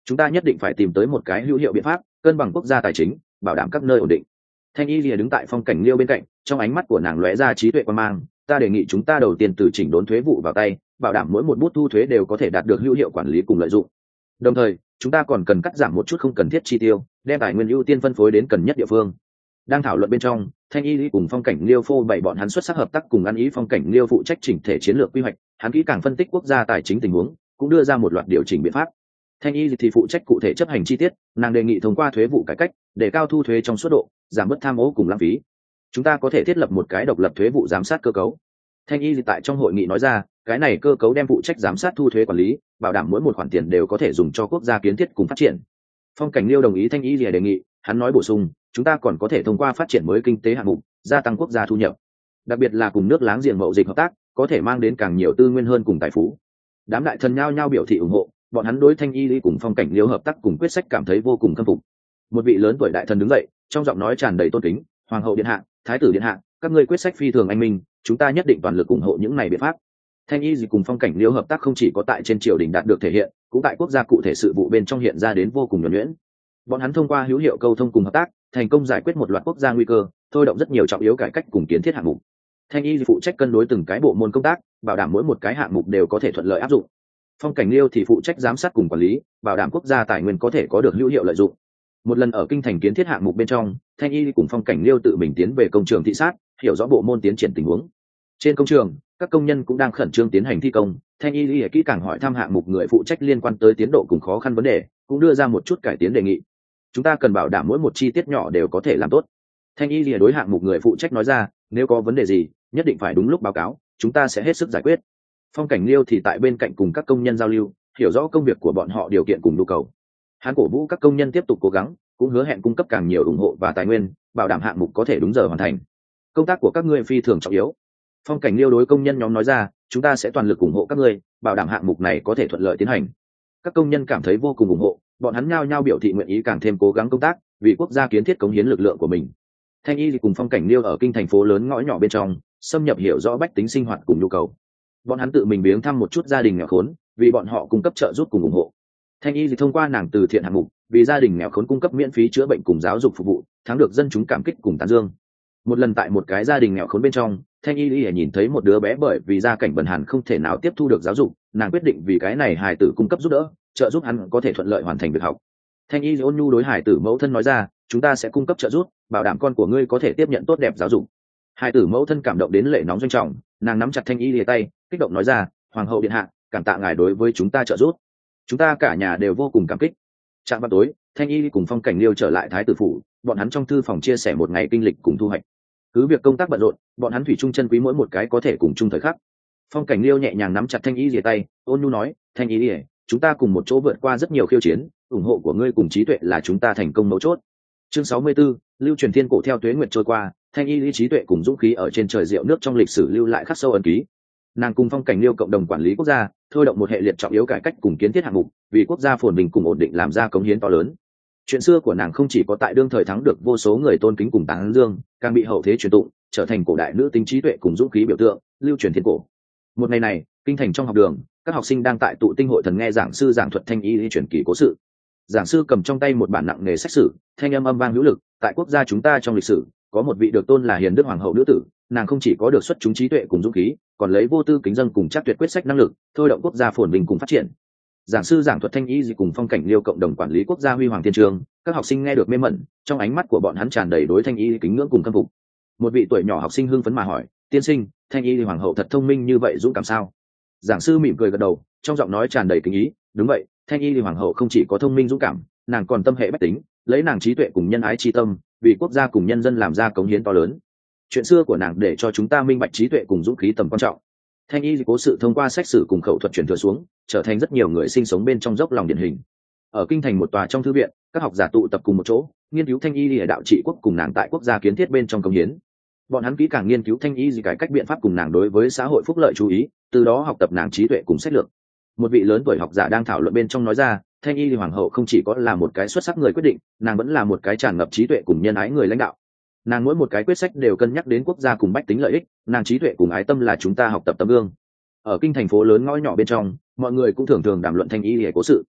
Speaker 1: chúng ta nhất định phải tìm tới một cái hữu hiệu biện pháp cân bằng quốc gia tài chính, bảo đảm các nơi ổn định. Thanh y lìa đứng tại Phong Cảnh Liêu bên cạnh, trong ánh mắt của nàng lóe ra trí tuệ quan mang. Ta đề nghị chúng ta đầu tiên từ chỉnh đốn thuế vụ vào tay, bảo đảm mỗi một bút thu thuế đều có thể đạt được hữu hiệu quản lý cùng lợi dụng. Đồng thời chúng ta còn cần cắt giảm một chút không cần thiết chi tiêu, đem tài nguyên ưu tiên phân phối đến cần nhất địa phương. Đang thảo luận bên trong, Thanh y cùng Phong Cảnh Liêu phô bày bọn hắn xuất sắc hợp tác cùng ăn ý. Phong Cảnh Liêu phụ trách chỉnh thể chiến lược quy hoạch, hắn kỹ càng phân tích quốc gia tài chính tình huống, cũng đưa ra một loạt điều chỉnh biện pháp. Thanh y thì phụ trách cụ thể chấp hành chi tiết, nàng đề nghị thông qua thuế vụ cải cách để cao thu thuế trong suốt độ, giảm bớt tham ô cùng lãng phí. Chúng ta có thể thiết lập một cái độc lập thuế vụ giám sát cơ cấu. Thanh y tại trong hội nghị nói ra, cái này cơ cấu đem phụ trách giám sát thu thuế quản lý, bảo đảm mỗi một khoản tiền đều có thể dùng cho quốc gia kiến thiết cùng phát triển. Phong Cảnh Liêu đồng ý Thanh y đề nghị, hắn nói bổ sung, chúng ta còn có thể thông qua phát triển mới kinh tế hạng mục, gia tăng quốc gia thu nhập, đặc biệt là cùng nước láng giềng mậu dịch hợp tác, có thể mang đến càng nhiều tư nguyên hơn cùng tài phú. Đám đại thần nhao nhao biểu thị ủng hộ, bọn hắn đối Thanh y cùng Phong Cảnh Liêu hợp tác cùng quyết sách cảm thấy vô cùng khâm phục. Một vị lớn tuổi đại thần đứng dậy, trong giọng nói tràn đầy tôn kính, hoàng hậu điện hạ, thái tử điện hạ, các ngươi quyết sách phi thường anh minh, chúng ta nhất định toàn lực ủng hộ những này biện pháp. Thanh y cùng Phong Cảnh Liêu hợp tác không chỉ có tại trên triều đình đạt được thể hiện, cũng tại quốc gia cụ thể sự vụ bên trong hiện ra đến vô cùng nhuần nhuyễn. Bọn hắn thông qua hữu hiệu câu thông cùng hợp tác, thành công giải quyết một loạt quốc gia nguy cơ, thôi động rất nhiều trọng yếu cải cách cùng kiến thiết hạng mục. Thanh y phụ trách cân đối từng cái bộ môn công tác, bảo đảm mỗi một cái hạng mục đều có thể thuận lợi áp dụng. Phong Cảnh Liêu thì phụ trách giám sát cùng quản lý, bảo đảm quốc gia tài nguyên có thể có được hữu hiệu lợi dụng. Một lần ở kinh thành kiến thiết hạng mục bên trong, Thanh y cùng Phong Cảnh Liêu tự mình tiến về công trường thị sát, hiểu rõ bộ môn tiến triển tình huống. Trên công trường, các công nhân cũng đang khẩn trương tiến hành thi công. Thanh y kỹ càng hỏi thăm hạng mục người phụ trách liên quan tới tiến độ cùng khó khăn vấn đề, cũng đưa ra một chút cải tiến đề nghị. Chúng ta cần bảo đảm mỗi một chi tiết nhỏ đều có thể làm tốt. Thanh y đối hạng mục người phụ trách nói ra, nếu có vấn đề gì nhất định phải đúng lúc báo cáo, chúng ta sẽ hết sức giải quyết. Phong Cảnh Liêu thì tại bên cạnh cùng các công nhân giao lưu, hiểu rõ công việc của bọn họ điều kiện cùng nhu cầu. Hắn cổ vũ các công nhân tiếp tục cố gắng, cũng hứa hẹn cung cấp càng nhiều ủng hộ và tài nguyên, bảo đảm hạng mục có thể đúng giờ hoàn thành. Công tác của các ngươi phi thường trọng yếu. Phong Cảnh Liêu đối công nhân nhóm nói ra, chúng ta sẽ toàn lực ủng hộ các ngươi, bảo đảm hạng mục này có thể thuận lợi tiến hành. Các công nhân cảm thấy vô cùng ủng hộ, bọn hắn nhao nhao biểu thị nguyện ý càng thêm cố gắng công tác, vì quốc gia kiến thiết cống hiến lực lượng của mình. Thanh y cùng Phong Cảnh Liêu ở kinh thành phố lớn ngõ nhỏ bên trong, xâm nhập hiểu rõ bách tính sinh hoạt cùng nhu cầu. Bọn hắn tự mình viếng thăm một chút gia đình nghèo khốn, vì bọn họ cung cấp trợ giúp cùng ủng hộ. Thanh y thông qua nàng từ thiện hạng mục, vì gia đình nghèo khốn cung cấp miễn phí chữa bệnh cùng giáo dục phục vụ, thắng được dân chúng cảm kích cùng tán dương. Một lần tại một cái gia đình nghèo khốn bên trong, Thanh y nhìn thấy một đứa bé bởi vì gia cảnh bần hàn không thể nào tiếp thu được giáo dục, nàng quyết định vì cái này hài tử cung cấp giúp đỡ, trợ giúp hắn có thể thuận lợi hoàn thành việc học. Thanh y ôn nhu đối hài tử mẫu thân nói ra, chúng ta sẽ cung cấp trợ giúp, bảo đảm con của ngươi có thể tiếp nhận tốt đẹp giáo dục. Hài tử mẫu thân cảm động đến lệ nóng doanh trọng, nàng nắm chặt Thanh y tay, kích động nói ra, hoàng hậu điện hạ, cảm tạ ngài đối với chúng ta trợ giúp, chúng ta cả nhà đều vô cùng cảm kích. Trạm vào tối, Thanh y cùng Phong Cảnh Liêu trở lại thái tử phủ, bọn hắn trong thư phòng chia sẻ một ngày kinh lịch cùng thu hoạch. Cứ việc công tác bận rộn, bọn hắn thủy chung chân quý mỗi một cái có thể cùng chung thời khắc. Phong Cảnh Liêu nhẹ nhàng nắm chặt Thanh y tay, ôn nhu nói, Thanh y, chúng ta cùng một chỗ vượt qua rất nhiều khiêu chiến, ủng hộ của ngươi cùng trí tuệ là chúng ta thành công mấu chốt. Chương 64, lưu truyền thiên cổ theo tuế nguyệt trôi qua, Thanh y trí tuệ cùng dũng khí ở trên trời rượu nước trong lịch sử lưu lại khắc sâu ấn ký. Nàng cùng Phong Cảnh Liêu cộng đồng quản lý quốc gia, thôi động một hệ liệt trọng yếu cải cách cùng kiến thiết hạng mục, vì quốc gia phồn vinh cùng ổn định làm ra cống hiến to lớn. Chuyện xưa của nàng không chỉ có tại đương thời thắng được vô số người tôn kính cùng tán dương, càng bị hậu thế truyền tụng, trở thành cổ đại nữ tính trí tuệ cùng dũng khí biểu tượng, lưu truyền thiên cổ. Một ngày này, kinh thành trong học đường, các học sinh đang tại tụ tinh hội thần nghe giảng sư giảng thuật Thanh y truyền kỳ cố sự. Giảng sư cầm trong tay một bản nặng nghề sách sử, thanh âm vang hữu lực, tại quốc gia chúng ta trong lịch sử, có một vị được tôn là hiền đức hoàng hậu nữ tử, nàng không chỉ có được xuất chúng trí tuệ cùng dũng khí, còn lấy vô tư kính dân cùng chắc tuyệt quyết sách năng lực, thôi động quốc gia phồn vinh cùng phát triển. Giảng sư giảng thuật Thanh y cùng Phong Cảnh Liêu cộng đồng quản lý quốc gia huy hoàng thiên trường, các học sinh nghe được mê mẩn, trong ánh mắt của bọn hắn tràn đầy đối Thanh y kính ngưỡng cùng khâm phục. Một vị tuổi nhỏ học sinh hưng phấn mà hỏi, tiên sinh, Thanh y hoàng hậu thật thông minh như vậy dũng cảm sao? Giảng sư mỉm cười gật đầu, trong giọng nói tràn đầy kính ý, đúng vậy, Thanh y hoàng hậu không chỉ có thông minh dũng cảm, nàng còn tâm hệ bách tính, lấy nàng trí tuệ cùng nhân ái tri tâm, vì quốc gia cùng nhân dân làm ra cống hiến to lớn. Chuyện xưa của nàng để cho chúng ta minh bạch trí tuệ cùng dũng khí tầm quan trọng. Thanh y cố sự thông qua sách sử cùng khẩu thuật truyền thừa xuống, trở thành rất nhiều người sinh sống bên trong dốc lòng điển hình. Ở kinh thành một tòa trong thư viện, các học giả tụ tập cùng một chỗ, nghiên cứu Thanh y đạo trị quốc cùng nàng tại quốc gia kiến thiết bên trong cống hiến. Bọn hắn kỹ càng nghiên cứu Thanh y cải cách biện pháp cùng nàng đối với xã hội phúc lợi chú ý, từ đó học tập nàng trí tuệ cùng sách lược. Một vị lớn tuổi học giả đang thảo luận bên trong nói ra, Thanh y hoàng hậu không chỉ có là một cái xuất sắc người quyết định, nàng vẫn là một cái tràn ngập trí tuệ cùng nhân ái người lãnh đạo. Nàng mỗi một cái quyết sách đều cân nhắc đến quốc gia cùng bách tính lợi ích, nàng trí tuệ cùng ái tâm là chúng ta học tập tấm gương. Ở kinh thành phố lớn ngõ nhỏ bên trong, mọi người cũng thường thường đàm luận Thanh y cố sự.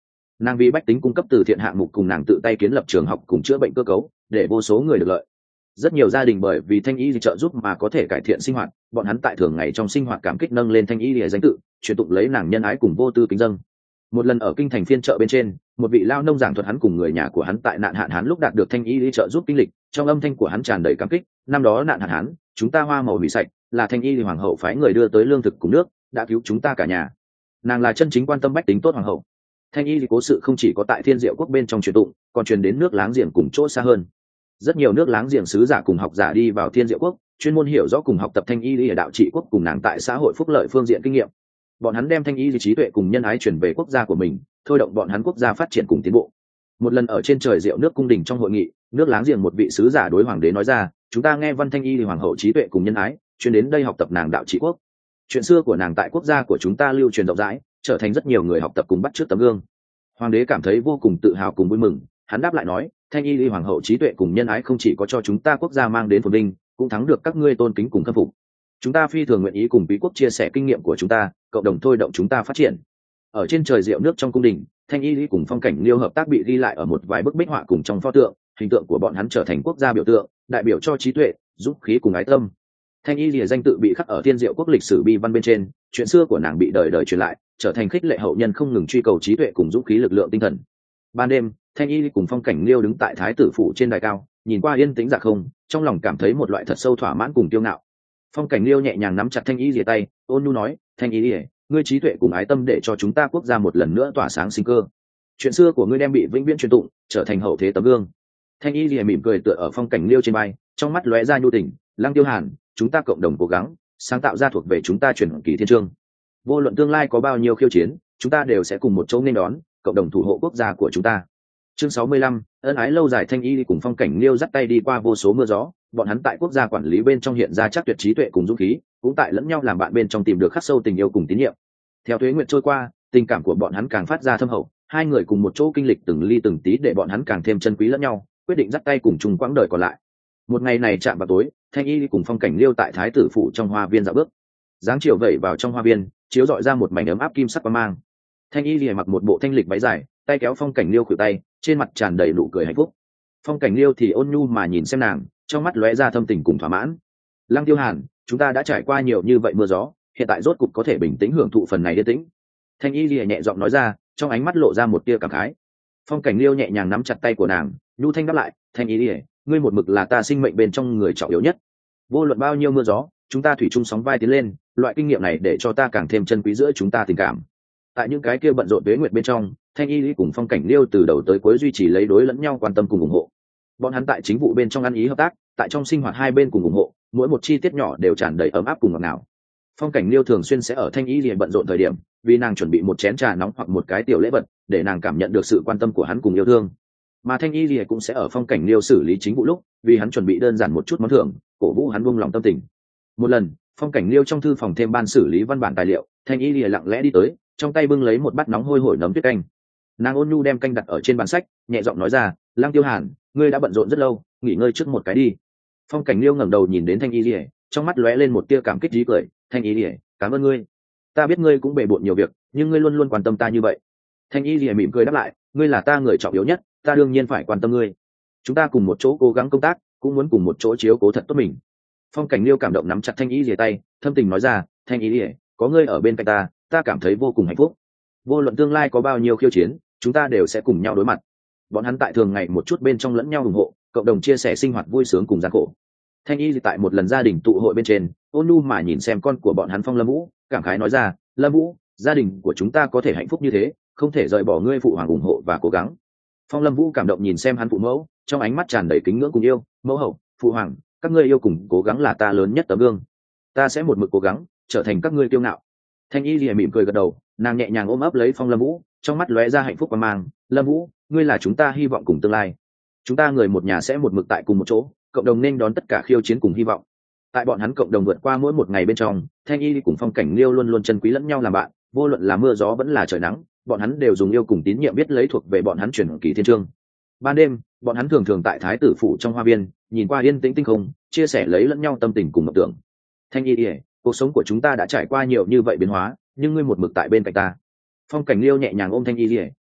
Speaker 1: Nàng vì bách tính cung cấp từ thiện hạng mục, cùng nàng tự tay kiến lập trường học cùng chữa bệnh cơ cấu, để vô số người được lợi. Rất nhiều gia đình bởi vì thanh y trợ giúp mà có thể cải thiện sinh hoạt, bọn hắn tại thường ngày trong sinh hoạt cảm kích nâng lên thanh y danh tự, truyền tụng lấy nàng nhân ái cùng vô tư kính dâng. Một lần ở kinh thành phiên chợ bên trên, một vị lao nông giảng thuật hắn cùng người nhà của hắn tại nạn hạn hán lúc đạt được thanh y trợ giúp kinh lịch, trong âm thanh của hắn tràn đầy cảm kích. Năm đó nạn hạn hán, chúng ta hoa màu hủy sạch, là thanh y hoàng hậu phái người đưa tới lương thực cùng nước, đã cứu chúng ta cả nhà. Nàng là chân chính quan tâm bách tính tốt hoàng hậu. Thanh y cố sự không chỉ có tại Thiên Diệu quốc bên trong truyền tụng, còn truyền đến nước láng giềng cùng chỗ xa hơn. Rất nhiều nước láng giềng sứ giả cùng học giả đi vào Thiên Diệu quốc, chuyên môn hiểu rõ cùng học tập thanh y ở đạo trị quốc cùng nàng tại xã hội phúc lợi phương diện kinh nghiệm. Bọn hắn đem thanh y trí tuệ cùng nhân ái truyền về quốc gia của mình, thôi động bọn hắn quốc gia phát triển cùng tiến bộ. Một lần ở trên trời Diệu nước cung đình trong hội nghị, nước láng giềng một vị sứ giả đối hoàng đế nói ra, chúng ta nghe văn thanh y hoàng hậu trí tuệ cùng nhân ái, chuyên đến đây học tập nàng đạo trị quốc. Chuyện xưa của nàng tại quốc gia của chúng ta lưu truyền rộng rãi, trở thành rất nhiều người học tập cùng bắt chước tấm gương. Hoàng đế cảm thấy vô cùng tự hào cùng vui mừng, hắn đáp lại nói, thanh y hoàng hậu trí tuệ cùng nhân ái không chỉ có cho chúng ta quốc gia mang đến phồn vinh, cũng thắng được các ngươi tôn kính cùng khâm phục. Chúng ta phi thường nguyện ý cùng quý quốc chia sẻ kinh nghiệm của chúng ta, cộng đồng thôi động chúng ta phát triển. Ở trên trời Diệu nước trong cung đình, thanh y cùng phong cảnh liêu hợp tác bị ghi lại ở một vài bức bích họa cùng trong pho tượng, hình tượng của bọn hắn trở thành quốc gia biểu tượng, đại biểu cho trí tuệ, dũng khí cùng ái tâm. Thanh y lìa danh tự bị khắc ở Thiên Diệu quốc lịch sử bi văn bên trên, chuyện xưa của nàng bị đời đời truyền lại, trở thành khích lệ hậu nhân không ngừng truy cầu trí tuệ cùng dũng khí lực lượng tinh thần. Ban đêm, thanh y cùng phong cảnh liêu đứng tại thái tử phủ trên đài cao, nhìn qua yên tĩnh dạ không, trong lòng cảm thấy một loại thật sâu thỏa mãn cùng kiêu ngạo. Phong cảnh liêu nhẹ nhàng nắm chặt thanh y lìa tay, ôn nhu nói, thanh y lìa, ngươi trí tuệ cùng ái tâm để cho chúng ta quốc gia một lần nữa tỏa sáng sinh cơ. Chuyện xưa của ngươi đem bị vĩnh viễn truyền tụng, trở thành hậu thế tấm gương. Thanh y lìa mỉm cười tựa ở phong cảnh liêu trên vai, trong mắt lóe ra nhu tình, Lăng Tiêu Hàn, chúng ta cộng đồng cố gắng, sáng tạo ra thuộc về chúng ta truyền kỳ thiên chương. Vô luận tương lai có bao nhiêu khiêu chiến, chúng ta đều sẽ cùng một chỗ nên đón, cộng đồng thủ hộ quốc gia của chúng ta. Chương 65, ân ái lâu dài. Thanh y cùng phong cảnh liêu dắt tay đi qua vô số mưa gió, bọn hắn tại quốc gia quản lý bên trong hiện ra chắc tuyệt trí tuệ cùng dũng khí, cũng tại lẫn nhau làm bạn bên trong tìm được khắc sâu tình yêu cùng tín nhiệm. Theo tuế nguyện trôi qua, tình cảm của bọn hắn càng phát ra thâm hậu, hai người cùng một chỗ kinh lịch từng ly từng tí để bọn hắn càng thêm chân quý lẫn nhau, quyết định dắt tay cùng chung quãng đời còn lại. Một ngày này chạm vào tối, thanh y cùng phong cảnh liêu tại thái tử phủ trong hoa viên dạo bước, dáng chiều vẩy vào trong hoa viên, chiếu dọi ra một mảnh ấm áp kim sắc quang mang. Thanh y lìa mặc một bộ thanh lịch váy dài, tay kéo phong cảnh liêu khuỷu tay, trên mặt tràn đầy nụ cười hạnh phúc. Phong cảnh liêu thì ôn nhu mà nhìn xem nàng, trong mắt lóe ra thâm tình cùng thỏa mãn. Lăng Tiêu Hàn, chúng ta đã trải qua nhiều như vậy mưa gió, hiện tại rốt cục có thể bình tĩnh hưởng thụ phần này yên tĩnh. Thanh y lìa nhẹ giọng nói ra, trong ánh mắt lộ ra một tia cảm khái. Phong cảnh liêu nhẹ nhàng nắm chặt tay của nàng, nhu thanh đáp lại, thanh y lìa, ngươi một mực là ta sinh mệnh bên trong người trọng yếu nhất. Vô luận bao nhiêu mưa gió, chúng ta thủy chung sóng vai tiến lên, loại kinh nghiệm này để cho ta càng thêm chân quý giữa chúng ta tình cảm. Tại những cái kia bận rộn tuế nguyệt bên trong, thanh y cùng phong cảnh liêu từ đầu tới cuối duy trì lấy đối lẫn nhau quan tâm cùng ủng hộ. Bọn hắn tại chính vụ bên trong ăn ý hợp tác, tại trong sinh hoạt hai bên cùng ủng hộ, mỗi một chi tiết nhỏ đều tràn đầy ấm áp cùng ngọt ngào. Phong cảnh liêu thường xuyên sẽ ở thanh y bận rộn thời điểm, vì nàng chuẩn bị một chén trà nóng hoặc một cái tiểu lễ vật, để nàng cảm nhận được sự quan tâm của hắn cùng yêu thương. Mà thanh y cũng sẽ ở phong cảnh liêu xử lý chính vụ lúc, vì hắn chuẩn bị đơn giản một chút món thưởng, cổ vũ hắn buông lòng tâm tình. Một lần, phong cảnh liêu trong thư phòng thêm ban xử lý văn bản tài liệu, thanh y lặng lẽ đi tới, trong tay bưng lấy một bát nóng hôi hổi nấm tuyết canh. Nàng ôn nhu đem canh đặt ở trên bàn sách, nhẹ giọng nói ra, Lăng Tiêu Hàn, ngươi đã bận rộn rất lâu, nghỉ ngơi trước một cái đi. Phong cảnh liêu ngẩng đầu nhìn đến thanh y lìa, trong mắt lóe lên một tia cảm kích trí cười, thanh y lìa, cảm ơn ngươi. Ta biết ngươi cũng bề bộn nhiều việc, nhưng ngươi luôn luôn quan tâm ta như vậy. Thanh y lìa mỉm cười đáp lại, ngươi là ta người trọng yếu nhất, ta đương nhiên phải quan tâm ngươi. Chúng ta cùng một chỗ cố gắng công tác, cũng muốn cùng một chỗ chiếu cố thật tốt mình. Phong cảnh liêu cảm động nắm chặt thanh y lìa tay, thâm tình nói ra, thanh y lìa, có ngươi ở bên cạnh ta cảm thấy vô cùng hạnh phúc. Vô luận tương lai có bao nhiêu khiêu chiến, chúng ta đều sẽ cùng nhau đối mặt. Bọn hắn tại thường ngày một chút bên trong lẫn nhau ủng hộ, cộng đồng chia sẻ sinh hoạt vui sướng cùng gian khổ. Thanh y tại một lần gia đình tụ hội bên trên, ôn nhu mà nhìn xem con của bọn hắn Phong Lâm Vũ, cảm khái nói ra, Lâm Vũ, gia đình của chúng ta có thể hạnh phúc như thế, không thể rời bỏ ngươi phụ hoàng ủng hộ và cố gắng. Phong Lâm Vũ cảm động nhìn xem hắn phụ mẫu, trong ánh mắt tràn đầy kính ngưỡng cùng yêu, mẫu hậu, phụ hoàng, các ngươi yêu cùng cố gắng là ta lớn nhất tấm gương, ta sẽ một mực cố gắng trở thành các ngươi kiêu ngạo. Thanh y lìa mỉm cười gật đầu, nàng nhẹ nhàng ôm ấp lấy Phong Lâm Vũ, trong mắt lóe ra hạnh phúc và mang, Lâm Vũ, ngươi là chúng ta hy vọng cùng tương lai, chúng ta người một nhà sẽ một mực tại cùng một chỗ, cộng đồng nên đón tất cả khiêu chiến cùng hy vọng. Tại bọn hắn cộng đồng vượt qua mỗi một ngày bên trong, thanh y cùng phong cảnh liêu luôn luôn chân quý lẫn nhau làm bạn, vô luận là mưa gió vẫn là trời nắng, bọn hắn đều dùng yêu cùng tín nhiệm biết lấy thuộc về bọn hắn truyền kỳ thiên chương. Ban đêm, bọn hắn thường thường tại thái tử phủ trong hoa viên, nhìn qua yên tĩnh tinh không, chia sẻ lấy lẫn nhau tâm tình cùng mộng tưởng. Thanh y, cuộc sống của chúng ta đã trải qua nhiều như vậy biến hóa, nhưng ngươi một mực tại bên cạnh ta. Phong cảnh liêu nhẹ nhàng ôm thanh y,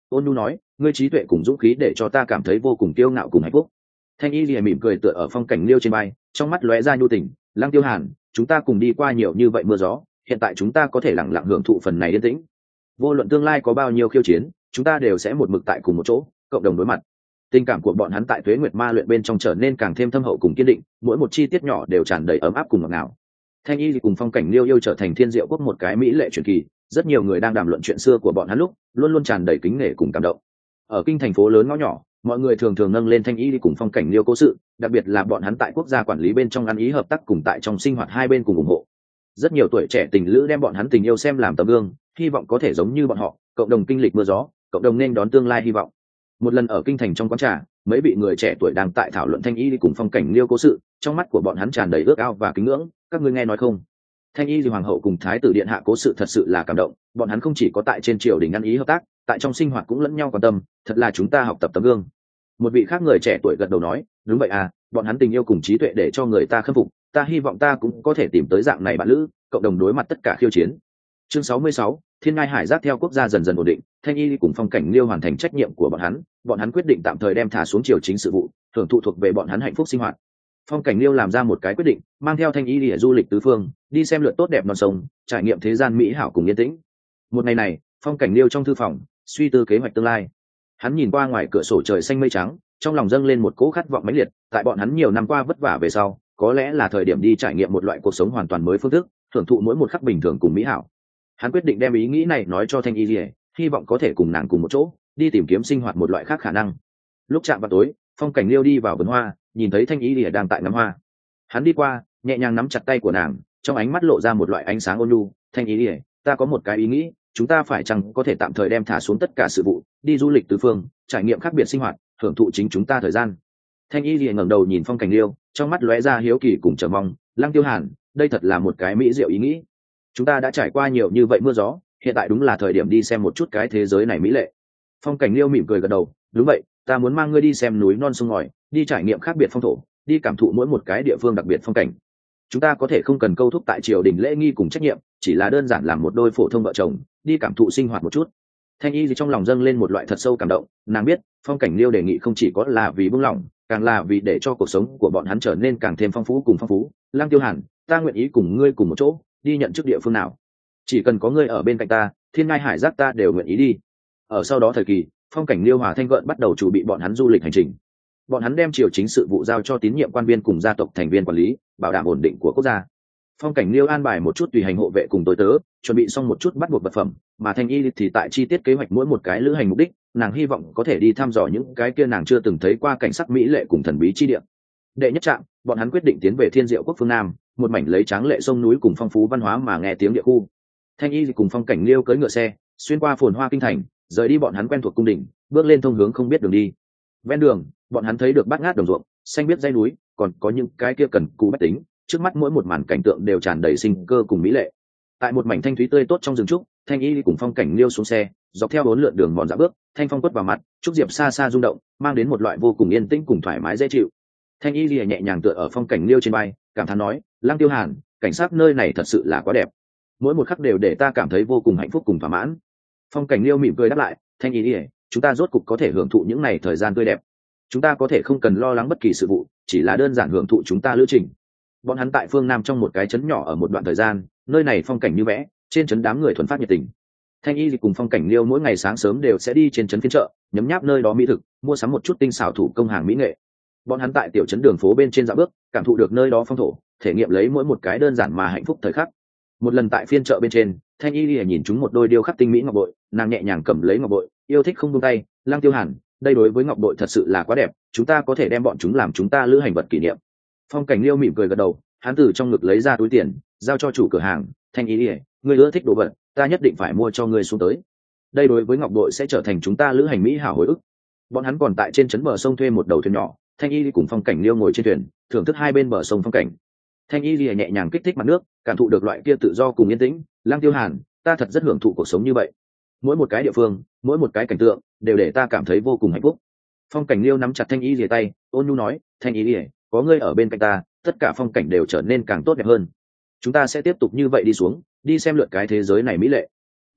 Speaker 1: ôn nhu nói, ngươi trí tuệ cùng dũng khí để cho ta cảm thấy vô cùng kiêu ngạo cùng hạnh phúc. Thanh y lìa mỉm cười tựa ở Phong Cảnh Liêu trên vai, trong mắt lóe ra nhu tình. Lăng Tiêu Hàn, chúng ta cùng đi qua nhiều như vậy mưa gió, hiện tại chúng ta có thể lặng lặng hưởng thụ phần này yên tĩnh. Vô luận tương lai có bao nhiêu khiêu chiến, chúng ta đều sẽ một mực tại cùng một chỗ, cộng đồng đối mặt. Tình cảm của bọn hắn tại Tuế Nguyệt Ma luyện bên trong trở nên càng thêm thâm hậu cùng kiên định, mỗi một chi tiết nhỏ đều tràn đầy ấm áp cùng ngọt ngào. Thanh y cùng Phong Cảnh Liêu yêu trở thành Thiên Diệu Quốc một cái mỹ lệ truyền kỳ, rất nhiều người đang đàm luận chuyện xưa của bọn hắn lúc, luôn luôn tràn đầy kính nể cùng cảm động. Ở kinh thành phố lớn ngõ nhỏ, mọi người thường thường nâng lên Thanh y cùng Phong Cảnh Liêu cố sự, đặc biệt là bọn hắn tại quốc gia quản lý bên trong ăn ý hợp tác cùng tại trong sinh hoạt hai bên cùng ủng hộ. Rất nhiều tuổi trẻ tình lữ đem bọn hắn tình yêu xem làm tấm gương, hy vọng có thể giống như bọn họ, cộng đồng kinh lịch mưa gió, cộng đồng nên đón tương lai hy vọng. Một lần ở kinh thành trong quán trà, mấy vị người trẻ tuổi đang tại thảo luận Thanh y cùng Phong Cảnh Liêu cố sự, trong mắt của bọn hắn tràn đầy ước ao và kính ngưỡng. Các ngươi nghe nói không? Thanh y hoàng hậu cùng thái tử điện hạ cố sự thật sự là cảm động, bọn hắn không chỉ có tại trên triều đình ăn ý hợp tác, tại trong sinh hoạt cũng lẫn nhau quan tâm, thật là chúng ta học tập tấm gương. Một vị khác người trẻ tuổi gật đầu nói, đúng vậy à, bọn hắn tình yêu cùng trí tuệ để cho người ta khâm phục, ta hy vọng ta cũng có thể tìm tới dạng này bạn lữ, cộng đồng đối mặt tất cả khiêu chiến. Chương 66, Thiên Ngai Hải Giác theo quốc gia dần dần ổn định, Thanh y cùng Phong Cảnh Liêu hoàn thành trách nhiệm của bọn hắn quyết định tạm thời đem thả xuống triều chính sự vụ, hưởng thụ thuộc về bọn hắn hạnh phúc sinh hoạt. Phong Cảnh Liêu làm ra một cái quyết định, mang theo Thanh y để du lịch tứ phương, đi xem lượt tốt đẹp non sông, trải nghiệm thế gian mỹ hảo cùng yên tĩnh. Một ngày này, Phong Cảnh Liêu trong thư phòng, suy tư kế hoạch tương lai. Hắn nhìn qua ngoài cửa sổ trời xanh mây trắng, trong lòng dâng lên một cỗ khát vọng mãnh liệt, tại bọn hắn nhiều năm qua vất vả về sau, có lẽ là thời điểm đi trải nghiệm một loại cuộc sống hoàn toàn mới phương thức, hưởng thụ mỗi một khắc bình thường cùng mỹ hảo. Hắn quyết định đem ý nghĩ này nói cho Thanh y, hy vọng có thể cùng nàng cùng một chỗ, đi tìm kiếm sinh hoạt một loại khác khả năng. Lúc chạm vào tối, Phong Cảnh Liêu đi vào vườn hoa, nhìn thấy Thanh y đang tại ngắm hoa. Hắn đi qua, nhẹ nhàng nắm chặt tay của nàng, trong ánh mắt lộ ra một loại ánh sáng ôn nhu. Thanh y, ta có một cái ý nghĩ, chúng ta phải chăng có thể tạm thời đem thả xuống tất cả sự vụ, đi du lịch tứ phương, trải nghiệm khác biệt sinh hoạt, hưởng thụ chính chúng ta thời gian. Thanh y liền ngẩng đầu nhìn Phong Cảnh Liêu, trong mắt lóe ra hiếu kỳ cùng chờ mong. Lăng Tiêu Hàn, đây thật là một cái mỹ diệu ý nghĩ. Chúng ta đã trải qua nhiều như vậy mưa gió, hiện tại đúng là thời điểm đi xem một chút cái thế giới này mỹ lệ. Phong Cảnh Liêu mỉm cười gật đầu, đúng vậy, ta muốn mang ngươi đi xem núi non sông ngòi, đi trải nghiệm khác biệt phong thổ, đi cảm thụ mỗi một cái địa phương đặc biệt phong cảnh. Chúng ta có thể không cần câu thúc tại triều đình lễ nghi cùng trách nhiệm, chỉ là đơn giản làm một đôi phổ thông vợ chồng, đi cảm thụ sinh hoạt một chút. Thanh y trong lòng dâng lên một loại thật sâu cảm động, nàng biết Phong Cảnh Liêu đề nghị không chỉ có là vì buông lỏng, càng là vì để cho cuộc sống của bọn hắn trở nên càng thêm phong phú cùng phong phú. Lăng Tiêu Hàn, ta nguyện ý cùng ngươi cùng một chỗ, đi nhận chức địa phương nào, chỉ cần có ngươi ở bên cạnh ta, Thiên Ngai Hải Giác ta đều nguyện ý đi. Ở sau đó thời kỳ, Phong Cảnh Liêu hòa Thanh Gợn bắt đầu chuẩn bị bọn hắn du lịch hành trình. Bọn hắn đem triều chính sự vụ giao cho tín nhiệm quan viên cùng gia tộc thành viên quản lý, bảo đảm ổn định của quốc gia. Phong Cảnh Liêu an bài một chút tùy hành hộ vệ cùng tối tớ, chuẩn bị xong một chút bắt buộc vật phẩm, mà Thanh y thì tại chi tiết kế hoạch mỗi một cái lữ hành mục đích, nàng hy vọng có thể đi thăm dò những cái kia nàng chưa từng thấy qua cảnh sắc mỹ lệ cùng thần bí chi địa. Đệ nhất trạm, bọn hắn quyết định tiến về Thiên Diệu Quốc phương Nam, một mảnh lấy tráng lệ sông núi cùng phong phú văn hóa mà nghe tiếng địa khu. Thanh y cùng Phong Cảnh Liêu cưỡi ngựa xe, xuyên qua phồn hoa kinh thành, rời đi bọn hắn quen thuộc cung đình, bước lên thông hướng không biết đường đi. Ven đường, bọn hắn thấy được bát ngát đồng ruộng, xanh biết dãy núi, còn có những cái kia cần cù bách tính, trước mắt mỗi một màn cảnh tượng đều tràn đầy sinh cơ cùng mỹ lệ. Tại một mảnh thanh thúy tươi tốt trong rừng trúc, Thanh y cùng Phong Cảnh Liêu xuống xe, dọc theo bốn lượn đường mòn dạo bước, thanh phong quất vào mặt, trúc diệp xa xa rung động, mang đến một loại vô cùng yên tĩnh cùng thoải mái dễ chịu. Thanh y lìa nhẹ nhàng tựa ở Phong Cảnh Liêu trên vai, cảm thán nói, Lăng Tiêu Hàn, cảnh sát nơi này thật sự là quá đẹp, mỗi một khắc đều để ta cảm thấy vô cùng hạnh phúc cùng thỏa mãn. Phong Cảnh Liêu mỉm cười đáp lại, Thanh y lìa, chúng ta rốt cục có thể hưởng thụ những ngày thời gian tươi đẹp, chúng ta có thể không cần lo lắng bất kỳ sự vụ, chỉ là đơn giản hưởng thụ chúng ta lữ trình. Bọn hắn tại phương Nam trong một cái trấn nhỏ ở một đoạn thời gian, nơi này phong cảnh như vẽ, trên trấn đám người thuần phát nhiệt tình. Thanh y cùng Phong Cảnh Liêu mỗi ngày sáng sớm đều sẽ đi trên trấn phiên chợ, nhấm nháp nơi đó mỹ thực, mua sắm một chút tinh xảo thủ công hàng mỹ nghệ. Bọn hắn tại tiểu trấn đường phố bên trên dạo bước, cảm thụ được nơi đó phong thổ, thể nghiệm lấy mỗi một cái đơn giản mà hạnh phúc thời khắc. Một lần tại phiên chợ bên trên, Thanh y nhìn chúng một đôi điêu khắc tinh mỹ ngọc bội, nàng nhẹ nhàng cầm lấy ngọc bội, yêu thích không buông tay. Lăng Tiêu Hàn, đây đối với ngọc bội thật sự là quá đẹp, chúng ta có thể đem bọn chúng làm chúng ta lữ hành vật kỷ niệm. Phong Cảnh Liêu mỉm cười gật đầu, hắn từ trong ngực lấy ra túi tiền, giao cho chủ cửa hàng. Thanh y, ngươi ưa thích đồ vật, ta nhất định phải mua cho ngươi xuống tới. Đây đối với ngọc bội sẽ trở thành chúng ta lữ hành mỹ hảo hồi ức. Bọn hắn còn tại trên trấn bờ sông thuê một đầu thuyền nhỏ, Thanh y cùng Phong Cảnh Liêu ngồi trên thuyền, thưởng thức hai bên bờ sông phong cảnh. Thanh y nhẹ nhàng kích thích mặt nước, cảm thụ được loại kia tự do cùng yên tĩnh. Lăng Tiêu Hàn, ta thật rất hưởng thụ cuộc sống như vậy, mỗi một cái địa phương, mỗi một cái cảnh tượng đều để ta cảm thấy vô cùng hạnh phúc. Phong Cảnh Liêu nắm chặt Thanh y tay, ôn nhu nói, Thanh y, có ngươi ở bên cạnh ta, tất cả phong cảnh đều trở nên càng tốt đẹp hơn. Chúng ta sẽ tiếp tục như vậy đi xuống, đi xem lượt cái thế giới này mỹ lệ.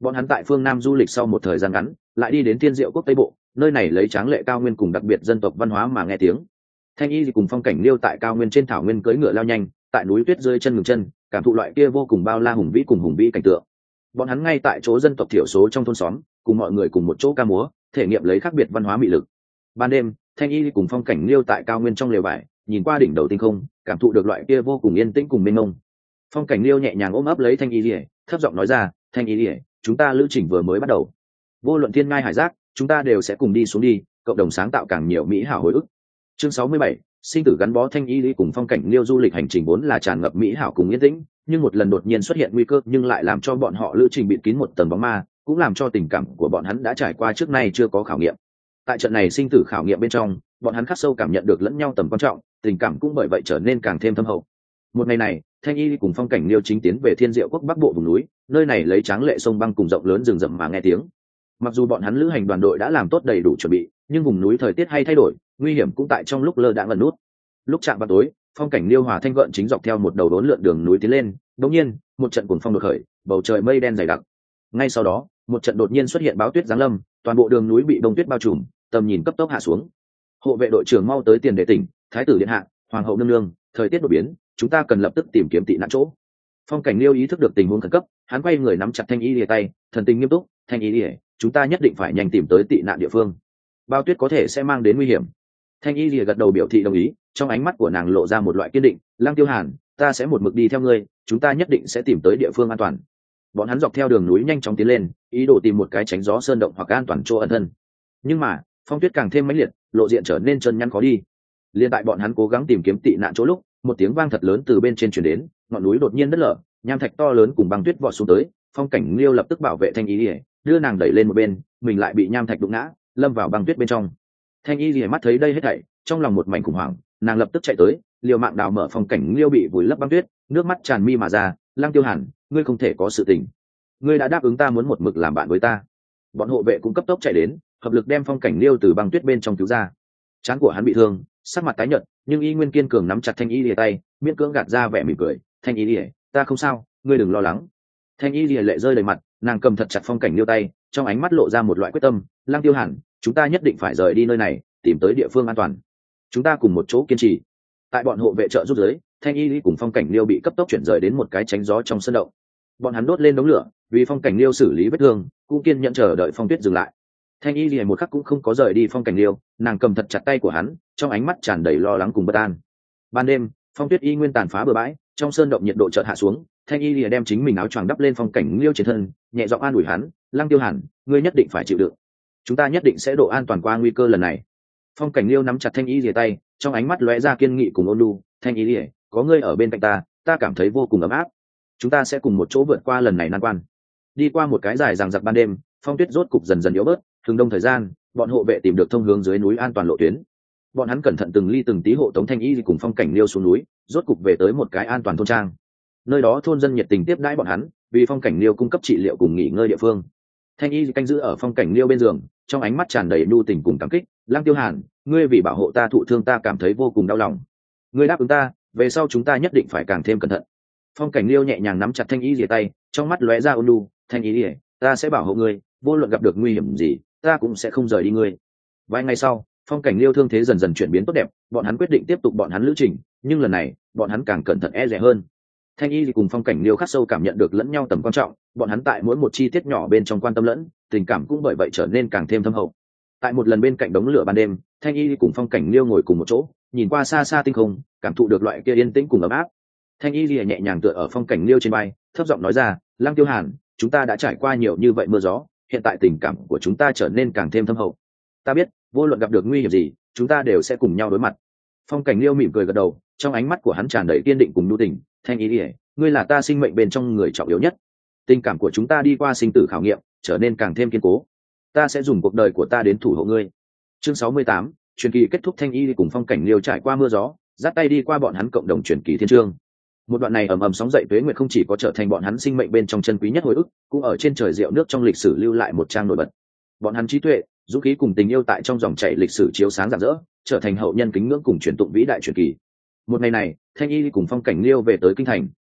Speaker 1: Bọn hắn tại phương Nam du lịch sau một thời gian ngắn, lại đi đến Thiên Diệu quốc Tây Bộ, nơi này lấy tráng lệ cao nguyên cùng đặc biệt dân tộc văn hóa mà nghe tiếng. Thanh Y cùng Phong Cảnh Liêu tại cao nguyên trên thảo nguyên cưỡi ngựa lao nhanh, tại núi tuyết rơi chân ngừng chân, cảm thụ loại kia vô cùng bao la hùng vĩ cùng hùng vĩ cảnh tượng. Bọn hắn ngay tại chỗ dân tộc thiểu số trong thôn xóm, cùng mọi người cùng một chỗ ca múa, thể nghiệm lấy khác biệt văn hóa mị lực. Ban đêm, Thanh Y cùng Phong Cảnh Liêu tại cao nguyên trong lều vải, nhìn qua đỉnh đầu tinh không, cảm thụ được loại kia vô cùng yên tĩnh cùng mênh mông. Phong Cảnh Liêu nhẹ nhàng ôm ấp lấy Thanh Y, thấp giọng nói ra, "Thanh Y, chúng ta lữ trình vừa mới bắt đầu. Vô luận thiên ngai hải giác, chúng ta đều sẽ cùng đi xuống đi, cộng đồng sáng tạo càng nhiều mỹ hảo hồi ức." Chương 67, sinh tử gắn bó. Thanh Y cùng Phong Cảnh Liêu du lịch hành trình vốn là tràn ngập mỹ hảo cùng yên tĩnh, nhưng một lần đột nhiên xuất hiện nguy cơ, nhưng lại làm cho bọn họ lữ trình bịt kín một tầng bóng ma, cũng làm cho tình cảm của bọn hắn đã trải qua trước nay chưa có khảo nghiệm. Tại trận này sinh tử khảo nghiệm bên trong, bọn hắn khắc sâu cảm nhận được lẫn nhau tầm quan trọng, tình cảm cũng bởi vậy trở nên càng thêm thâm hậu. Một ngày này, Thanh Y cùng Phong Cảnh Liêu chính tiến về Thiên Diệu quốc bắc bộ vùng núi, nơi này lấy tráng lệ sông băng cùng rộng lớn rừng rậm mà nghe tiếng. Mặc dù bọn hắn lữ hành đoàn đội đã làm tốt đầy đủ chuẩn bị, nhưng vùng núi thời tiết hay thay đổi, nguy hiểm cũng tại trong lúc lơ đãng ẩn nút. Lúc chạm vào tối, Phong Cảnh Liêu hòa Thanh Gợn chính dọc theo một đầu đốn lượn đường núi tiến lên, đột nhiên, một trận cuồng phong đột khởi, bầu trời mây đen dày đặc. Ngay sau đó, một trận đột nhiên xuất hiện báo tuyết giáng lâm, toàn bộ đường núi bị đông tuyết bao trùm, tầm nhìn cấp tốc hạ xuống. Hộ vệ đội trưởng mau tới tiền để tỉnh, thái tử điện hạ, hoàng hậu nương nương, thời tiết đột biến, chúng ta cần lập tức tìm kiếm tị nạn chỗ. Phong Cảnh Liêu ý thức được tình huống khẩn cấp, hắn quay người nắm chặt Thanh Y lìa tay, thần tình nghiêm túc, "Thanh Y lìa, chúng ta nhất định phải nhanh tìm tới tị nạn địa phương. Bao tuyết có thể sẽ mang đến nguy hiểm." Thanh Y lìa gật đầu biểu thị đồng ý, trong ánh mắt của nàng lộ ra một loại kiên định, "Lăng Tiêu Hàn, ta sẽ một mực đi theo ngươi, chúng ta nhất định sẽ tìm tới địa phương an toàn." Bọn hắn dọc theo đường núi nhanh chóng tiến lên, ý đồ tìm một cái tránh gió sơn động hoặc an toàn chỗ ẩn thân. Nhưng mà, phong tuyết càng thêm mãnh liệt, lộ diện trở nên chân nhăn khó đi. Liên tại bọn hắn cố gắng tìm kiếm tị nạn chỗ lúc, một tiếng vang thật lớn từ bên trên truyền đến, ngọn núi đột nhiên đất lở, nham thạch to lớn cùng băng tuyết vọt xuống tới. Phong Cảnh Liêu lập tức bảo vệ Thanh Y lìa, đưa nàng đẩy lên một bên, mình lại bị nham thạch đụng ngã, lâm vào băng tuyết bên trong. Thanh Y lìa mắt thấy đây hết thảy, trong lòng một mảnh khủng hoảng, nàng lập tức chạy tới, liều mạng đào mở Phong Cảnh Liêu bị vùi lấp băng tuyết, nước mắt tràn mi mà ra, "Lăng Tiêu Hàn, ngươi không thể có sự tình. Ngươi đã đáp ứng ta muốn một mực làm bạn với ta." Bọn hộ vệ cũng cấp tốc chạy đến, hợp lực đem Phong Cảnh Liêu từ băng tuyết bên trong cứu ra. Trán của hắn bị thương, sắc mặt tái nhợt, nhưng y nguyên kiên cường nắm chặt Thanh Y lìa tay, miễn cưỡng gạt ra vẻ mỉm cười, "Thanh Y lìa, ta không sao, ngươi đừng lo lắng." Thanh Y lìa lệ rơi đầy mặt, nàng cầm thật chặt Phong Cảnh Liêu tay, trong ánh mắt lộ ra một loại quyết tâm, "Lăng Tiêu Hàn, chúng ta nhất định phải rời đi nơi này, tìm tới địa phương an toàn. Chúng ta cùng một chỗ kiên trì." Tại bọn hộ vệ trợ giúp giới, Thanh Y cùng Phong Cảnh Liêu bị cấp tốc chuyển rời đến một cái tránh gió trong sân động. Bọn hắn đốt lên đống lửa, vì Phong Cảnh Liêu xử lý vết thương, cũng kiên nhẫn chờ đợi phong tuyết dừng lại. Thanh Y lìa một khắc cũng không có rời đi Phong Cảnh Liêu, nàng cầm thật chặt tay của hắn, trong ánh mắt tràn đầy lo lắng cùng bất an. Ban đêm, phong tuyết y nguyên tàn phá bừa bãi, trong sơn động nhiệt độ chợt hạ xuống, Thanh Y lìa đem chính mình áo choàng đắp lên Phong Cảnh Liêu trên thân, nhẹ giọng an ủi hắn, "Lăng Tiêu Hàn, ngươi nhất định phải chịu đựng. Chúng ta nhất định sẽ độ an toàn qua nguy cơ lần này." Phong Cảnh Liêu nắm chặt Thanh Y lìa tay, trong ánh mắt lóe ra kiên nghị cùng ôn nhu, "Thanh Y lìa, có ngươi ở bên cạnh ta, ta cảm thấy vô cùng ấm áp. Chúng ta sẽ cùng một chỗ vượt qua lần này nan quan." Đi qua một cái dài dằng dặc ban đêm, phong tuyết rốt cục dần dần yếu bớt, thường đông thời gian, bọn hộ vệ tìm được thông hướng dưới núi an toàn lộ tuyến. Bọn hắn cẩn thận từng ly từng tí hộ tống Thanh Y cùng Phong Cảnh Liêu xuống núi, rốt cục về tới một cái an toàn thôn trang. Nơi đó thôn dân nhiệt tình tiếp đãi bọn hắn, vì Phong Cảnh Liêu cung cấp trị liệu cùng nghỉ ngơi địa phương. Thanh Y canh giữ ở Phong Cảnh Liêu bên giường, trong ánh mắt tràn đầy nhu tình cùng cảm kích, "Lăng Tiêu Hàn, ngươi vì bảo hộ ta thụ thương, ta cảm thấy vô cùng đau lòng. Ngươi đáp ứng ta, về sau chúng ta nhất định phải càng thêm cẩn thận." Phong Cảnh Liêu nhẹ nhàng nắm chặt Thanh Y rìa tay, trong mắt lóe ra ôn nhu, "Thanh Y rìa, ta sẽ bảo hộ ngươi, vô luận gặp được nguy hiểm gì, ta cũng sẽ không rời đi ngươi." Vài ngày sau, Phong Cảnh Liêu thương thế dần dần chuyển biến tốt đẹp, bọn hắn quyết định tiếp tục bọn hắn lữ trình, nhưng lần này, bọn hắn càng cẩn thận e dè hơn. Thanh Y cùng Phong Cảnh Liêu khắc sâu cảm nhận được lẫn nhau tầm quan trọng, bọn hắn tại mỗi một chi tiết nhỏ bên trong quan tâm lẫn, tình cảm cũng bởi vậy trở nên càng thêm thâm hậu. Tại một lần bên cạnh đống lửa ban đêm, Thanh Y cùng Phong Cảnh Liêu ngồi cùng một chỗ, nhìn qua xa xa tinh không, cảm thụ được loại kia yên tĩnh cùng ấm áp. Thanh Y nhẹ nhàng tựa ở Phong Cảnh Liêu trên vai, thấp giọng nói ra, "Lăng Tiêu Hàn, chúng ta đã trải qua nhiều như vậy mưa gió, hiện tại tình cảm của chúng ta trở nên càng thêm thâm hậu. Ta biết, vô luận gặp được nguy hiểm gì, chúng ta đều sẽ cùng nhau đối mặt." Phong Cảnh Liêu mỉm cười gật đầu, trong ánh mắt của hắn tràn đầy kiên định cùng nhu tình, "Thanh Y, ngươi là ta sinh mệnh bên trong người trọng yếu nhất. Tình cảm của chúng ta đi qua sinh tử khảo nghiệm, trở nên càng thêm kiên cố. Ta sẽ dùng cuộc đời của ta đến thủ hộ ngươi." Chương 68, truyền kỳ kết thúc. Thanh Y cùng Phong Cảnh Liêu trải qua mưa gió, dắt tay đi qua bọn hắn cộng đồng truyền kỳ thiên chương. Một đoạn này ầm ầm sóng dậy tuế nguyệt không chỉ có trở thành bọn hắn sinh mệnh bên trong chân quý nhất hồi ức, cũng ở trên trời rượu nước trong lịch sử lưu lại một trang nổi bật. Bọn hắn trí tuệ, dũng khí cùng tình yêu tại trong dòng chảy lịch sử chiếu sáng rạng rỡ, trở thành hậu nhân kính ngưỡng cùng truyền tụng vĩ đại truyền kỳ. Một ngày này, Thanh Y cùng Phong Cảnh Liêu về tới kinh thành,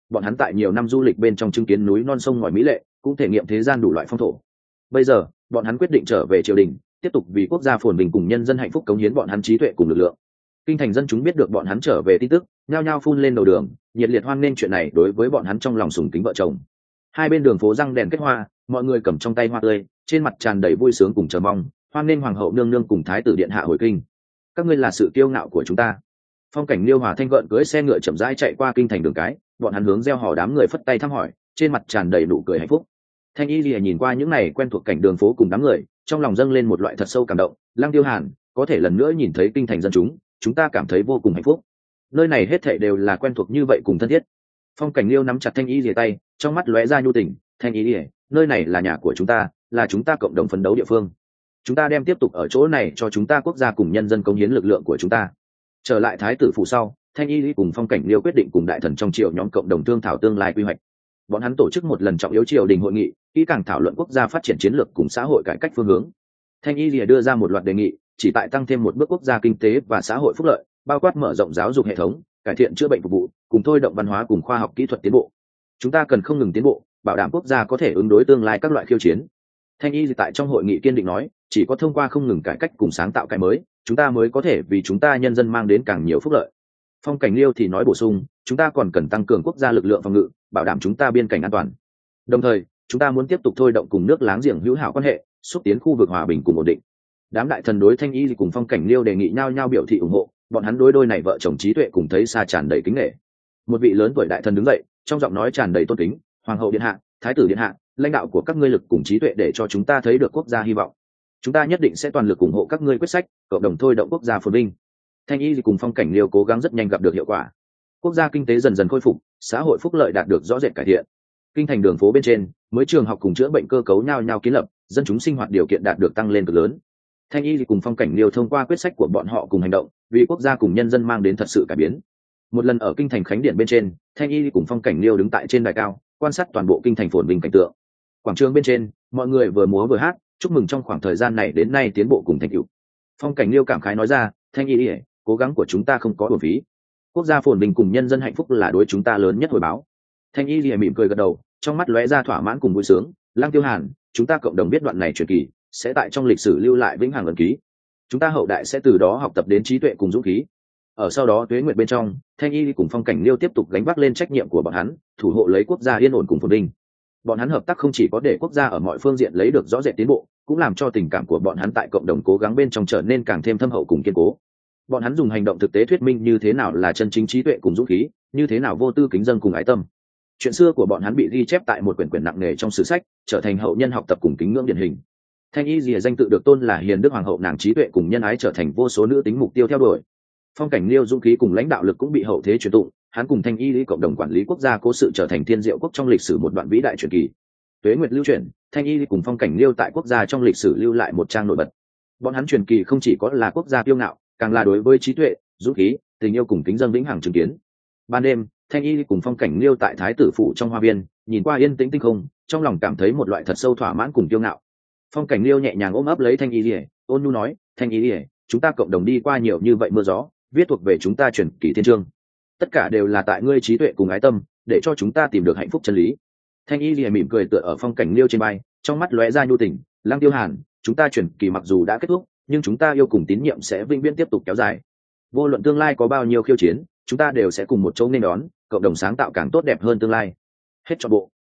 Speaker 1: bọn hắn tại nhiều năm du lịch bên trong chứng kiến núi non sông ngòi mỹ lệ, cũng thể nghiệm thế gian đủ loại phong thổ. Bây giờ bọn hắn quyết định trở về triều đình, tiếp tục vì quốc gia phồn vinh cùng nhân dân hạnh phúc cống hiến bọn hắn trí tuệ cùng lực lượng. Kinh thành dân chúng biết được bọn hắn trở về tin tức, nhao nhao phun lên đầu đường, nhiệt liệt hoan nghênh chuyện này đối với bọn hắn trong lòng sùng kính vợ chồng. Hai bên đường phố răng đèn kết hoa, mọi người cầm trong tay hoa tươi, trên mặt tràn đầy vui sướng cùng chờ mong, hoan nghênh hoàng hậu nương nương cùng thái tử điện hạ hồi kinh. Các ngươi là sự kiêu ngạo của chúng ta. Phong Cảnh Liêu hòa thanh gợn cưỡi xe ngựa chậm rãi chạy qua kinh thành đường cái, bọn hắn hướng reo hò đám người phất tay thăm hỏi, trên mặt tràn đầy nụ cười hạnh phúc. Thanh Y Lìa nhìn qua những này quen thuộc cảnh đường phố cùng đám người, trong lòng dâng lên một loại thật sâu cảm động. Lăng Tiêu Hàn, có thể lần nữa nhìn thấy kinh thành dân chúng ta cảm thấy vô cùng hạnh phúc. Nơi này hết thảy đều là quen thuộc như vậy cùng thân thiết. Phong Cảnh Liêu nắm chặt Thanh Y Lìa tay, trong mắt lóe ra nhu tình. Thanh Y Lìa, nơi này là nhà của chúng ta, là chúng ta cộng đồng phấn đấu địa phương. Chúng ta đem tiếp tục ở chỗ này cho chúng ta quốc gia cùng nhân dân cống hiến lực lượng của chúng ta. Trở lại thái tử phủ sau, Thanh Y Lý cùng Phong Cảnh Liêu quyết định cùng đại thần trong triều nhóm cộng đồng thương thảo tương lai quy hoạch. Bọn hắn tổ chức một lần trọng yếu triều đình hội nghị, kỹ càng thảo luận quốc gia phát triển chiến lược cùng xã hội cải cách phương hướng. Thanh Y Lìa đưa ra một loạt đề nghị, chỉ tại tăng thêm một bước quốc gia kinh tế và xã hội phúc lợi, bao quát mở rộng giáo dục hệ thống, cải thiện chữa bệnh phục vụ, cùng thôi động văn hóa cùng khoa học kỹ thuật tiến bộ. Chúng ta cần không ngừng tiến bộ, bảo đảm quốc gia có thể ứng đối tương lai các loại khiêu chiến. Thanh Y tại trong hội nghị kiên định nói, chỉ có thông qua không ngừng cải cách cùng sáng tạo cái mới, chúng ta mới có thể vì chúng ta nhân dân mang đến càng nhiều phúc lợi. Phong Cảnh Liêu thì nói bổ sung, chúng ta còn cần tăng cường quốc gia lực lượng phòng ngự, bảo đảm chúng ta biên cảnh an toàn. Đồng thời, chúng ta muốn tiếp tục thôi động cùng nước láng giềng hữu hảo quan hệ, xúc tiến khu vực hòa bình cùng ổn định. Đám đại thần đối Thanh Y cùng Phong Cảnh Liêu đề nghị nhau biểu thị ủng hộ, bọn hắn đối đôi này vợ chồng trí tuệ cùng thấy xa tràn đầy kính nể. Một vị lớn tuổi đại thần đứng dậy, trong giọng nói tràn đầy tôn kính, hoàng hậu điện hạ, thái tử điện hạ, lãnh đạo của các ngươi lực cùng trí tuệ để cho chúng ta thấy được quốc gia hy vọng. Chúng ta nhất định sẽ toàn lực ủng hộ các ngươi quyết sách, cộng đồng thôi động quốc gia phồn vinh. Thanh Y cùng Phong Cảnh Liêu cố gắng rất nhanh gặp được hiệu quả. Quốc gia kinh tế dần dần khôi phục, xã hội phúc lợi đạt được rõ rệt cải thiện. Kinh thành đường phố bên trên, mới trường học cùng chữa bệnh cơ cấu nhau kiến lập, dân chúng sinh hoạt điều kiện đạt được tăng lên cực lớn. Thanh Y cùng Phong Cảnh Liêu thông qua quyết sách của bọn họ cùng hành động, vì quốc gia cùng nhân dân mang đến thật sự cải biến. Một lần ở kinh thành khánh điện bên trên, Thanh Y cùng Phong Cảnh Liêu đứng tại trên đài cao, quan sát toàn bộ kinh thành phồn vinh cảnh tượng. Quảng trường bên trên, mọi người vừa múa vừa hát, chúc mừng trong khoảng thời gian này đến nay tiến bộ cùng thành tựu. Phong Cảnh Liêu cảm khái nói ra, Thanh Y, cố gắng của chúng ta không có uổng phí. Quốc gia phồn vinh cùng nhân dân hạnh phúc là đối chúng ta lớn nhất hồi báo. Thanh Y mỉm cười gật đầu, trong mắt lóe ra thỏa mãn cùng vui sướng. Lăng Tiêu Hàn, chúng ta cộng đồng biết đoạn này truyền kỳ, sẽ tại trong lịch sử lưu lại vĩnh hằng ấn ký. Chúng ta hậu đại sẽ từ đó học tập đến trí tuệ cùng dũng khí. Ở sau đó tuế nguyệt bên trong, Thanh Y cùng Phong Cảnh Liêu tiếp tục gánh vác lên trách nhiệm của bọn hắn, thủ hộ lấy quốc gia yên ổn cùng phồn vinh. Bọn hắn hợp tác không chỉ có để quốc gia ở mọi phương diện lấy được rõ rệt tiến bộ, cũng làm cho tình cảm của bọn hắn tại cộng đồng cố gắng bên trong trở nên càng thêm thâm hậu cùng kiên cố. Bọn hắn dùng hành động thực tế thuyết minh như thế nào là chân chính trí tuệ cùng dũng khí, như thế nào vô tư kính dân cùng ái tâm. Chuyện xưa của bọn hắn bị ghi chép tại một quyển nặng nề trong sử sách, trở thành hậu nhân học tập cùng kính ngưỡng điển hình. Thanh Y Lìa danh tự được tôn là hiền đức hoàng hậu, nàng trí tuệ cùng nhân ái trở thành vô số nữ tính mục tiêu theo đuổi. Phong Cảnh Liêu dũng khí cùng lãnh đạo lực cũng bị hậu thế truyền tụng, hắn cùng Thanh Y Lý cộng đồng quản lý quốc gia cố sự trở thành thiên diệu quốc trong lịch sử một đoạn vĩ đại truyền kỳ. Tuế nguyệt lưu truyền, Thanh Y Lý cùng Phong Cảnh Liêu tại quốc gia trong lịch sử lưu lại một trang nổi bật. Bọn hắn truyền kỳ không chỉ có là quốc gia kiêu ngạo, càng là đối với trí tuệ, dũng khí, tình yêu cùng kính dân vĩnh hằng chứng kiến. Ban đêm, Thanh Y Lý cùng Phong Cảnh Liêu tại thái tử phủ trong hoa viên, nhìn qua yên tĩnh tinh không, trong lòng cảm thấy một loại thật sâu thỏa mãn cùng kiêu ngạo. Phong Cảnh Liêu nhẹ nhàng ôm ấp lấy Thanh Y Lý, ôn nhu nói, Thanh Y Lý, chúng ta cộng đồng đi qua nhiều như vậy mưa gió, viết thuộc về chúng ta truyền kỳ thiên chương. Tất cả đều là tại ngươi trí tuệ cùng ái tâm, để cho chúng ta tìm được hạnh phúc chân lý. Thanh Y Lìa mỉm cười tựa ở Phong Cảnh Liêu trên vai, trong mắt lóe ra nhu tình. Lăng Tiêu Hàn, chúng ta truyền kỳ mặc dù đã kết thúc, nhưng chúng ta yêu cùng tín nhiệm sẽ vĩnh viễn tiếp tục kéo dài. Vô luận tương lai có bao nhiêu khiêu chiến, chúng ta đều sẽ cùng một chỗ nên đón, cộng đồng sáng tạo càng tốt đẹp hơn tương lai. Hết trọn bộ.